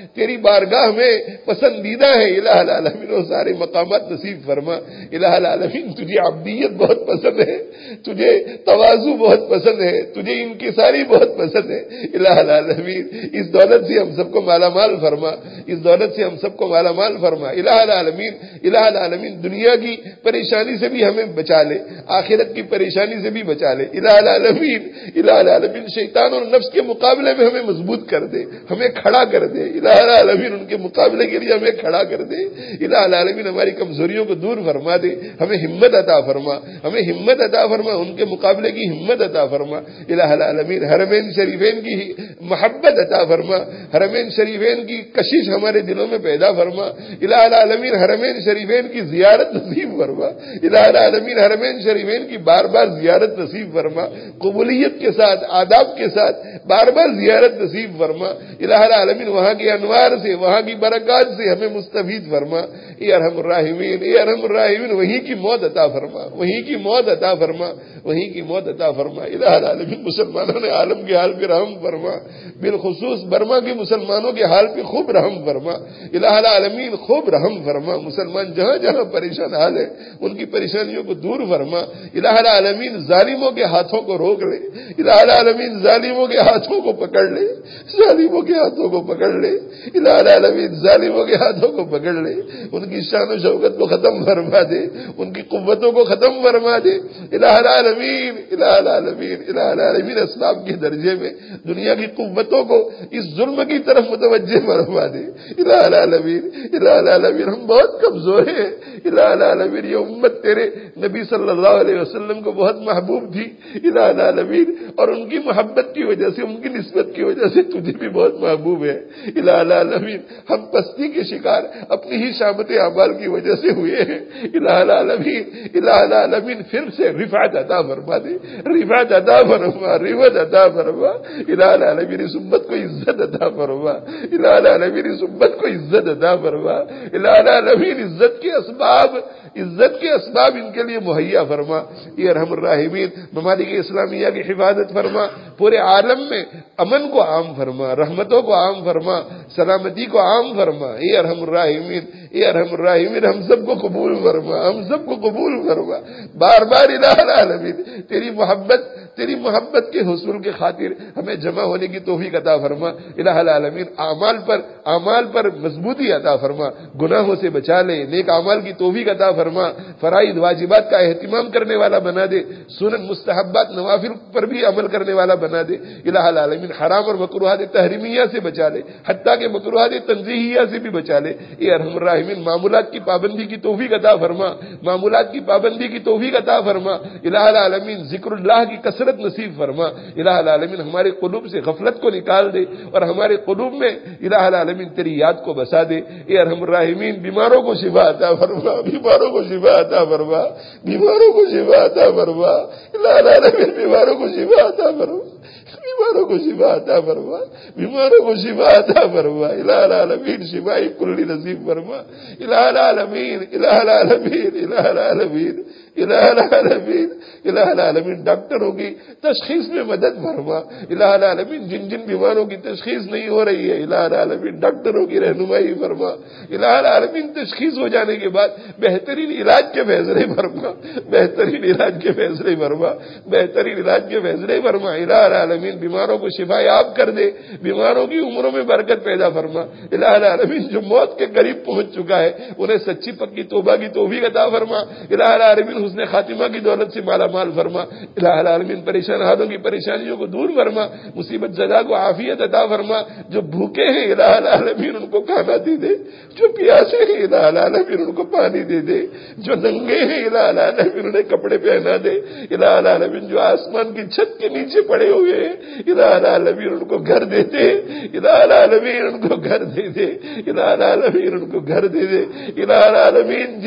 تیری بارگاہ میں پسندیدہ ہیں الہ العالمین، وہ سارے مقامات نصیب فرما الہ العالمین۔ تجھے عبدیت بہت پسند ہے، تجھے تواضع بہت پسند ہے، تجھے انکساری بہت پسند ہے الہ العالمین۔ اس دولت سے ہم سب کو مالا مال فرما، اس دولت سے ہم سب کو مالا مال فرما الہ العالمین۔ الہ العالمین دنیا کی پریشانی سے بھی ہمیں بچا لے، آخرت کی پریشانی سے بھی بچا لے الہ العالمین۔ الہ العالمین شیطان اور نفس کے مقابلے میں ہمیں مضبوط کر دے، ہمیں کھڑا کر دے الہ العالمین، ان کے مقابلے کے لیے ہمیں کھڑا کر دے الہ العالمین۔ ہماری کمزوریوں کو دور فرما دے، ہمیں ہمت عطا فرما، ہمیں ہمت عطا فرما، ان کے مقابلے کی ہمت عطا فرما الہ العالمین۔ حرمین شریفین کی محبت عطا فرما، حرمین شریفین کی کشش ہمارے دلوں میں پیدا فرما الہ العالمین۔ حرمین شریفین کی زیارت نصیب فرما الہ العالمین، حرمین شریفین کی بار بار زیارت نصیب فرما، قبولیت کے ساتھ آداب کے ساتھ بار بار زیارت نصیب فرما الہ العالمین۔ وہاں کے انوار سے، وہاں کی برکات سے ہمیں مستفید فرما اے ارحم الراحمین، اے ارحم الراحمین۔ وہیں کی موت عطا فرما، وہیں کی موت عطا فرما، وہیں کی موت عطا فرما الہ العالمین۔ مسلمانوں نے عالم کے حال پہ رحم فرما، بالخصوص برما کے مسلمانوں کے حال پہ خوب رحم فرما الہ العالمین، خوب رحم فرما۔ مسلمان جہاں جہاں پریشان حال ہے ان کی پریشانیوں کو دور فرما الہ العالمین۔ ظالموں کے ہاتھوں کو روک لے الہ العالمین، ظالموں کے ہاتھوں کو پکڑ لے، ظالموں کے ہاتھوں کو پکڑ لے الہ العالمین، ظالموں کے ہاتھوں کو پکڑ لے، ان کی شان و شوکت کو ختم فرما دے، ان کی قوتوں کو ختم فرما دے الہ العالمین، الہ العالمین، الہ العالمین۔ اسباب کے درجے میں دنیا کی قوتوں کو اس ظلم کی طرف متوجہ فرما دے الہ العالمین، الہ العالمین۔ ہم بہت کمزور ہیں الہ العالمین، یہ امت تیرے نبی صلی اللہ علیہ وسلم کو بہت محبوب تھی الہ العالمین، اور ان کی محبت کی وجہ سے، ان کی نسبت کی وجہ سے تجھے بھی بہت محبوب ہے الہ العالمین۔ ہم پستی کے شکار اپنی ہی شامت اعمال کی وجہ سے ہوئے ہیں الہ العالمین، الہ العالمین۔ پھر سے رفعت عطا فرما دے، رفعت عطا فرما، رفعت عطا فرما الہ العالمین۔ اس امت کو عزت عطا فرما الہ العالمین، اس امت کو عزت عطا فرما الہ العالمین۔ عزت کے اسباب، عزت کے اسباب ان کے لیے مہیا فرما اے ارحم الراحمین۔ ممالک اسلامیہ کی حفاظت فرما، پورے عالم میں امن کو عام فرما، رحمتوں کو عام فرما، سلامتی کو عام فرما اے ارحم الراحمین، اے ارحم الراحمین۔ ہم سب کو قبول فرما، ہم سب کو قبول فرما بار بار الہ العالمین۔ تیری محبت کے حصول کے خاطر ہمیں جمع ہونے کی توفیق عطا فرما الہ العالمین۔ اعمال پر مضبوطی عطا فرما، گناہوں سے بچا لے، نیک اعمال کی توفیق عطا فرما، فرائض واجبات کا اہتمام کرنے والا بنا دے، سنن مستحبات نوافل پر بھی عمل کرنے والا بنا دے الہ العالمین۔ حرام اور مکروہات تحریمیہ سے بچا لے، حتیٰ کہ مکروہات تنزیہیہ سے بھی بچا لے اے ارحم الراحمین۔ معمولات کی پابندی کی توفیق عطا فرما، معمولات کی پابندی کی توفیق عطا فرما الہ العالمین۔ ذکر اللہ کی کثرت نصیب فرما الہ العالمین۔ ہمارے قلوب سے غفلت کو نکال دے اور ہمارے قلوب میں الہ العالمین تیری یاد کو بسا دے اے ارحم الراحمین۔ بیماروں کو شفا عطا فرما، بیماروں کو شفا عطا فرما، بیماروں کو شفا عطا فرما الہ العالمین۔ بیماروں کو شفا عطا فرما، بیماروں کو شفا عطا فرما، بیماروں کو شفا عطا فرما الہ العالمین۔ شفاء کلی نصیب فرما الہ العالمین، الہ العالمین، الہ العالمین، الہ العالمین، الہ العالمین۔ ڈاکٹروں کی تشخیص میں مدد فرما الہ العالمین۔ جن جن بیماروں کی تشخیص نہیں ہو رہی ہے الہ العالمین ڈاکٹروں کی رہنمائی فرما الہ العالمین۔ تشخیص ہو جانے کے بعد بہترین علاج کے فیصلے فرما، بہترین علاج کے فیصلے فرما، بہترین علاج کے فیصلے فرما الہ العالمین۔ بیماروں کو شفا یاب کر دے، بیماروں کی عمروں میں برکت پیدا فرما الہ العالمین۔ جو موت کے قریب پہنچ چکا ہے انہیں سچی پکی توبہ کی توفیق عطا فرما الہ العالمین۔ حسن خاتمہ کی دولت سے مالا مال فرما الہ العالمین۔ پریشان حالوں کی پریشانیوں کو دور فرما، مصیبت زدہ کو عافیت عطا فرما۔ جو بھوکے ہیں الہ العالمین ان کو کھانا دے دے، جو پیاسے ہیں الہ العالمین ان کو پانی دے دے، جو ننگے ہیں الہ العالمین انہیں کپڑے پہنا دے الہ العالمین۔ جو آسمان کی چھت کے نیچے پڑے ہوئے ہیں الہ العالمین ان کو گھر دے دے الہ العالمین، ان کو گھر دے دے الہ العالمین، ان کو گھر دے دے الہ العالمین۔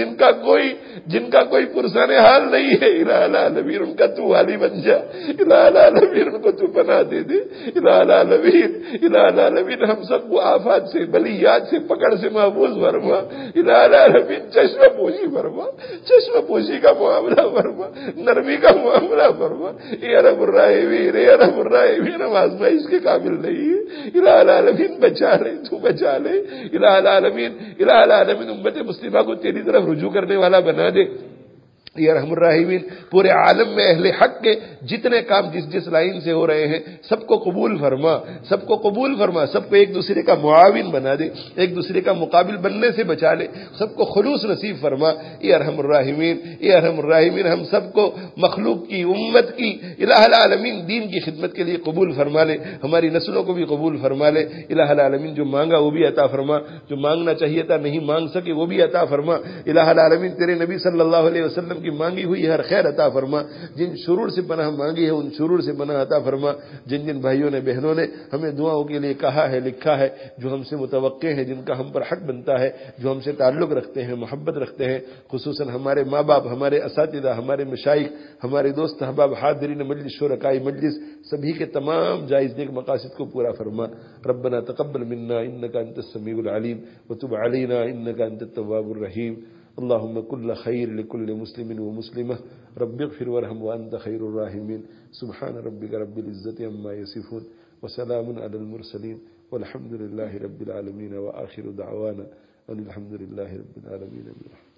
جن کا کوئی پرسان حال نہیں ہے الہ العالمین ان کا تو والی بن جا الہ العالمین، ان کو تو پناہ دے دے الہ العالمین، الہ العالمین۔ ہم سب کو آفات سے، بلیات سے، پکڑ سے محفوظ فرما الہ العالمین۔ چشمہ پوشی فرما، چشمہ پوشی کا معاملہ فرما، نرمی کا معاملہ فرما اے ارحم الراحمین، اے ارحم الراحمین۔ العالمین ہم آزمائش کے قابل نہیں ہیں، الہ العالمین بچا لے، تو بچا لے، الہ العالمین امت مسلمہ کو تیری طرف رجوع کرنے والا بنا دے یا ارحم الراحمین۔ پورے عالم میں اہل حق کے جتنے کام جس جس لائن سے ہو رہے ہیں سب کو قبول فرما، سب کو قبول فرما، سب کو ایک دوسرے کا معاون بنا دے، ایک دوسرے کا مقابل بننے سے بچا لے، سب کو خلوص نصیب فرما یا ارحم الراحمین، یا ارحم الراحمین۔ ہم سب کو مخلوق کی، امت کی، الہ العالمین دین کی خدمت کے لیے قبول فرما لے، ہماری نسلوں کو بھی قبول فرما لے، الہ العالمین جو مانگا وہ بھی عطا فرما، جو مانگنا چاہیے تھا نہیں مانگ سکے وہ بھی عطا فرما، الہ العالمین تیرے نبی صلی اللہ علیہ وسلم کی مانگی ہوئی ہر خیر عطا فرما، جن شرور سے پناہ مانگی ہے ان شرور سے پناہ عطا فرما، جن جن بھائیوں نے بہنوں نے ہمیں دعاؤں کے لیے کہا ہے لکھا ہے، جو ہم سے متوقع ہیں، جن کا ہم پر حق بنتا ہے، جو ہم سے تعلق رکھتے ہیں، محبت رکھتے ہیں، خصوصاً ہمارے ماں باپ، ہمارے اساتذہ، ہمارے مشائخ، ہمارے دوست احباب، حاضرین مجلس، شرکاء مجلس، سبھی کے تمام جائز نیک مقاصد کو پورا فرما۔ ربنا تقبل منا انك انت السميع العليم وتب علينا انك انت التواب الرحيم۔ اللهم كل خير لكل مسلم ومسلمة، رب اغفر وارحم وأنت خير الراحمين۔ سبحان ربك رب العزة عما يصفون وسلام على المرسلين والحمد لله رب العالمين، وآخر دعوانا أن الحمد لله رب العالمين۔